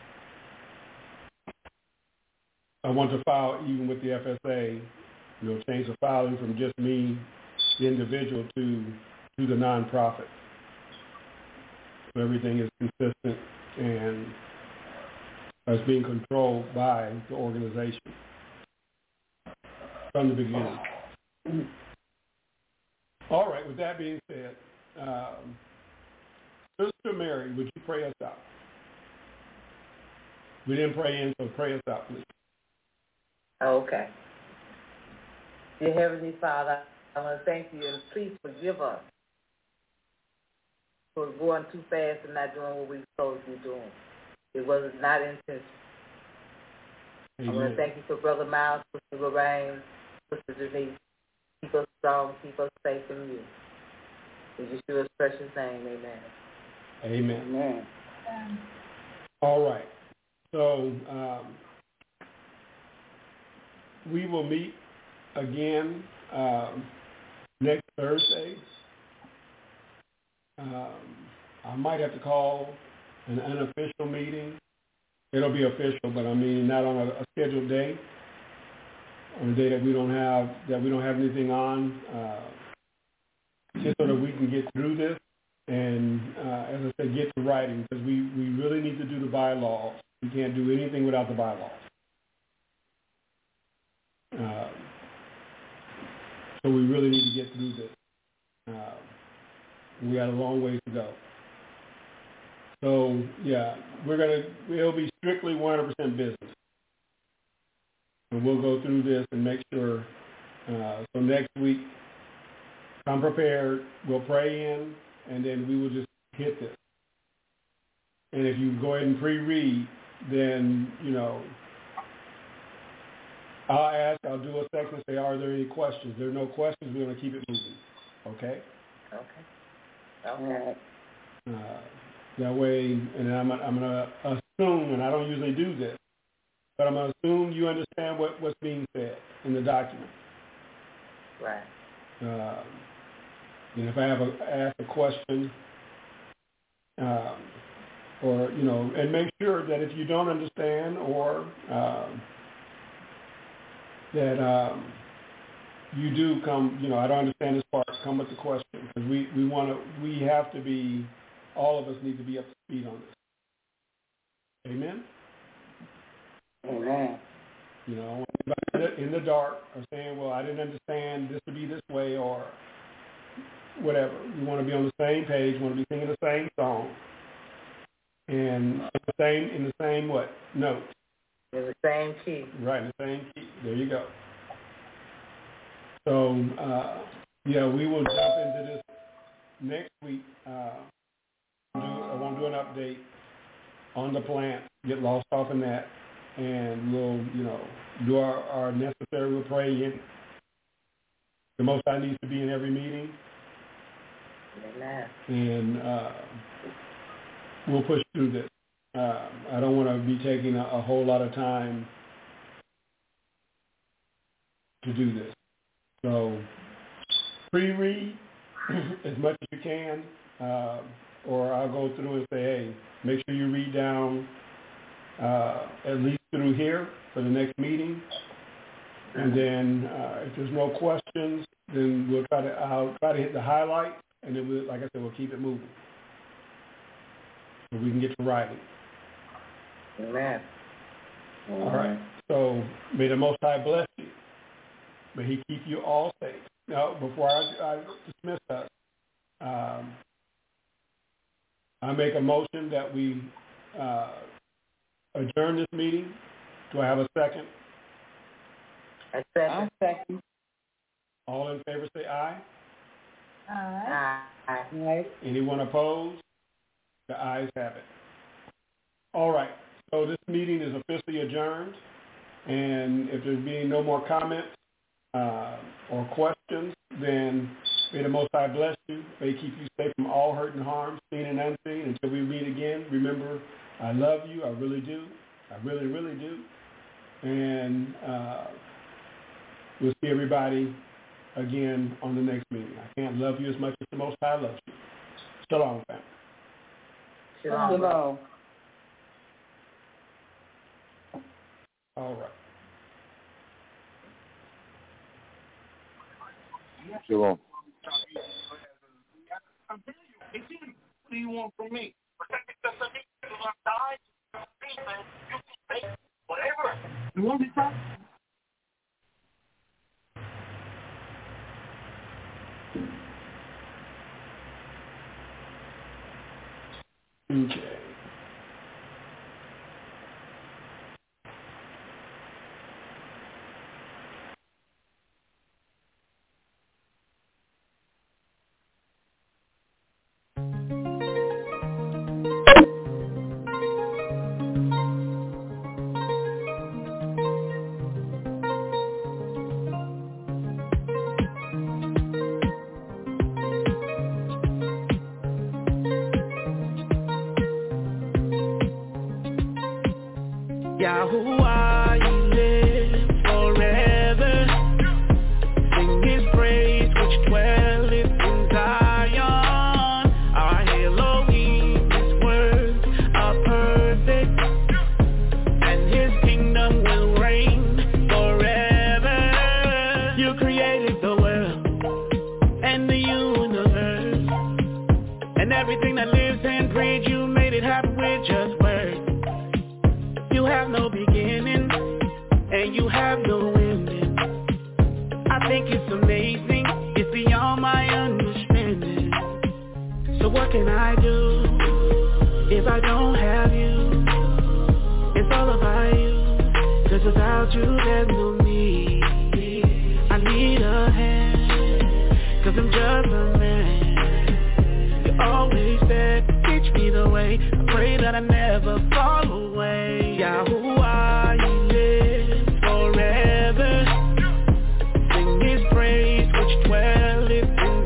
I want to file even with the F S A, you know, change the filing from just me, the individual, to to the nonprofit. So everything is consistent and is being controlled by the organization from the beginning. All right, with that being said, um, Sister Mary, would you pray us out? We didn't pray in, so pray us out, please. Okay. Dear Heavenly Father, I want to thank you, and please forgive us for going too fast and not doing what we were supposed to be doing. It was not intentional. I want to thank you for Brother Miles, Sister Lorraine, Sister Denise. Keep us strong, keep us safe in you. In Yeshua's precious name, amen. Amen. Amen. Um, All right. So um, we will meet again um, next Thursday. Um, I might have to call an unofficial meeting. It'll be official, but I mean not on a, a scheduled day, on a day that we don't have that we don't have anything on, uh, just so that we can get through this and, uh, as I said, get to writing, because we, we really need to do the bylaws. We can't do anything without the bylaws. Uh, so we really need to get through this. Uh, we got a long ways to go. So yeah, we're gonna it'll be strictly one hundred percent business, and we'll go through this and make sure. Uh, so next week, come prepared. We'll pray in, and then we will just hit this. And if you go ahead and pre-read, then you know I'll ask. I'll do a section and say, are there any questions? There are no questions. We're gonna keep it moving. Okay. Okay. Okay. Uh, That way, and I'm, I'm going to assume, and I don't usually do this, but I'm going to assume you understand what, what's being said in the document. Right. Um, and if I have a, ask a question, um, or, you know, and make sure that if you don't understand or um, that um, you do come, you know, I don't understand this part, come with the question, because we, we want to, we have to be, all of us need to be up to speed on this. Amen? Amen. You know, in the dark or saying, well, I didn't understand this to be this way or whatever. We want to be on the same page. We want to be singing the same song. And the same, in the same what? Note. In the same key. Right, in the same key. There you go. So, uh, yeah, we will jump into this next week. Uh, Do, I want to do an update on the plant, get lost off in that, and we'll, you know, do our, our necessary, we'll pray in. The Most High needs to be in every meeting. Amen. And uh, we'll push through this. Uh, I don't want to be taking a, a whole lot of time to do this. So pre-read as much as you can. Uh, Or I'll go through and say, hey, make sure you read down uh, at least through here for the next meeting. And then uh, if there's no questions, then we'll try to I'll try to hit the highlight, and then we'll, like I said, we'll keep it moving so we can get to writing. Amen. All right. So may the Most High bless you. May He keep you all safe. Now, before I, I dismiss us. Um, I make a motion that we uh, adjourn this meeting. Do I have a second? A second. second. All in favor say aye. Aye. Aye. Right. Anyone opposed? The ayes have it. All right. So this meeting is officially adjourned. And if there's being no more comments uh, or questions, then may the Most High bless you. May He keep you safe from all hurt and harm, seen and unseen. Until we meet again, remember, I love you. I really do. I really, really do. And uh, we'll see everybody again on the next meeting. I can't love you as much as the Most High loves you. Shalom, family. Shalom. Shalom. All right. Shalom. I'm telling you, what do you want from me? Whatever. You want me to talk? Okay. Yahuwah, you live forever. Sing His praise which dwelleth what can I do if I don't have you? It's all about you, 'cause without you there's no me. I need a hand, 'cause I'm just a man. You always said, teach me the way. I pray that I never fall away. Yahuwah, you live forever. Sing his praise which dwelleth in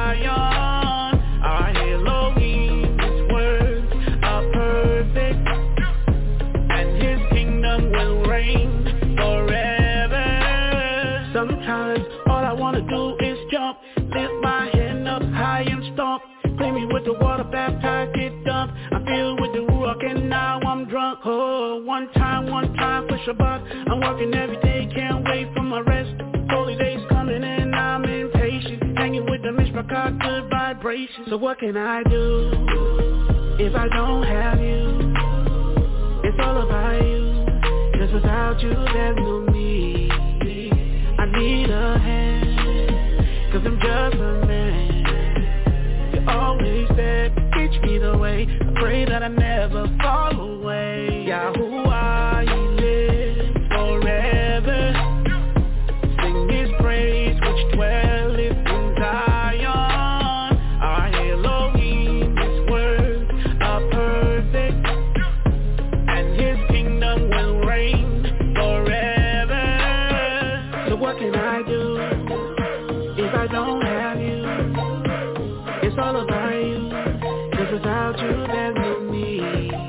Zion. Our Elohim, his words are perfect, and his kingdom will reign forever. Sometimes all I wanna do is jump, lift my hand up high and stomp. Clean me with the water, baptized, get dumped. I'm filled with the Ruach and now I'm drunk. Oh, one time, one time for Shabbat. I'm working every day, can't wait for my rest. Holy days coming and I'm impatient. Hanging with the Mishpachah, good vibrations. So what can I do if I don't have you? It's all about you, 'cause without you there's no me. I need a hand, 'cause I'm just a man. You always said, teach me the way. I pray that I never fall away. Yahuwah, you live forever. Sing his praise which dwelleth in Zion. Our Elohim, his words are perfect, and his kingdom will reign forever. So what can I do if I don't have you? It's all about you, 'cause without you there's no me.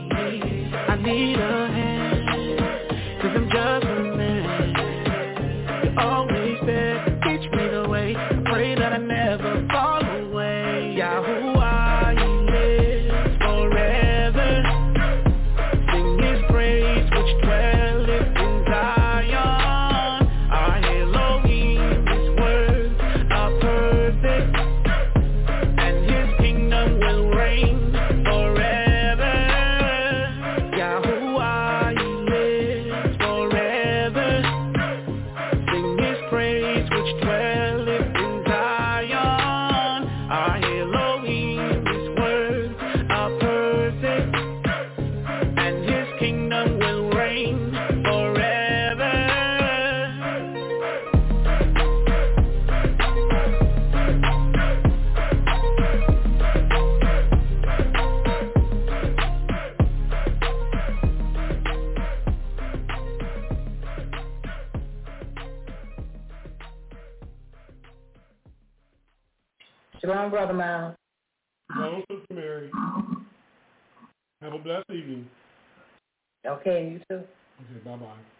I need a hand, 'cause I'm just a man. You always said, teach me the way. I pray that I never fall away. Yahuwah, you live forever. Sing his praise which dwelleth in Zion. Our Elohim, his words are perfect, and his kingdom will reign forever. Yahuwah, you live forever. Sing his praise which dwelleth in Zion. Our Elohim, his words are perfect, and his kingdom will reign forever. Shalom, Brother Miles. Hello, Sister Mary. Have a blessed evening. Okay, you too. Okay, bye-bye.